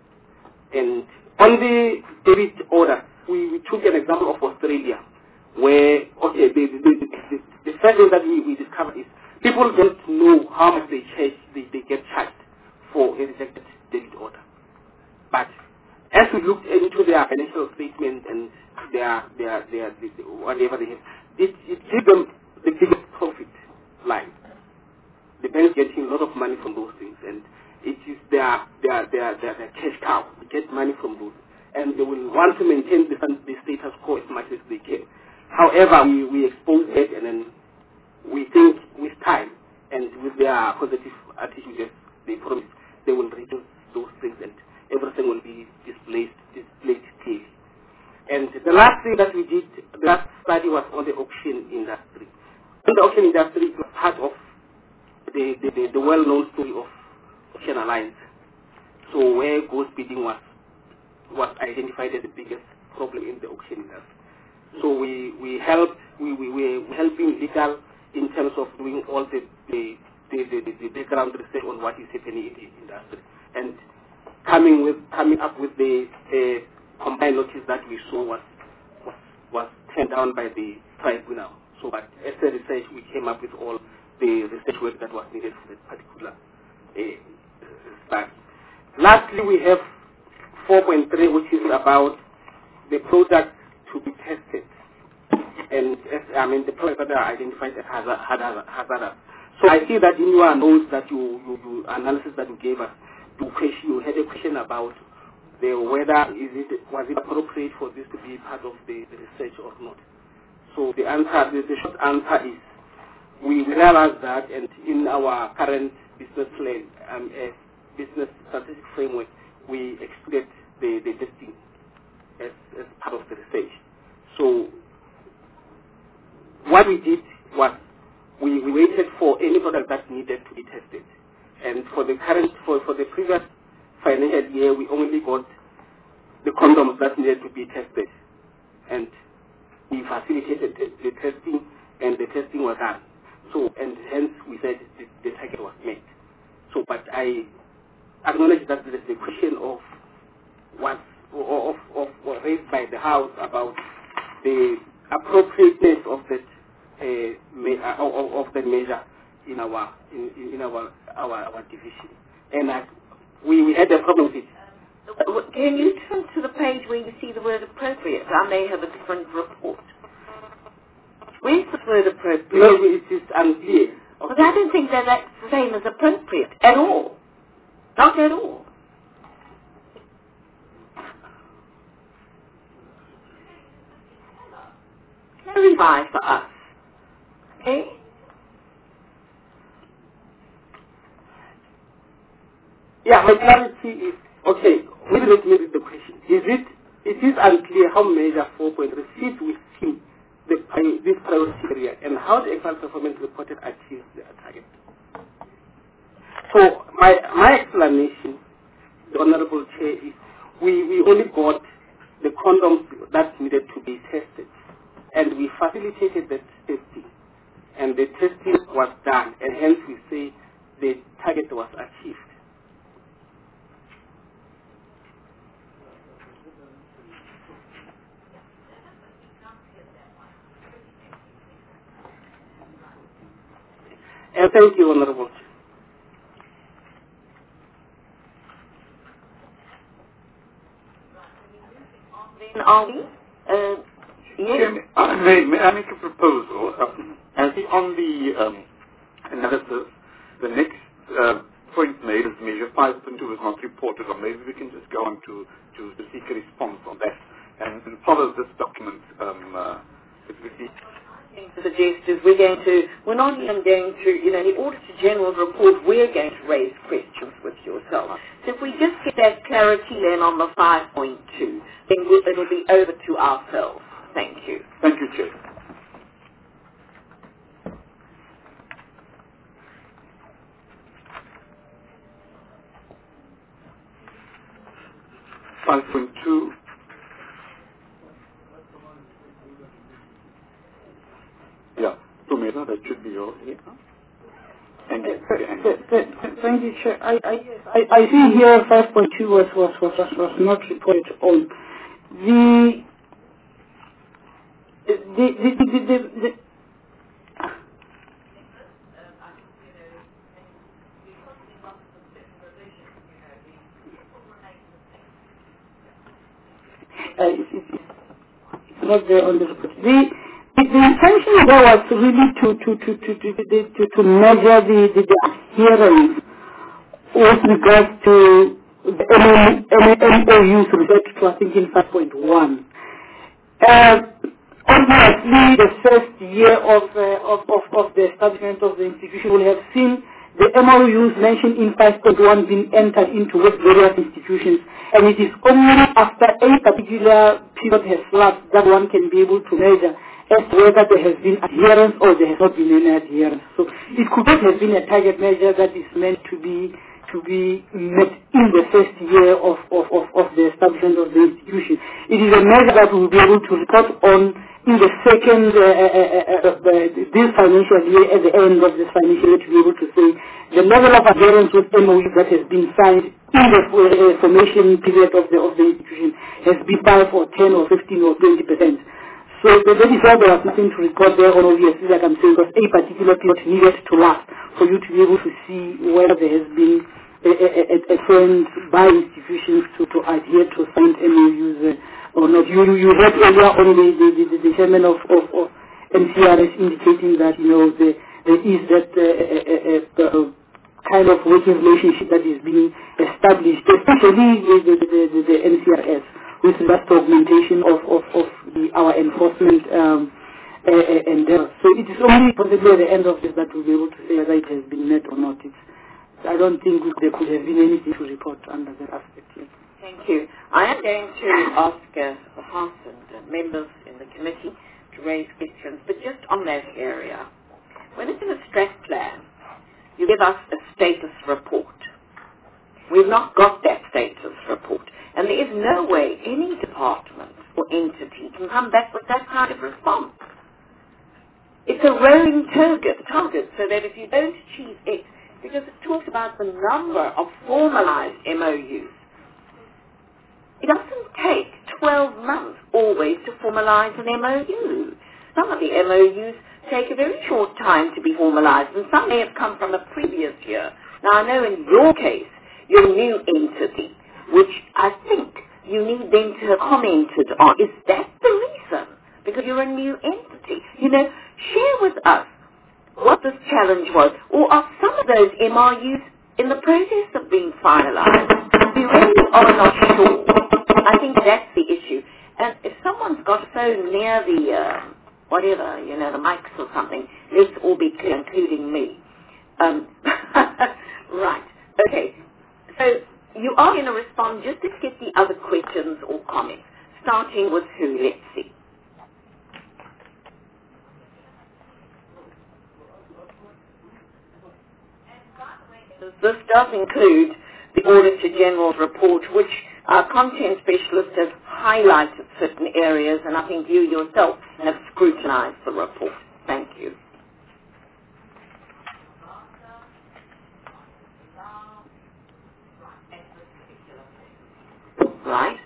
And on the debit order, we, we took an example of Australia, where, okay, the, the, the, the, the first thing that we, we discovered is people don't know how much they charge, they, they get charged for a rejected debit order. But as we looked into their financial statement and their, their, their, their whatever they have, it, it gives them the biggest profit line. The bank getting a lot of money from those things, and it is their, their, their, their, their cash cow. They get money from those. And they will want to maintain the, the status quo as much as they can. However, we, we expose it, and then we think with time and with their positive attitude, as they promise, they will reduce those things and everything will be displayed, displayed clearly. And the last thing that we did, the last study was on the auction industry. In the auction industry, it was part of the, the, the, the well-known story of Auction Alliance. So where ghost bidding was was identified as the biggest problem in the auction industry. So we we helped we we were helping legal in terms of doing all the the the, the, the background research on what is happening in the industry, and coming with coming up with the uh, combined notice that we saw was was turned down by the tribunal. So, but as a research, we came up with all the research work that was needed for that particular uh, study. Lastly, we have four point three, which is about the product to be tested. And as, I mean, the products that are identified as hazard, hazard, hazardous. So I see that in your notes that you, you, you analysis that you gave us, you, question, you had a question about the whether is it was it appropriate for this to be part of the, the research or not. So the answer, the, the short answer is we realize that, and in our current business plan, um, uh, business strategic framework, we excluded the, the testing as, as part of the research. So what we did was we, we waited for any product that needed to be tested. And for the current, for, for the previous financial year, we only got the condoms that needed to be tested. And we facilitated the, the testing, and the testing was done. So, and hence we said the, the target was met. So, but I acknowledge that there is the question of what, of, of, of raised by the House about the appropriateness of that uh, me, uh, of, of that measure in our in, in our, our our division, and uh, we, we had a problem with it. Can you turn to the page where you see the word appropriate? I may have a different report. Where's the word appropriate? No, it is unclear. Okay. But I don't think that that's the same as appropriate at all. Not at all. Clarify for us. Okay? Yeah, my clarity is, okay, maybe let me read the question. Is it, it is unclear how measure four point three fits within the, this priority area and how the actual performance reported achieves the target. So my, my explanation, the Honorable Chair, is we, we only got the condoms that needed to be tested, and we facilitated that testing, and the testing was done, and hence we say the target was achieved. And thank you, Honorable Chair. Then are we? Uh, yes? Uh, may, may I make a proposal? Uh, I think on the um, analysis, the next uh, point made is measure five point two is not reported on. Maybe we can just go on to, to, to seek a response on that and, and follow this document. Um, uh, it would be Suggest is we're going to, we're not even going to, you know, in the Auditor General's report, we're going to raise questions with yourself. So if we just get that clarity then on the five point two, then we'll, it'll be over to ourselves. Thank you. Thank you, Chair. five point two. Yeah, Tumira, that should be yours. Yeah. Thank you. Thank you, Chair. I, I, I, I see here five point two was, was, was, was not reported on. The, the, the, the, the, the uh, it's, it's, it's not there on the report. The, The, the intention there was really to to to to to, to, to, to measure the, the, the adherence with regards to the M O Us referred to, I think, in five point one. Uh, obviously, the first year of, uh, of, of, of the establishment of the institution will have seen the M O Us mentioned in five point one being entered into with various institutions, and it is only after a particular period has lapsed that one can be able to measure as to whether there has been adherence or there has not been any adherence. So it could not have been a target measure that is meant to be to be met in the first year of, of, of, of the establishment of the institution. It is a measure that we will be able to report on in the second, uh, uh, uh, uh, this financial year, at the end of this financial year, to be able to say the level of adherence with M O U that has been signed in the uh, formation period of the, of the institution has been five or ten or fifteen or twenty percent. So there, there, there is why there was nothing to record there, or obviously, like I'm saying, because a particular period needed to last for you to be able to see whether there has been a, a, a, a trend by institutions to, to adhere to signed M O Us uh, or not. You, you heard earlier on the, the, the, the chairman of, of, of N C R S indicating that, you know, the, there is that uh, uh, uh, uh, kind of working relationship that is being established, especially the, the, the, the, the N C R S, with that augmentation of, of, of the, our enforcement um, uh, uh, endeavor. So it is only possibly at the end of this that we'll be able to say whether it has been met or not. It's, I don't think there could have been anything to report under that aspect yet. Thank you. I am going to ask uh, the House and uh, members in the committee to raise questions, but just on that area. When it's in a stress plan, you give us a status report. We've not got that status report. And there is no way any department or entity can come back with that kind of response. It's a rolling target, target so that if you don't achieve X, because it talks about the number of formalized M O Us, it doesn't take twelve months always to formalize an M O U. Some of the M O Us take a very short time to be formalized, and some may have come from a previous year. Now, I know in your case, your new entity, which I think you need them to have commented on. Is that the reason? Because you're a new entity. You know, share with us what this challenge was. Or are some of those M R Us in the process of being finalized? We really are not sure. I think that's the issue. And if someone's got a phone near the, uh, whatever, you know, the mics or something, let's all be clear, including me. Um, right. Okay. So you are going to respond just to get the other questions or comments, starting with who? Let's see. This does include the Auditor General's report, which our content specialist has highlighted certain areas, and I think you yourself have scrutinized the report. Thank you. Right.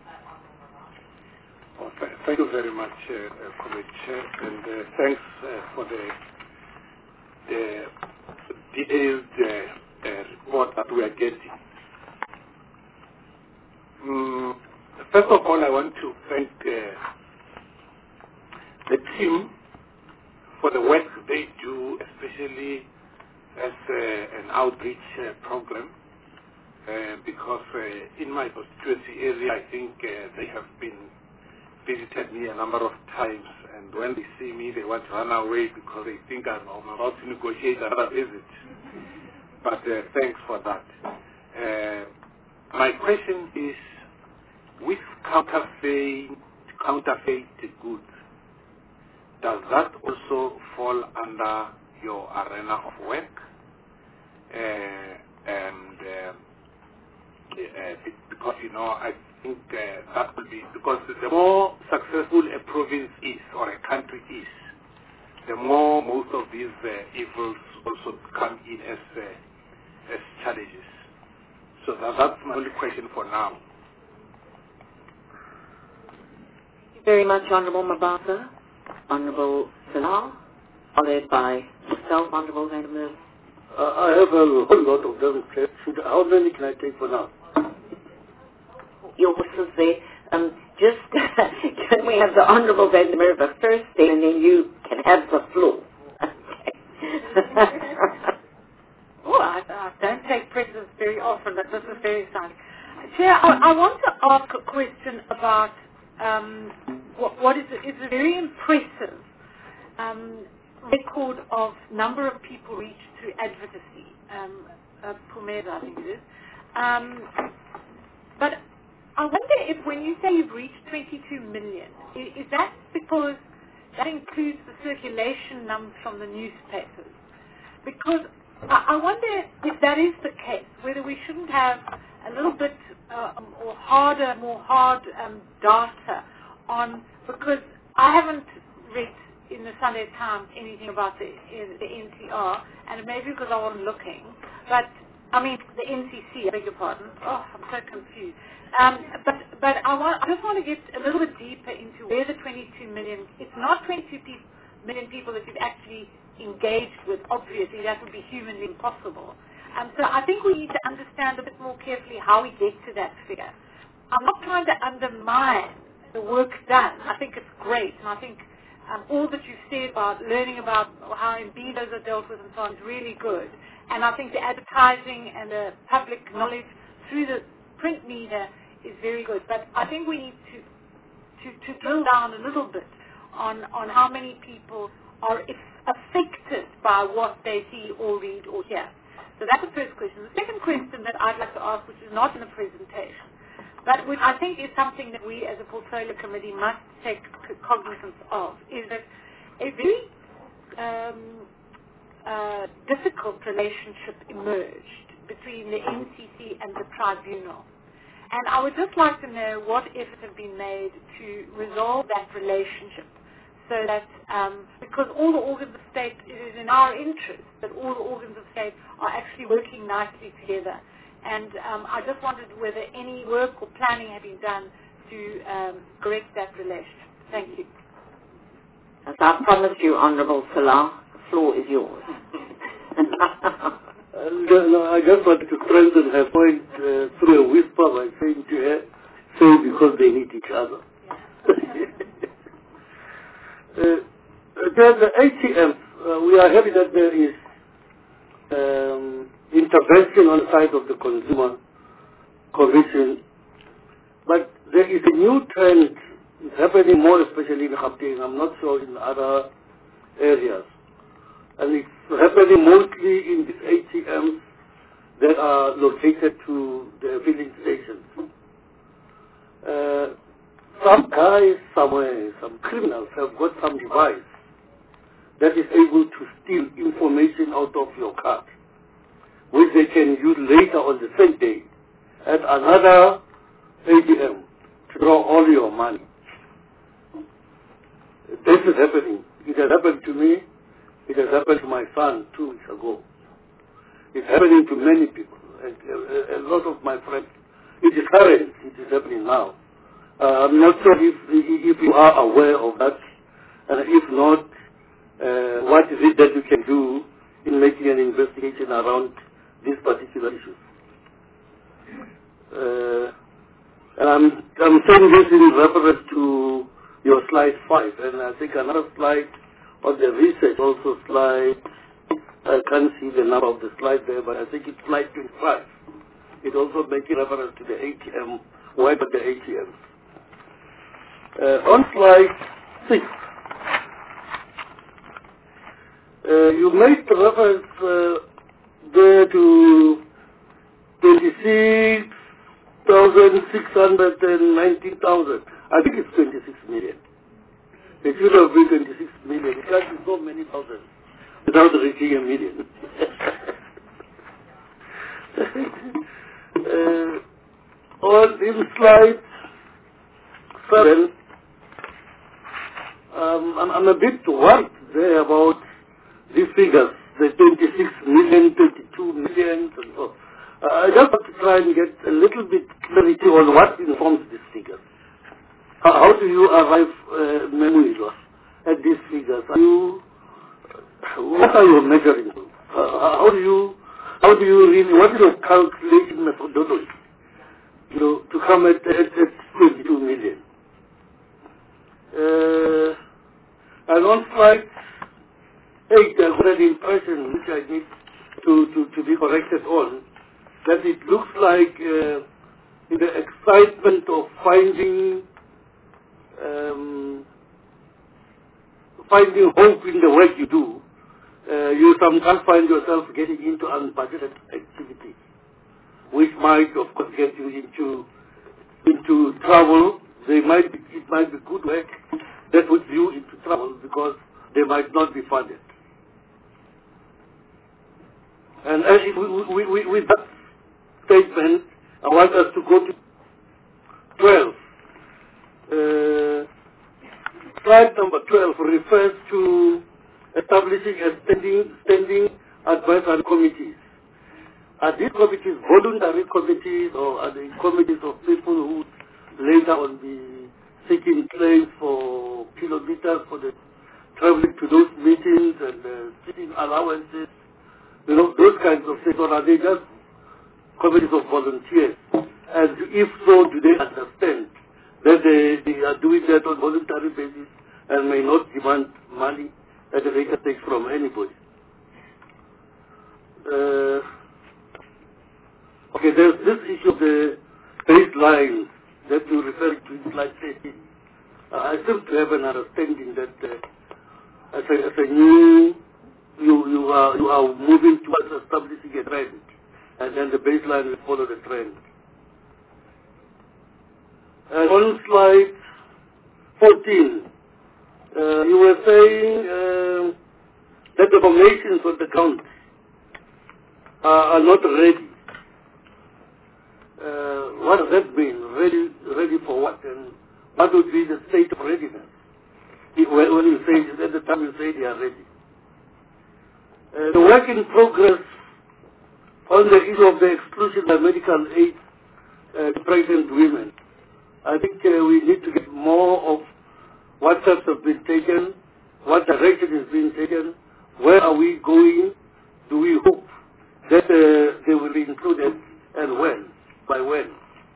Oh, th thank you very much, uh, uh, Committee Chair, and uh, thanks uh, for the, the detailed uh, uh, report that we are getting. Mm, first of all, I want to thank uh, the team for the work they do, especially as uh, an outreach uh, program. Uh, because uh, in my constituency area, I think uh, they have been visited me a number of times, and when they see me, they want to run away because they think I'm, I'm about to negotiate another visit. But uh, thanks for that. Uh, my question is, with counterfeit, counterfeit goods, does that also fall under your arena of work? Uh, and uh, Uh, because, you know, I think uh, that will be, because the more successful a province is or a country is, the more most of these uh, evils also come in as, uh, as challenges. So that, that's my only question for now. Thank you very much, Honourable Mabasa. Honourable Salah, followed by myself, Honourable Van der Merwe. Uh, I have a whole lot of them. Should, how many can I take for now? Your horses there. Um, just, can we have the Honourable Van der Merwe first thing, and then you can have the floor. Oh, I, I don't take precedence very often, but this is very exciting. Chair, I, I want to ask a question about um, what, what is, is a very impressive um, record of number of people reached through advocacy, um, uh, Pumeza, I think it is. Um, but I wonder if when you say you've reached twenty-two million, is, is that because that includes the circulation numbers from the newspapers? Because I, I wonder if that is the case, whether we shouldn't have a little bit uh, or harder, more hard um, data on, because I haven't read in the Sunday Times anything about the, the N C R, and it may be because I wasn't looking, but, I mean, the N C C, I beg your pardon. Oh, I'm so confused. Um, but, but I, want, I just want to get a little bit deeper into where the twenty-two million, it's not twenty-two pe- million people that you've actually engaged with. Obviously, that would be humanly impossible. Um, so I think we need to understand a bit more carefully how we get to that figure. I'm not trying to undermine the work done. I think it's great, and I think um, all that you've said about learning about how embedders are dealt with and so on is really good. And I think the advertising and the public knowledge through the print media is very good. But I think we need to, to, to drill down a little bit on, on how many people are affected by what they see or read or hear. So that's the first question. The second question that I'd like to ask, which is not in the presentation, but which I think is something that we as a portfolio committee must take cognizance of, is that a very um, uh, difficult relationship emerged between the N C C and the tribunal. And I would just like to know what efforts have been made to resolve that relationship so that, um, because all the organs of state, it is in our interest that all the organs of state are actually working nicely together. And um, I just wondered whether any work or planning had been done to um, correct that relationship. Thank you. As I promised you, Honourable Salah, the floor is yours. And, uh, no, I just wanted to strengthen her point uh, through a whisper by saying to her, say because they need each other. uh, then the A T M, uh, we are happy that there is um, intervention on the side of the Consumer Commission, but there is a new trend happening more especially in Gauteng. I'm not sure in other areas. And it's happening mostly in these A T Ms that are located to the filling stations. Uh, some guys somewhere, some criminals have got some device that is able to steal information out of your card, which they can use later on the same day at another A T M to draw all your money. This is happening. It has happened to me. It has happened to my son two weeks ago. It's happening to many people, and a, a lot of my friends. It is current. It is happening now. Uh, I'm not sure if if you are aware of that, and if not, uh, what is it that you can do in making an investigation around these particular issues? Uh, and I'm I'm saying this in reference to your slide five, and I think another slide on the research also slide, I can't see the number of the slide there, but I think it's slide twenty-five. It also makes reference to the A T M, why but the A T Ms. Uh, on slide six, uh, you made reference uh, there to twenty-six thousand six hundred ninety thousand. I think it's twenty-six million. It should have been twenty-six million. It can't be so many thousands without reaching a million. uh, on in slide seven, um, I'm, I'm a bit worried there about these figures, the twenty-six million, twenty-two million, and so. Uh, I just want to try and get a little bit clarity on what informs these figures. How, how do you arrive, uh, memory loss, at these figures? Are you, what are you measuring? Uh, how do you, how do you really, what is your calculation methodology, you know, to come at, at, at twenty-two million? Uh, and on slide eight, I got an impression which I need to, to, to be corrected on, that it looks like uh, in the excitement of finding um, finding hope in the work you do, uh, you sometimes find yourself getting into unbudgeted activities, which might, of course, get you into into trouble. They might be, it might be good work that would you into trouble because they might not be funded. And as we, we, we, with that statement, I want us to go to twelve. Uh, slide number twelve refers to establishing a standing, standing advisory committees. Are these committees voluntary committees, or are they committees of people who later on be seeking claims for kilometers for the traveling to those meetings and uh, seeking allowances, you know, those kinds of things, or are they just committees of volunteers? And if so, do they understand that they, they are doing that on voluntary basis and may not demand money at a later stage from anybody? Uh, okay, there's this issue of the baseline that you referred to in slide thirteen. Uh, I seem to have an understanding that uh, as, a, as a new, you, you, are, you are moving towards establishing a trend, and then the baseline will follow the trend. And on slide fourteen, uh, you were saying uh, that the formations of the count uh, are not ready. Uh, what does that mean? Ready, ready for what? And what would be the state of readiness? If, when when you say, at the time you say they are ready. Uh, the work in progress on the issue of the exclusion of medical aid uh, to pregnant women. I think uh, we need to get more of what steps have been taken, what direction is being taken, where are we going, do we hope that uh, they will be included, and when, by when.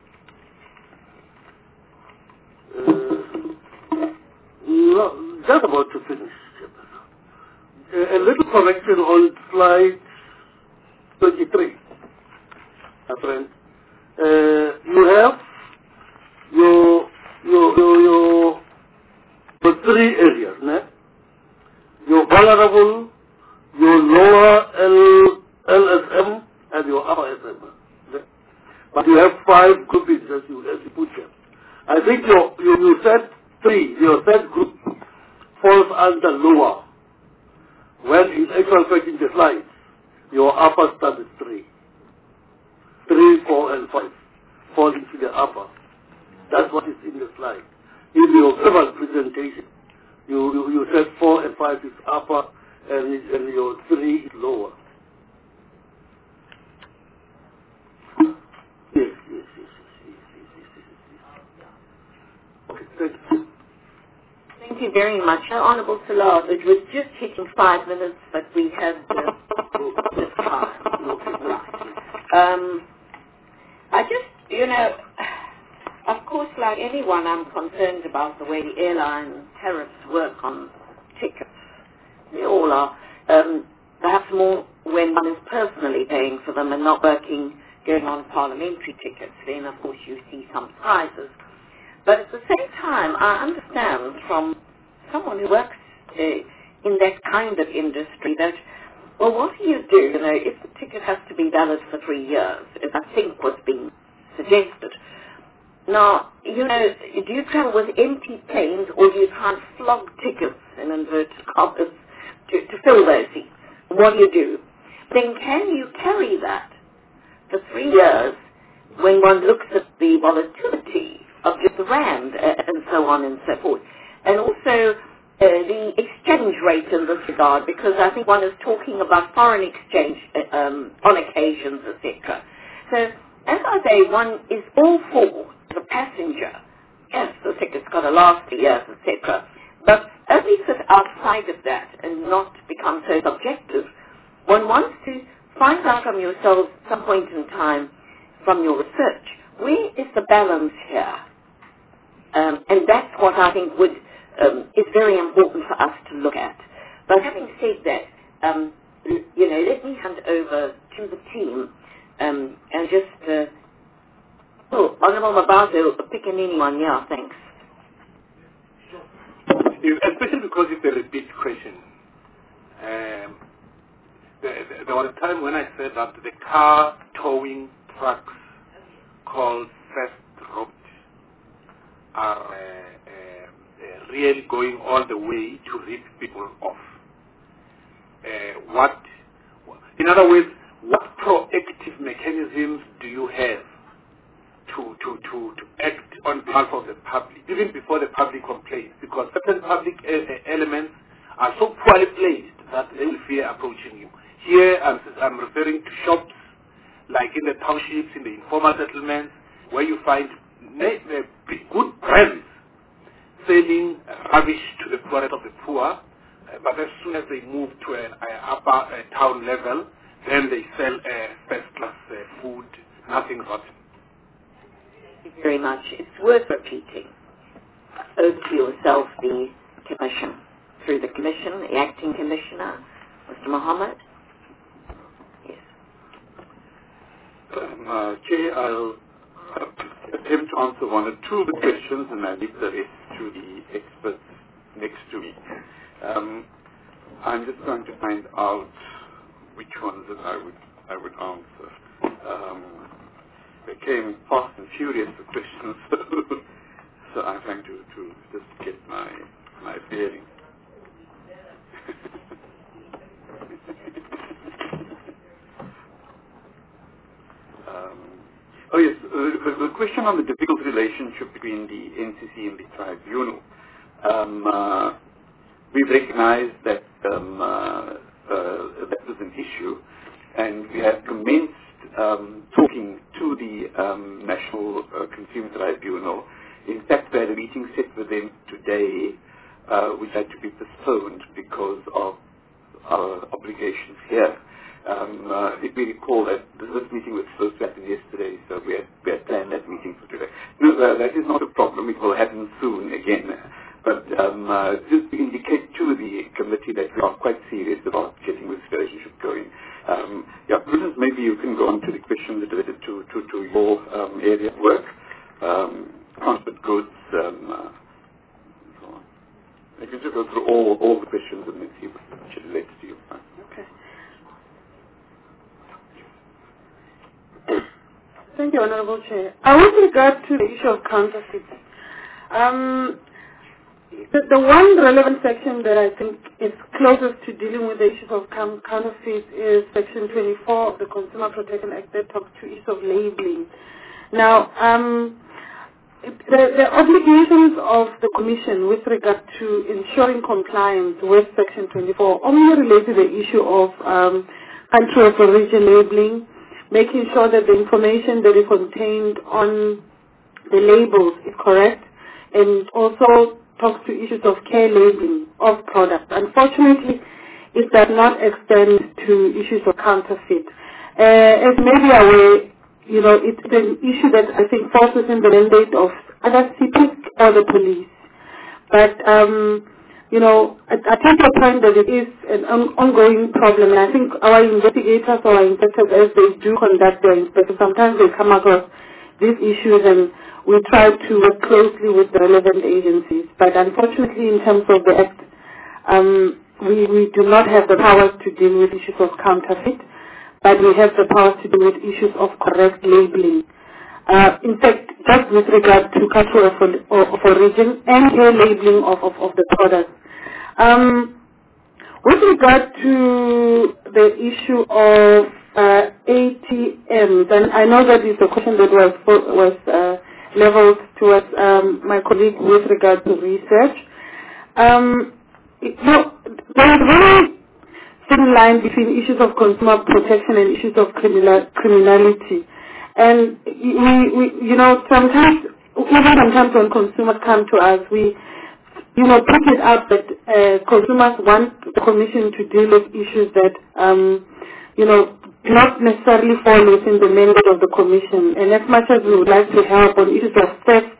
Uh, no, just about to finish. Uh, a little correction on slide twenty-three, my friend. Uh, you have your, your, your, your, your three areas, né? Your vulnerable, your lower L, L S M, and your upper S M. Né? But you have five groupings as you, as you put them. I think your, you, you said three, your third group falls under lower. When in actual fact in the slides, your upper starts at three. Three, four, and five fall into the upper. That's what is in the slide. In your verbal presentation, you, you, you said four and five is upper, and, it, and your three is lower. Yes, yes, yes, yes, yes, yes, yes, yes, yes. Okay, thank you. Thank you very much. Uh, Honourable Salah, it was just hitting five minutes, but we had uh, this time. Right. Um, I just, you know, of course, like anyone, I'm concerned about the way the airline tariffs work on tickets. We all are. Um, perhaps more when one is personally paying for them and not working, going on parliamentary tickets. Then, of course, you see some prizes. But at the same time, I understand from someone who works uh, in that kind of industry that, well, what do you do, you know, if the ticket has to be valid for three years, as I think was being suggested. Now, you know, do you travel with empty planes or do you try and flog tickets in inverted commas to, to fill those seats? What do you do? Then can you carry that for three years when one looks at the volatility of just the rand uh, and so on and so forth? And also uh, the exchange rate in this regard, because I think one is talking about foreign exchange uh, um, on occasions, et cetera. So, as I say, one is all for the passenger. Yes, the ticket's got to last for years, et cetera. But as we sit outside of that and not become so subjective, one wants to find out from yourselves at some point in time from your research, where is the balance here? Um, and that's what I think would um, is very important for us to look at. But having said that, um, you know, let me hand over to the team um, and just, uh, oh, Honourable Mabazo, pick an anyone, yeah, thanks. Especially because it's a repeat question. Um, there, there was a time when I said that the car towing trucks called First Road are uh, uh, really going all the way to rip people off. Uh, what, in other words, what proactive mechanisms do you have to, to, to, to act on behalf of the public, even before the public complains? Because certain public uh, elements are so poorly placed that they will fear approaching you. Here I'm, I'm referring to shops like in the townships, in the informal settlements, where you find be good brands selling rubbish to the poorest of the poor, uh, but as soon as they move to an uh, upper uh, town level, then they sell uh, first-class uh, food, nothing rotten. Thank you very much. It's worth repeating. Over to yourself, the Commission. Through the Commission, the Acting Commissioner, Mister Mohammed. Yes. Um, uh, Chair, I'll uh, attempt to answer one or two of the questions and I'll leave the rest to the experts next to me. Um, I'm just going to find out which ones that I would I would answer. Um, they came fast and furious, the questions, so I'm trying to, to just get my my bearing. um, oh yes, uh, the, the question on the difficult relationship between the N C C and the tribunal. Um, uh, we've recognized that um, uh, uh, that was an issue, and we have commenced um, talking to the um, National uh, Consumer Tribunal. In fact, we had a meeting set with them today, uh, which had to be postponed because of our obligations here. Um, uh, if we recall that this meeting was supposed to happen yesterday, so we had, we had planned that meeting for today. No, uh, that is not a problem. It will happen soon again. But um, uh, just to indicate to the committee that we are quite serious about getting this relationship going. Um, yeah, Prudence, maybe you can go on to the questions related to, to, to your um, area of work. Um, transport goods, um, uh, and so on. I can just go through all, all the questions and then see which relates to you. Okay. Thank you, Honorable Chair. Uh, with regard to the issue of counterfeits, um, the, the one relevant section that I think is closest to dealing with the issues of counterfeits is Section twenty-four of the Consumer Protection Act that talks to issues of labeling. Now, um, The, the obligations of the Commission with regard to ensuring compliance with Section twenty-four only relate to the issue of um, country of origin labeling, making sure that the information that is contained on the labels is correct, and also talks to issues of care labeling of products. Unfortunately, it does not extend to issues of counterfeit. Uh, as may be aware, you know, it's an issue that I think falls within the mandate of other C P or the police. But, um, you know, I, I take your point that it is an on, ongoing problem. And I think our investigators or our inspectors, as they do conduct their inspections, sometimes they come across these issues and we try to work closely with the relevant agencies. But unfortunately, in terms of the Act, um, we, we do not have the powers to deal with issues of counterfeit, but we have the power to deal with issues of correct labeling. Uh, in fact, just with regard to country of, of origin and care labeling of, of, of the products. Um, with regard to the issue of uh, A T Ms, and I know that is a question that was was uh, leveled towards um, my colleague with regard to research. Um, it, no, there is very thin line between issues of consumer protection and issues of criminal, criminality. And we, we, you know, sometimes, even sometimes when consumers come to us, we, you know, pick it up that uh, consumers want the Commission to deal with issues that, um, you know, do not necessarily fall within the mandate of the Commission. And as much as we would like to help on issues of theft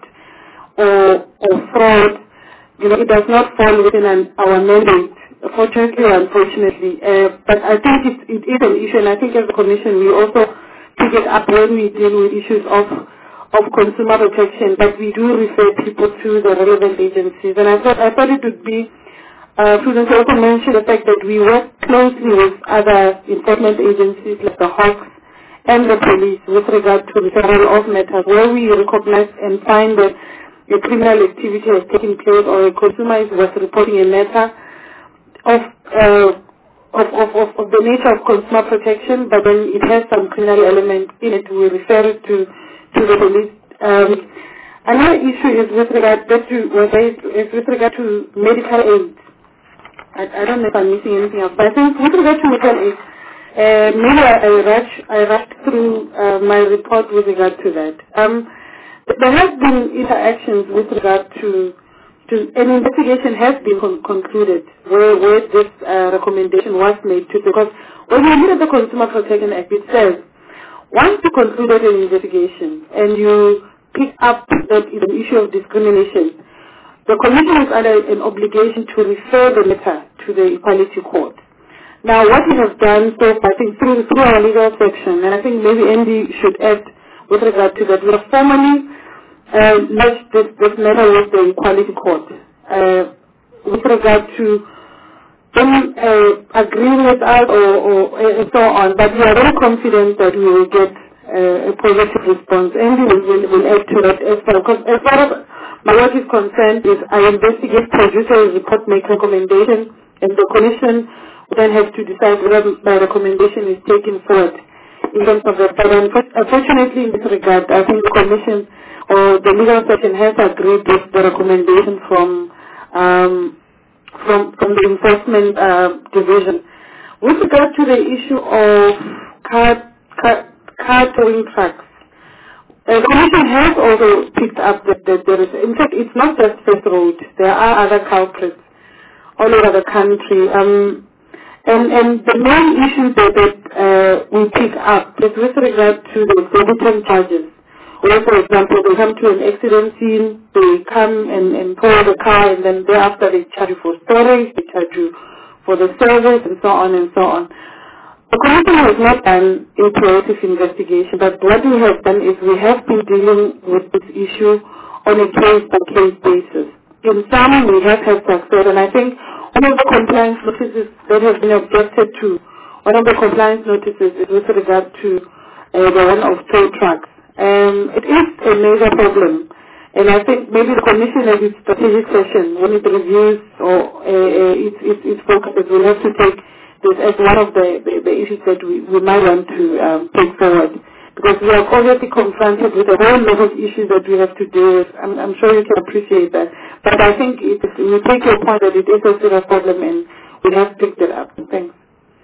or, or fraud, you know, it does not fall within an, our mandate. Fortunately or unfortunately, uh, but I think it, it is an issue, and I think as a Commission we also pick it up when we deal with issues of of consumer protection, but we do refer people to the relevant agencies. And I thought I thought it would be uh, prudent to also mention the fact that we work closely with other enforcement agencies like the Hawks and the police with regard to referral of matters where we recognize and find that a criminal activity has taken place or a consumer is was reporting a matter Of, uh, of, of, of, of the nature of consumer protection, but then it has some criminal element in it. We refer it to, to the police. Um, another issue is with regard that to, was raised, is with regard to medical aid. I, I don't know if I'm missing anything else, but I think with regard to medical aid, uh, maybe I, I rushed I rushed through uh, my report with regard to that. Um, there has been interactions with regard to, to an investigation has been con- concluded where, where this uh, recommendation was made to, because when you look at the Consumer Protection Act, it says, once you concluded an investigation and you pick up that it's an issue of discrimination, the Commission is under an obligation to refer the matter to the Equality Court. Now, what we have done so far, I think through, through our legal section, and I think maybe Andy should add with regard to that, we have formally uh, lodged this, this matter with the Equality Court uh, with regard to them uh, agreeing with us or, or uh, so on, but we are very confident that we will get uh, a positive response. Andy will, will, will add to that as well, because as far as my work is concerned, is I investigate, produce a report, make recommendation, and the Commission then have to decide whether my recommendation is taken forward in terms of that. But unfortunately, in this regard, I think the Commission or the legal section has agreed with the recommendation from um, from from the enforcement uh, division. With regard to the issue of car car, car towing trucks, uh, the Commission has also picked up that, that there is, in fact, it's not just First Road. There are other culprits all over the country. Um, And, and the main issues that, that uh, we pick up is with regard to the exorbitant charges. Where, for example, they come to an accident scene, they come and, and tow the car, and then thereafter they charge you for storage, they charge you for the service, and so on and so on. The Commission has not done a proactive investigation, but what we have done is we have been dealing with this issue on a case-by-case basis. In some, we have had success, and I think one of the compliance notices that have been objected to, one of the compliance notices is with regard to uh, the one of tow trucks. Um, it is a major problem, and I think maybe the Commission at its strategic session, when it reviews or uh, uh, its, its, its focuses, will have to take this as one of the, the, the issues that we, we might want to um, take forward. Because we are obviously confronted with a whole lot of issues that we have to deal with. I'm, I'm sure you can appreciate that. But I think it, we take your point that it is a serious problem and we have picked it up. Thanks.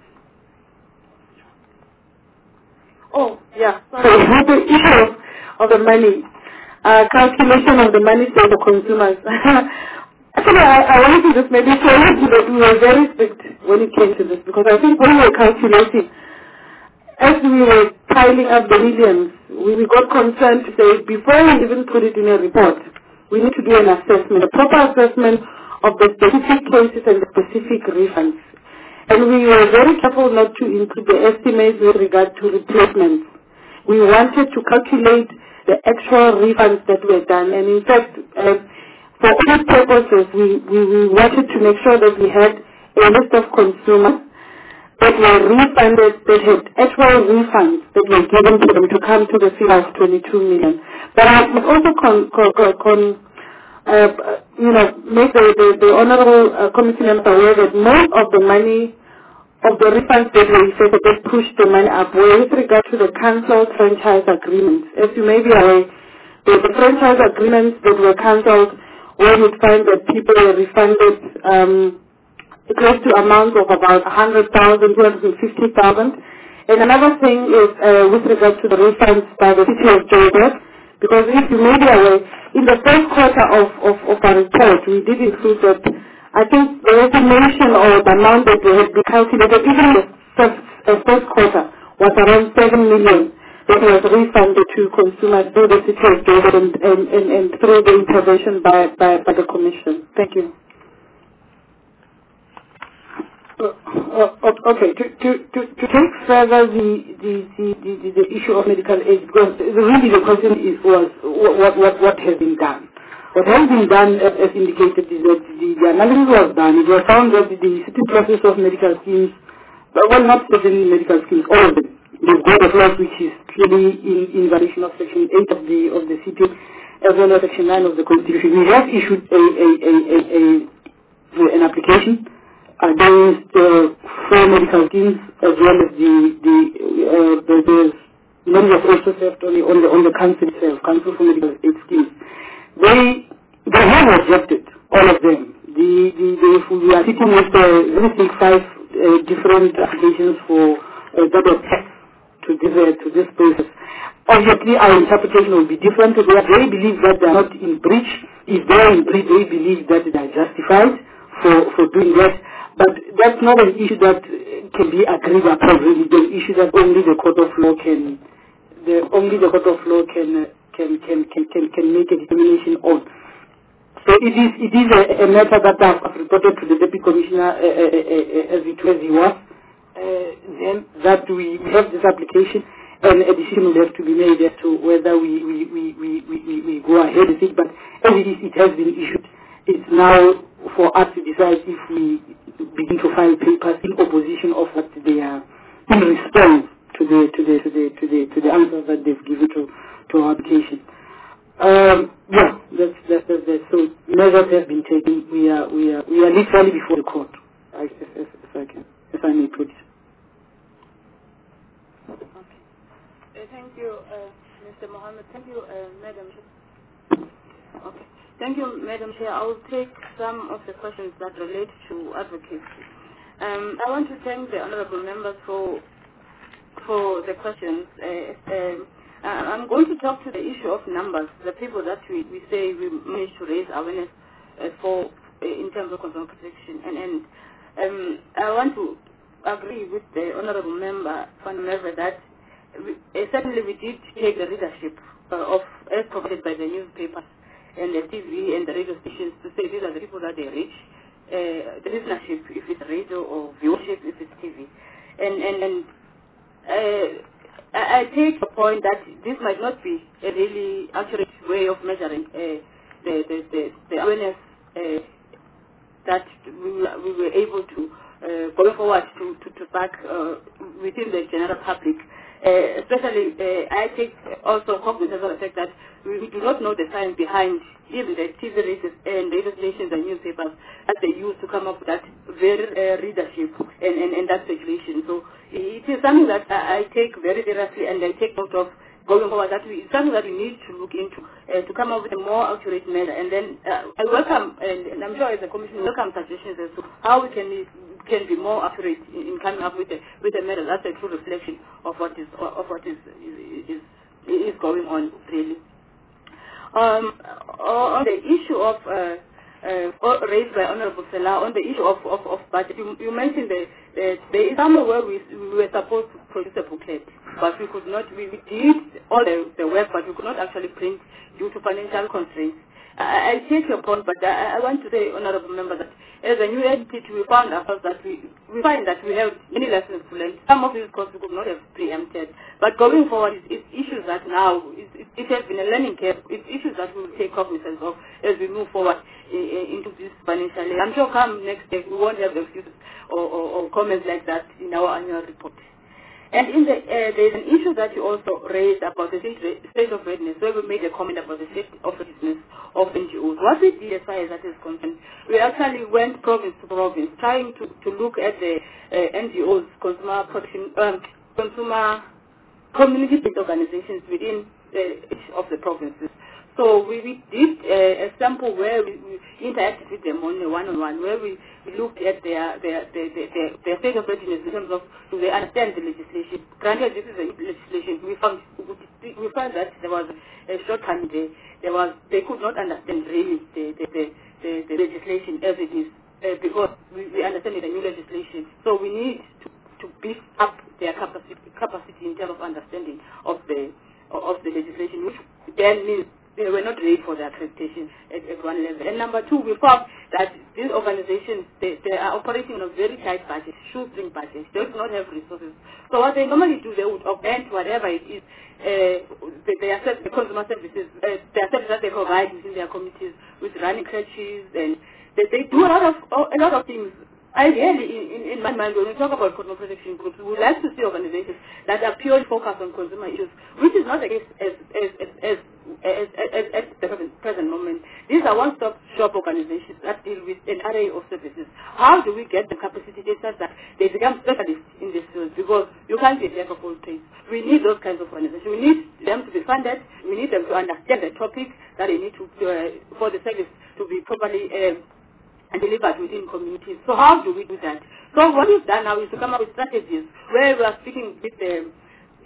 Oh, yeah. Sorry. The issue of, of the money, uh, calculation of the money to the consumers. Actually, I, I wanted to just maybe tell you that we were very strict when it came to this, because I think when we were calculating, as we were piling up the millions, we, we got concerned to say, before we even put it in a report, we need to do an assessment, a proper assessment of the specific cases and the specific refunds. And we were very careful not to include the estimates with regard to replacements. We wanted to calculate the actual refunds that were done. And in fact, uh, for all purposes, we, we, we wanted to make sure that we had a list of consumers that were refunded, that had actual refunds that were given to them to come to the figure of twenty-two million. But I must also con, con, con, uh, you know, make the, the, the honorable uh, committee members aware that most of the money of the refunds that were effected that pushed the money up were with regard to the cancelled franchise agreements. As you may be aware, the, the franchise agreements that were cancelled, where you'd find that people were refunded um, close to amounts of about one hundred thousand, two hundred fifty thousand. And another thing is uh, with regard to the refunds by the city of Joburg, because if you may be aware, in the first quarter of, of, of our report, we did include that I think the estimation or the amount that we had been calculated, even in the first, uh, first quarter, was around seven million that was refunded to consumers through the city of Joburg and, and, and, and through the intervention by, by, by the Commission. Thank you. Uh, uh, okay, to, to, to, to take further the, the, the, the, the issue of medical aid, because really the question is was what, what, what has been done. What has been done, as, as indicated, is that the, the analysis was done. It was found that the city process of medical schemes, well, not certain medical schemes, all of them, they've got a clause which is clearly in, in violation of Section eight of the of the C P, as well as Section nine of the Constitution. We have issued a, a, a, a, a, an application against uh, four medical schemes, as well as the the uh, the, the members also served on the on the on the council itself, Council for Medical Aid Schemes. They they have objected, all of them. The the, the we are sitting with uh, let me think five uh, different applications for uh, double tax to this uh, to this process. obviously our interpretation will be different. They, they believe that they are not in breach. If they are in breach, they believe that they are justified for, for doing that. But that's not an issue that can be agreed upon. Really, it's an issue that only the court of law can, the only the court of law can can can can can, can make a determination on. So it is it is a, a matter that I've reported to the Deputy Commissioner uh, uh, uh, as it as he was. Uh, then that we, we have this application, and a decision will have to be made as to whether we we, we, we, we, we go ahead with it. But as it is, it has been issued. It's now for us to decide if we begin to file papers in opposition of what they are in response to the to the to the to the to the answers that they've given to to our application. Um, yeah, that's that's that's that. So measures have been taken. We are we are we are literally before the court. If, if, if I can, if I may put it. Okay. Uh, thank you, uh, Mister Mohammed. Thank you, uh, Madam. Okay. Thank you, Madam Chair. I will take some of the questions that relate to advocacy. Um, I want to thank the honourable members for for the questions. Uh, um, I'm going to talk to the issue of numbers, the people that we, we say we managed to raise awareness uh, for uh, in terms of consumer protection. And, and um, I want to agree with the honourable member, Van Merwe, that we, uh, certainly we did take the readership uh, of as provided by the newspapers and the T V and the radio stations to say these are the people that they reach, uh, the listenership if it's radio or viewership if it's T V. And, and, and uh, I, I take the point that this might not be a really accurate way of measuring uh, the, the, the, the awareness uh, that we, we were able to uh, go forward to, to, to back uh, within the general public. Uh, especially, uh, I take also cognizance of the fact that we, we do not know the science behind even the T V races and radio stations and newspapers that they use to come up with that very uh, readership and, and, and that circulation. So it is something that I, I take very seriously, and I take note of going forward. That we, it's something that we need to look into uh, to come up with a more accurate measure. And then uh, I welcome, and, and I'm sure as a commission, welcome suggestions as to how we can can be more accurate in, in coming up with a with a measure that's a true reflection of what is of what is is is, is going on really. Um, on the issue of uh, uh, raised by Honorable Salah, on the issue of, of, of budget, you, you mentioned that uh, there is somewhere where we, we were supposed to produce a booklet, but we could not, we, we did all the, the work, but we could not actually print due to financial constraints. I, I take your point, but I, I want to say, Honorable Member, that as a new entity, we found ourselves that we, we find that we have many lessons to learn. Some of these courses we could not have preempted. But going forward, it's, it's issues that now, it, it, it has been a learning curve. It's issues that we will take cognizance of as we move forward in, in, into this financial year. I'm sure come next day, we won't have excuses or, or, or comments like that in our annual report. And in the, uh, there's an issue that you also raised about the state of readiness, where we made a comment about the state of readiness of N G Os. What we did as far as that is concerned, we actually went province to province, trying to, to look at the uh, N G Os, consumer protection, um, consumer community-based organizations within uh, each of the provinces. So we, we did uh, a sample where we, we interacted with them on a one-on-one, where we, we looked at their, their, their, their, their state of readiness in terms of do they understand the legislation. Granted, this is a legislation. We found, we found that there was a shortcoming there. There was, they could not understand really the, the, the, the, the legislation as it is, uh, because we, we understand it's a new legislation. So we need to, to beef up their capacity, capacity in terms of understanding of the, of the legislation, which then means they were not ready for the accreditation at, at one level. And number two, we found that these organizations, they, they are operating on a very tight budget, shoestring budget. They do not have resources. So what they normally do, they would augment whatever it is, uh, the, their, the consumer services, uh, their services that they provide within their communities with running crutches, and they, they do a lot of a lot of things. Ideally, in, in, in my mind, when we talk about consumer protection groups, we would like to see organizations that are purely focused on consumer issues, which is not the case as, as, as, as, as, as, as at the present moment. These are one-stop shop organizations that deal with an array of services. How do we get the capacity such that they become specialists in this field? Because you can't be a jack of all trades. We need those kinds of organizations. We need them to be funded. We need them to understand the topic that they need to, uh, for the service to be properly uh, and delivered within communities. So how do we do that? So what we've done now is to come up with strategies where we are speaking with the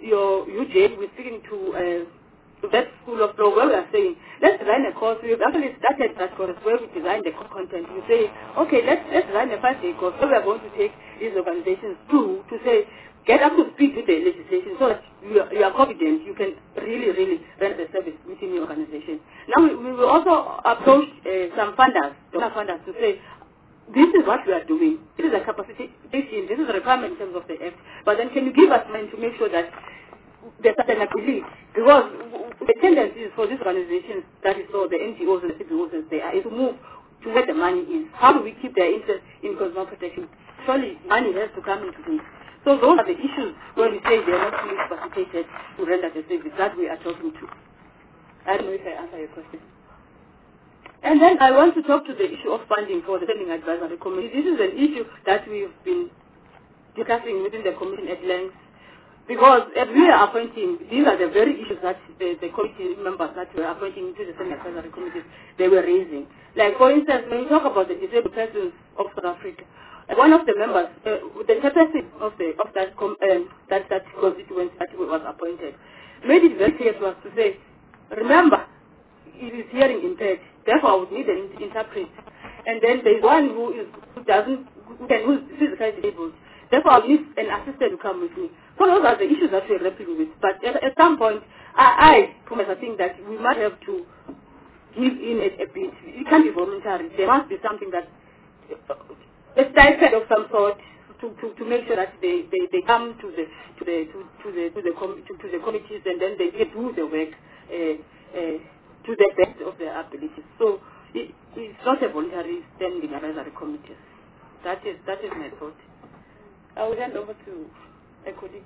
your U J, we're speaking to uh, that school of law where we are saying, let's design a course. We've actually started that course where we design the content. We say, okay, let's, let's design a five-day course where we are going to take these organizations through to say, get up to speed with the legislation so that you are, you are confident you can really, really run the service within your organization. Now, we, we will also approach uh, some funders, donor funders, to say, this is what we are doing. This is a capacity, this is a requirement in terms of the Act. But then can you give us money to make sure that there's sustainability? Because the tendency is for these organizations, that is for the N G Os and the C B Os as they are, is to move to where the money is. How do we keep their interest in consumer protection? Surely money has to come into this. So those are the issues when we say they are not fully capacitated to render the service that we are talking to. I don't know if I answer your question. And then I want to talk to the issue of funding for the Standing Advisory Committee. This is an issue that we've been discussing within the Commission at length, because as we are appointing, these are the very issues that the, the committee members that were appointing to the Standing Advisory Committees, they were raising. Like, for instance, when we talk about the disabled persons of South Africa, one of the members, uh, the chairperson of the of that com, um, that that constituency that was appointed, made it very clear to us to say, remember, it is hearing impaired. Therefore, I would need an interpreter. And then there is one who is who doesn't who can who is physically disabled. Therefore, I would need an assistant to come with me. So those are the issues that we're grappling with. But at, at some point, I, I, Thomas, I think that we might have to give in a, a bit. It can't be voluntary. There must be something that a stipend of some sort to, to, to make sure that they, they, they come to the to the to, to the to the com to, to the committees, and then they get do the work uh, uh, to the best of their abilities. So it, it's not a voluntary standing advisory committee. That is that is my thought. I will hand over to a colleague.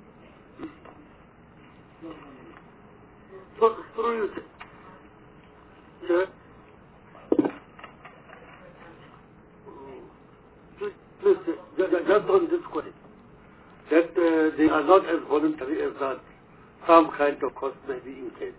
So, through you, sir. Please, just on this question, that uh, they are not as voluntary as that some kind of cost may be incurred.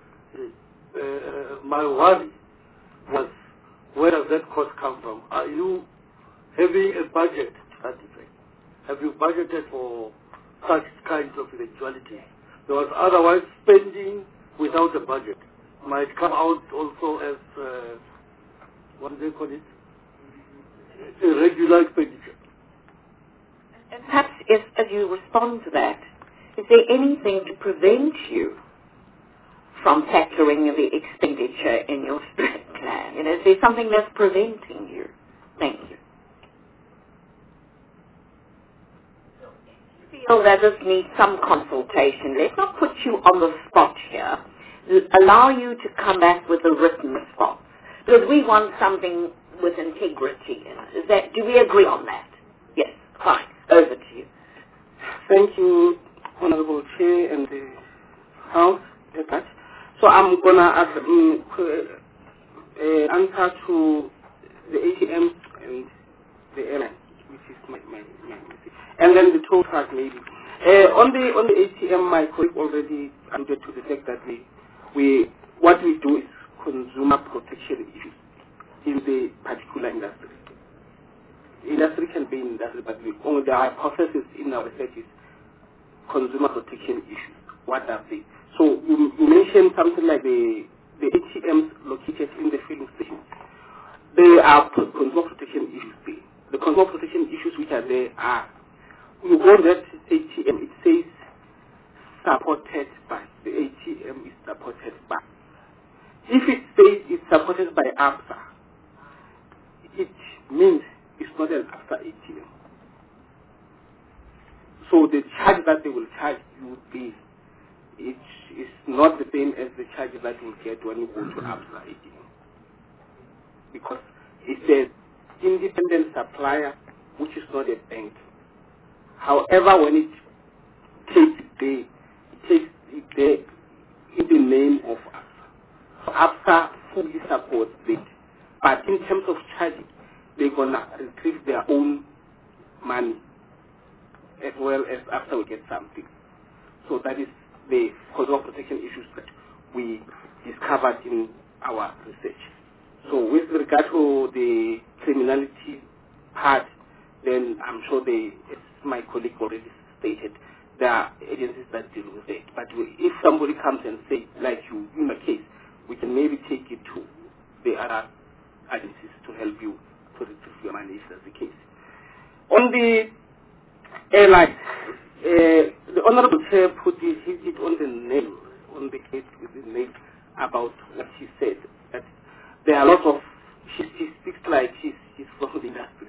Uh, my worry was, where does that cost come from? Are you having a budget to that effect? Have you budgeted for such kinds of eventualities? Because otherwise, spending without a budget might come out also as, uh, what do they call it? Irregular expenditure. And perhaps if, as you respond to that, is there anything to prevent you from factoring the expenditure in your strat plan? You know, is there something that's preventing you? Thank you. Feel that this needs some consultation. Let's not put you on the spot here. Allow you to come back with a written response. Because we want something with integrity in it. Is that, do we agree on that? Yes, fine. Over to you. Thank you, Honorable Chair and the House. So I'm going to ask, um, uh, answer to the A T M and the airline, which is my, my, my message. And then the toll truck maybe. Uh, on the on the A T M, my colleague already alluded to the fact that we, we what we do is consumer protection issues in the particular industry. Industry can be industry, but we, only the hypothesis in our research is consumer protection issues. What are they? So you, you mentioned something like the the A T Ms located in the filling stations. They are consumer protection issues. There. The consumer protection issues which are there are, you go to that A T M, it says supported by. The A T M is supported by. If it says it's supported by ABSA, it means it's not an ABSA A T M. So the charge that they will charge you would be, it is not the same as the charge that you will get when you go to ABSA A T M. Because it's an independent supplier, which is not a bank. However, when it takes the, it takes it there in the name of ABSA. So ABSA fully supports it. But in terms of charging, they're going to retrieve their own money as well as after we get something. So that is the consumer protection issues that we discovered in our research. So with regard to the criminality part, then I'm sure they, as my colleague already stated, there are agencies that agencies to help you to retrieve your money if that's the case. On the airline, uh, the Honorable Chair put it, hit it on the nail, on the head with the nail about what she said, that there are lots of, she, she speaks like she's, she's from the industry.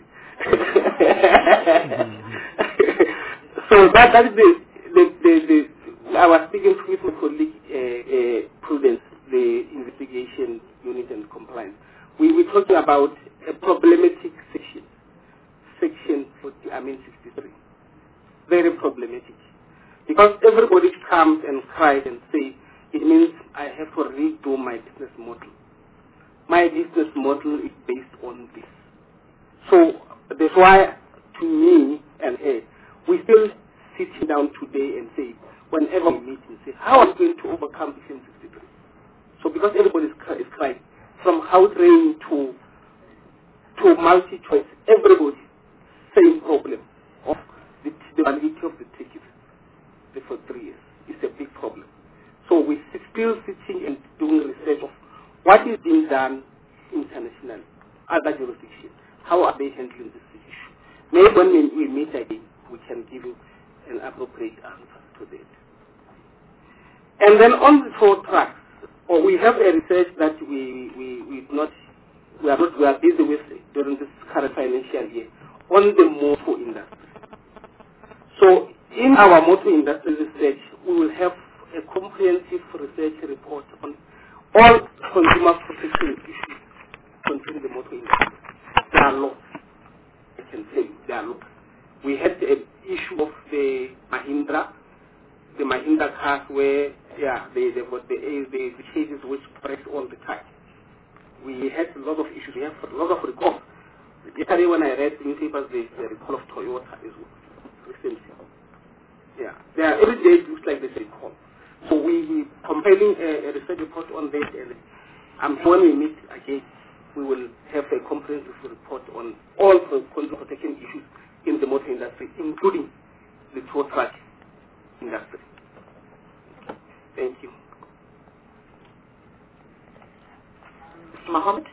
So that, that is the, the, the, the, I was speaking with my colleague, uh, uh, Prudence, the investigation unit and compliance. We were talking about a problematic section, section forty, I mean sixty-three. Very problematic. Because everybody comes and cries and says, it means I have to redo my business model. My business model is based on this. So that's why, to me and her, we still sitting down today and say, whenever we meet and say, how are we going to overcome this in sixty-three? So because everybody is, is crying, from house rain to to multi-choice, everybody, same problem of the, the validity of the ticket for three years. It's a big problem. So we're still sitting and doing research of what is being done internationally, other jurisdictions. How are they handling this issue? Maybe when we meet again, we can give you an appropriate answer to that. And then on the toll tracks, or we have a research that we we we not we are not we are busy with during this current financial year on the motor industry. So in our motor industry research, we will have a comprehensive research report on all consumer protection issues concerning the motor industry. There are lots. I can tell you, there are lots. We had an issue of the Mahindra, the Mahindra cars where, yeah, they, they got the, the, the cases which press on the car. We had a lot of issues. We have a lot of recalls. Yesterday when I read the newspapers, the, the recall of Toyota is recently. Yeah, they are, every day it looks like there's a recall. So we, we compiling a, a research report on that, and um, when we meet again, we will have a comprehensive report on all the consumer protection issues in the motor industry, including the toll truck industry. Thank you. Mister Mohammed?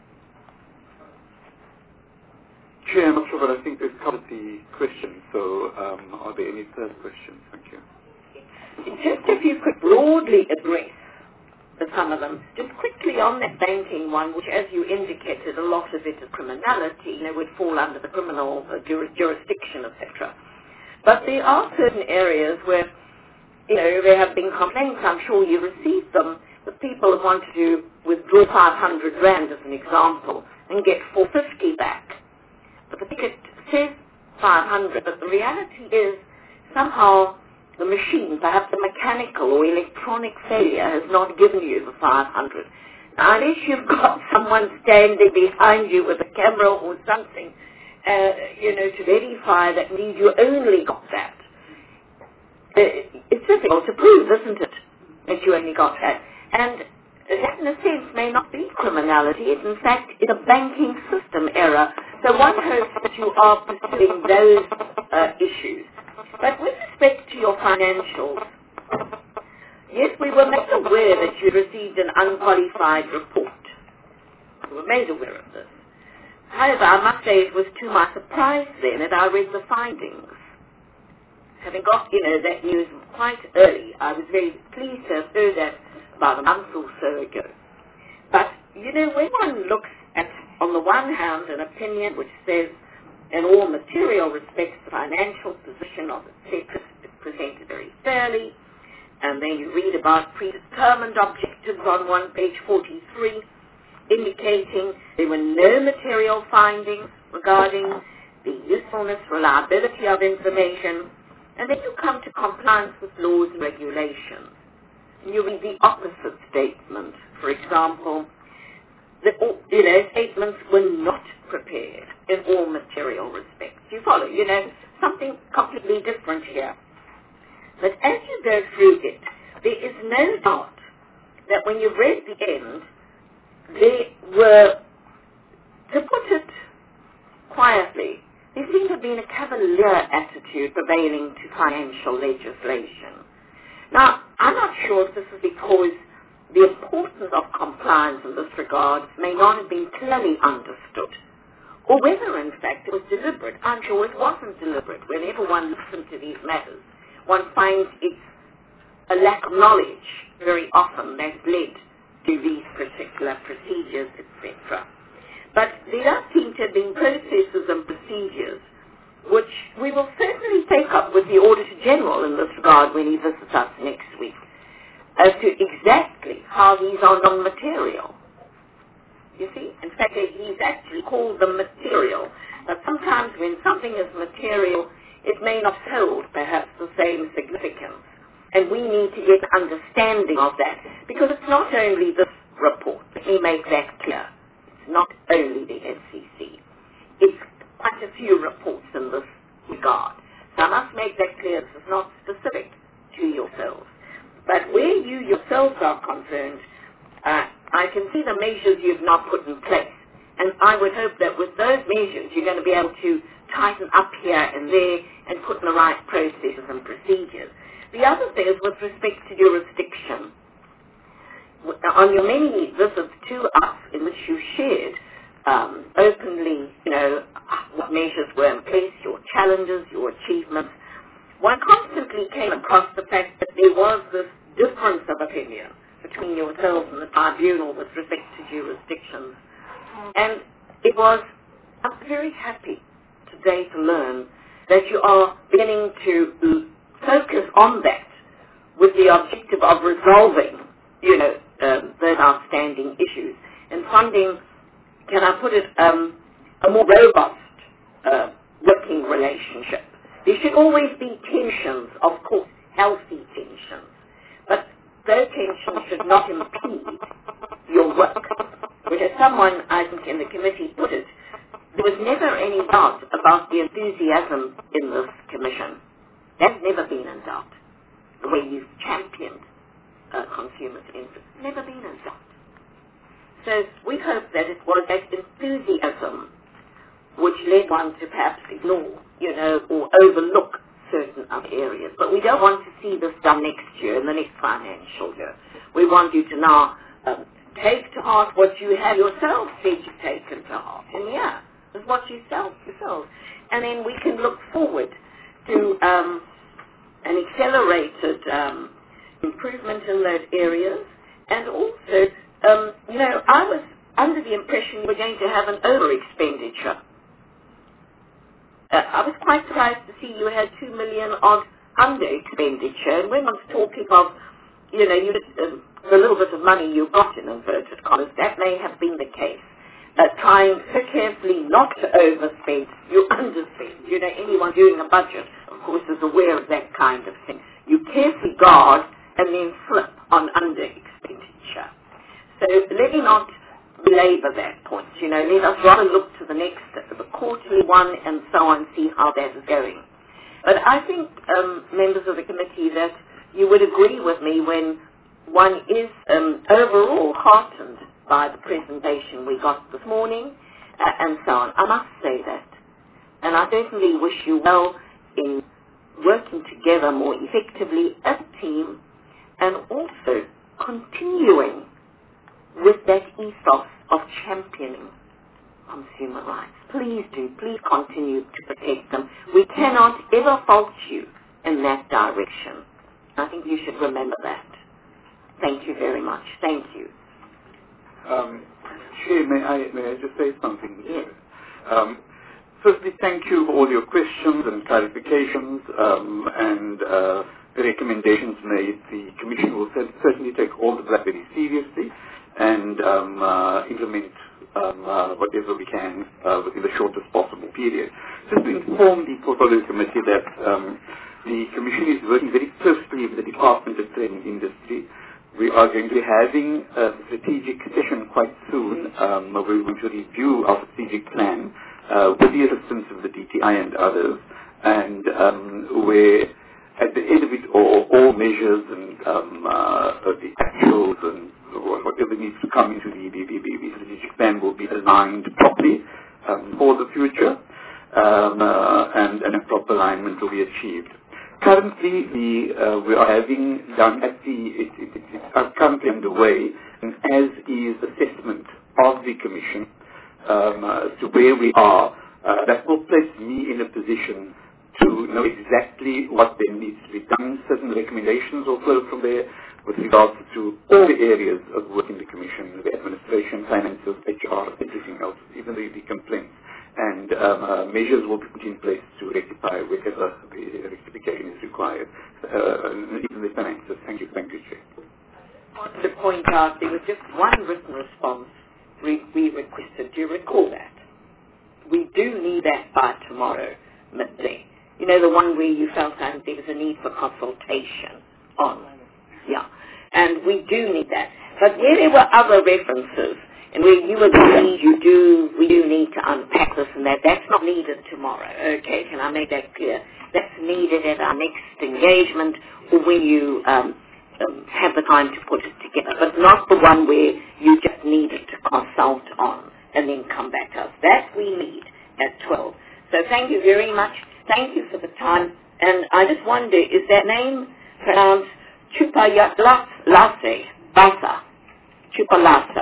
Chair, I'm not sure, but I think they've covered the question. So um, are there any further questions? Thank you. Just if you could broadly address some of them, just quickly on that banking one, which as you indicated, a lot of it is criminality, you know, would fall under the criminal uh, juris jurisdiction, et cetera. But there are certain areas where, you know, there have been complaints, I'm sure you received them, that people have wanted to withdraw five hundred rand as an example and get four fifty back. But the ticket says five hundred, but the reality is somehow the machine, perhaps the mechanical or electronic failure, has not given you the five hundred. Now, unless you've got someone standing behind you with a camera or something, uh, you know, to verify that means you only got that. Uh, it's difficult to prove, isn't it, that you only got that? And that, in a sense, may not be criminality. It's, in fact, it's a banking system error. So one hopes that you are pursuing those uh, issues. But with respect to your financials, yes, we were made aware that you received an unqualified report. We were made aware of this. However, I must say it was to my surprise then that I read the findings. Having got, you know, that news quite early, I was very pleased to have heard that about a month or so ago. But, you know, when one looks at, on the one hand, an opinion which says, in all material respects, the financial position of the sector is presented very fairly, and then you read about predetermined objectives on one page forty-three, indicating there were no material findings regarding the usefulness, reliability of information, and then you come to compliance with laws and regulations. And you read the opposite statement. For example, the you know, statements were not prepared in all material respects. You follow, you know, something completely different here. But as you go through it, there is no doubt that when you read the end, there were, to put it quietly, there seemed to have been a cavalier attitude prevailing to financial legislation. Now, I'm not sure if this is because the importance of compliance in this regard may not have been clearly understood, or whether in fact it was deliberate. I'm sure it wasn't deliberate. Whenever one listens to these matters, one finds it's a lack of knowledge very often that's led to these particular procedures, et cetera. But there does seem to have been processes and procedures which we will certainly take up with the Auditor General in this regard when he visits us next week, as to exactly how these are non-material. You see, in fact, he's actually called them material. But sometimes when something is material, it may not hold perhaps the same significance. And we need to get understanding of that, because it's not only this report. Let me make that clear. It's not only the S C C. It's quite a few reports in this regard. So I must make that clear. This is not specific to yourselves. But where you yourselves are concerned, uh, I can see the measures you've not put in place. And I would hope that with those measures, you're going to be able to tighten up here and there and put in the right processes and procedures. The other thing is with respect to jurisdiction. On your many visits to us in which you shared um, openly, you know, what measures were in place, your challenges, your achievements, one constantly came across the fact that there was this difference of opinion between yourselves and the tribunal with respect to jurisdictions. And it was, I'm very happy today to learn that you are beginning to focus on that with the objective of resolving, you know, um, those outstanding issues and finding, can I put it, um, a more robust uh, working relationship. There should always be tensions, of course, healthy tensions, but those tensions should not impede your work. Which, as someone, I think, in the committee put it, there was never any doubt about the enthusiasm in this commission. That's never been in doubt. The way you've championed uh, consumers' interests, never been in doubt. So we hope that it was that enthusiasm which led one to perhaps ignore, you know, or overlook certain other areas. But we don't want to see this done next year, in the next financial year. We want you to now um, take to heart what you have yourself said you've taken to heart. And yeah, it's what you self yourself. And then we can look forward to um, an accelerated um, improvement in those areas. And also, um, you know, I was under the impression we were going to have an over-expenditure. Uh, I was quite surprised to see you had two million odd under-expenditure. And when I was talking of, you know, you, uh, the little bit of money you got in inverted commas, that may have been the case. Uh, trying so carefully not to overspend, you underspend. You know, anyone doing a budget, of course, is aware of that kind of thing. You carefully guard and then flip on under-expenditure. So let me not belabor that point. You know, let us rather look to the next, the quarterly one, and so on, see how that is going. But I think, um, members of the committee, that you would agree with me when one is um, overall heartened by the presentation we got this morning, uh, and so on. I must say that. And I certainly wish you well in working together more effectively as a team, and also continuing with that ethos of championing consumer rights. Please do. Please continue to protect them. We cannot ever fault you in that direction. I think you should remember that. Thank you very much. Thank you. Um, Chair, may I, may I just say something? Yes. Um, firstly, thank you for all your questions and clarifications um, and uh, the recommendations made. The Commission will certainly take all of that very seriously and um, uh, implement um, uh, whatever we can uh, within the shortest possible period. Just to inform the Portfolio Committee that um, the Commission is working very closely with the Department of Trade and Industry. We are going to be having a strategic session quite soon. Um, we're going to review our strategic plan uh, with the assistance of the D T I and others, and um, where at the end of it all, all measures and um, uh, the actuals and whatever needs to come into the, the, the, the strategic plan will be aligned properly um, for the future, um, uh, and, and a proper alignment will be achieved. currently, we uh, we are having done at the it, it, it, it's currently underway, and as is assessment of the commission um, uh, to where we are. Uh, that will place me in a position to know exactly what then needs to be done. Certain recommendations will flow from there with regards to all the areas of work in the Commission, the administration, finances, H R, everything else, even the, the complaints. And um, uh, measures will be put in place to rectify wherever the rectification is required, uh, even the finances. Thank you, thank you, Chair. I wanted to point out there was just one written response we, we requested. Do you recall that? We do need that by tomorrow midday. You know, the one where you felt that there was a need for consultation on. Yeah. And we do need that. But where there were other references, and where you agreed you do, we do need to unpack this and that, that's not needed tomorrow. Okay, can I make that clear? That's needed at our next engagement or when you um, um, have the time to put it together. But not the one where you just needed to consult on and then come back to us. That we need at twelve. So thank you very much. Thank you for the time. And I just wonder, is that name pronounced Chupalase? Basa? Chupalasa?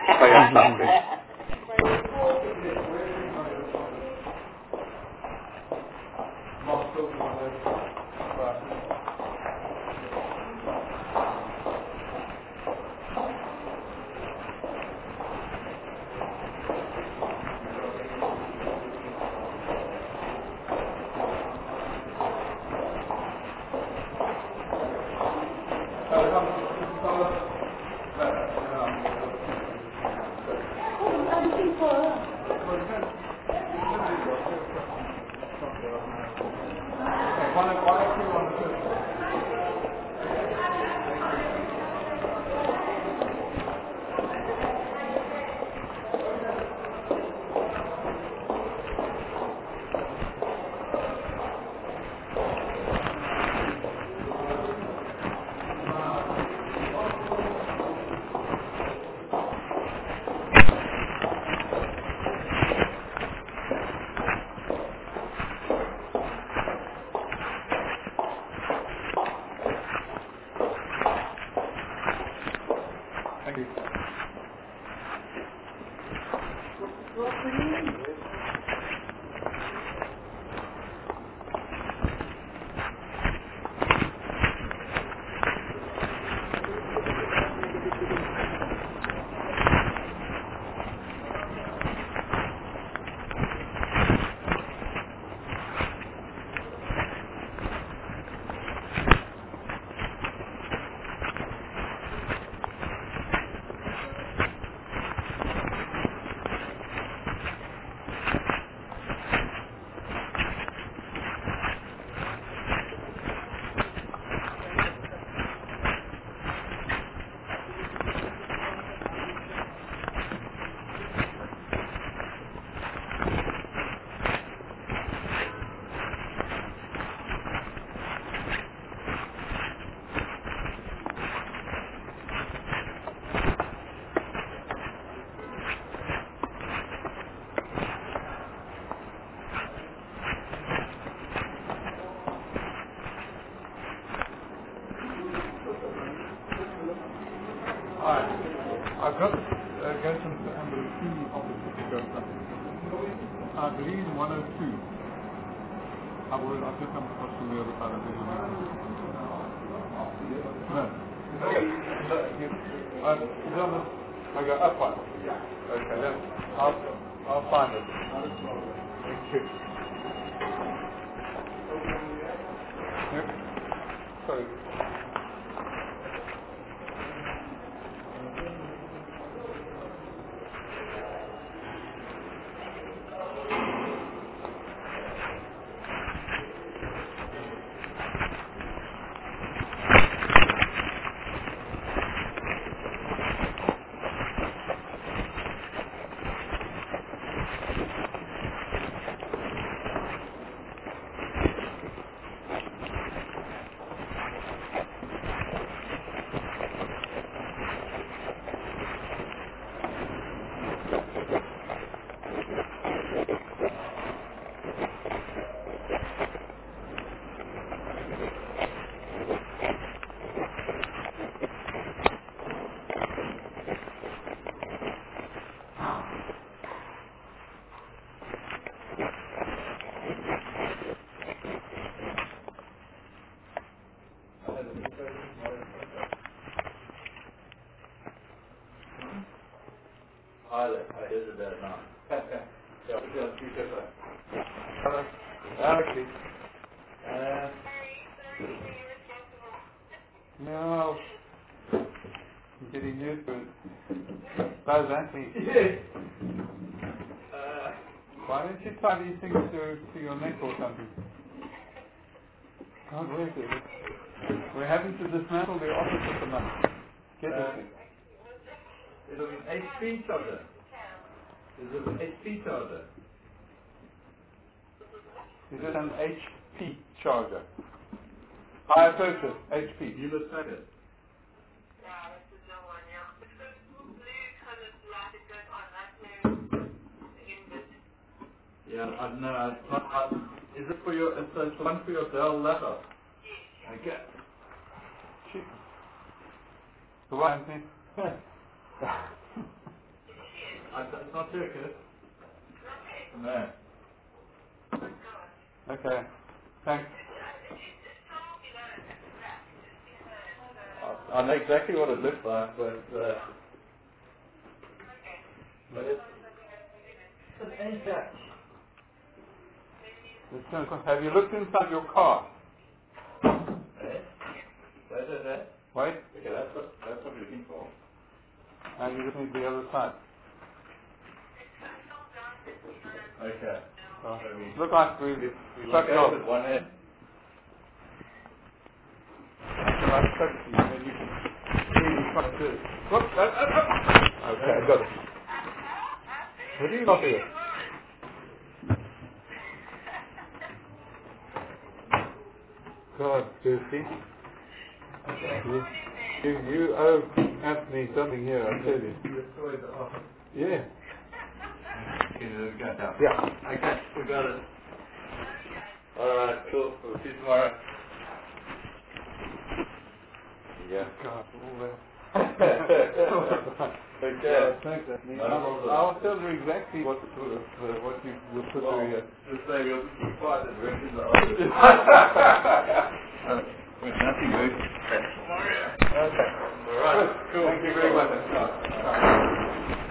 I've got uh, Gerson number two of the Gerson. I believe one oh two. I will, I've just come across from the other side of the room. No. Okay. Uh, is it on the, I go up one? Yeah. Okay, then I'll, I'll find it. Thank you. Yep. Sorry. Yeah, you get that. Alexi. Uh, no. I'm getting used to it. Buzz, Anthony. Yes. Uh, why don't you tie these things to, to your neck or something? God, where is it? We're having to dismantle the office at the moment. Get uh, this thing. Is it an H P charger? Is it an H P charger? Is it an H P charger? I purchased H P. You must take it. Yeah, I know. It's not, I, is it for your? It's, it's one for your Dell laptop. Okay. Cheap. The one thing. It's not there, kid. No. Okay. Thanks. I, I know exactly what it looks like, but uh, but it's it's an H. Have you looked inside your car? Eh? Wait, wait, wait. Wait. Okay, that's what that's what you're looking for. And you just need the other side. Okay. So, look like we we stuck it off at one end. So I stuck it to you, and then you can see what it is. Whoop, up, up, up. Okay, I got it. What do you got here? God, Lucy. You, you, you owe Anthony something here, I tell you. You destroyed the office. Yeah. Yeah. Okay, we got it. Alright, cool. We'll see you tomorrow. Yeah. God, all that. Okay. Thanks, Anthony. I'll, I'll tell you exactly what uh, what you will put well, through here. Just say we'll keep quiet and work in the office. uh, when nothing works, that's tomorrow. Okay. Alright. Cool. Thank you very much.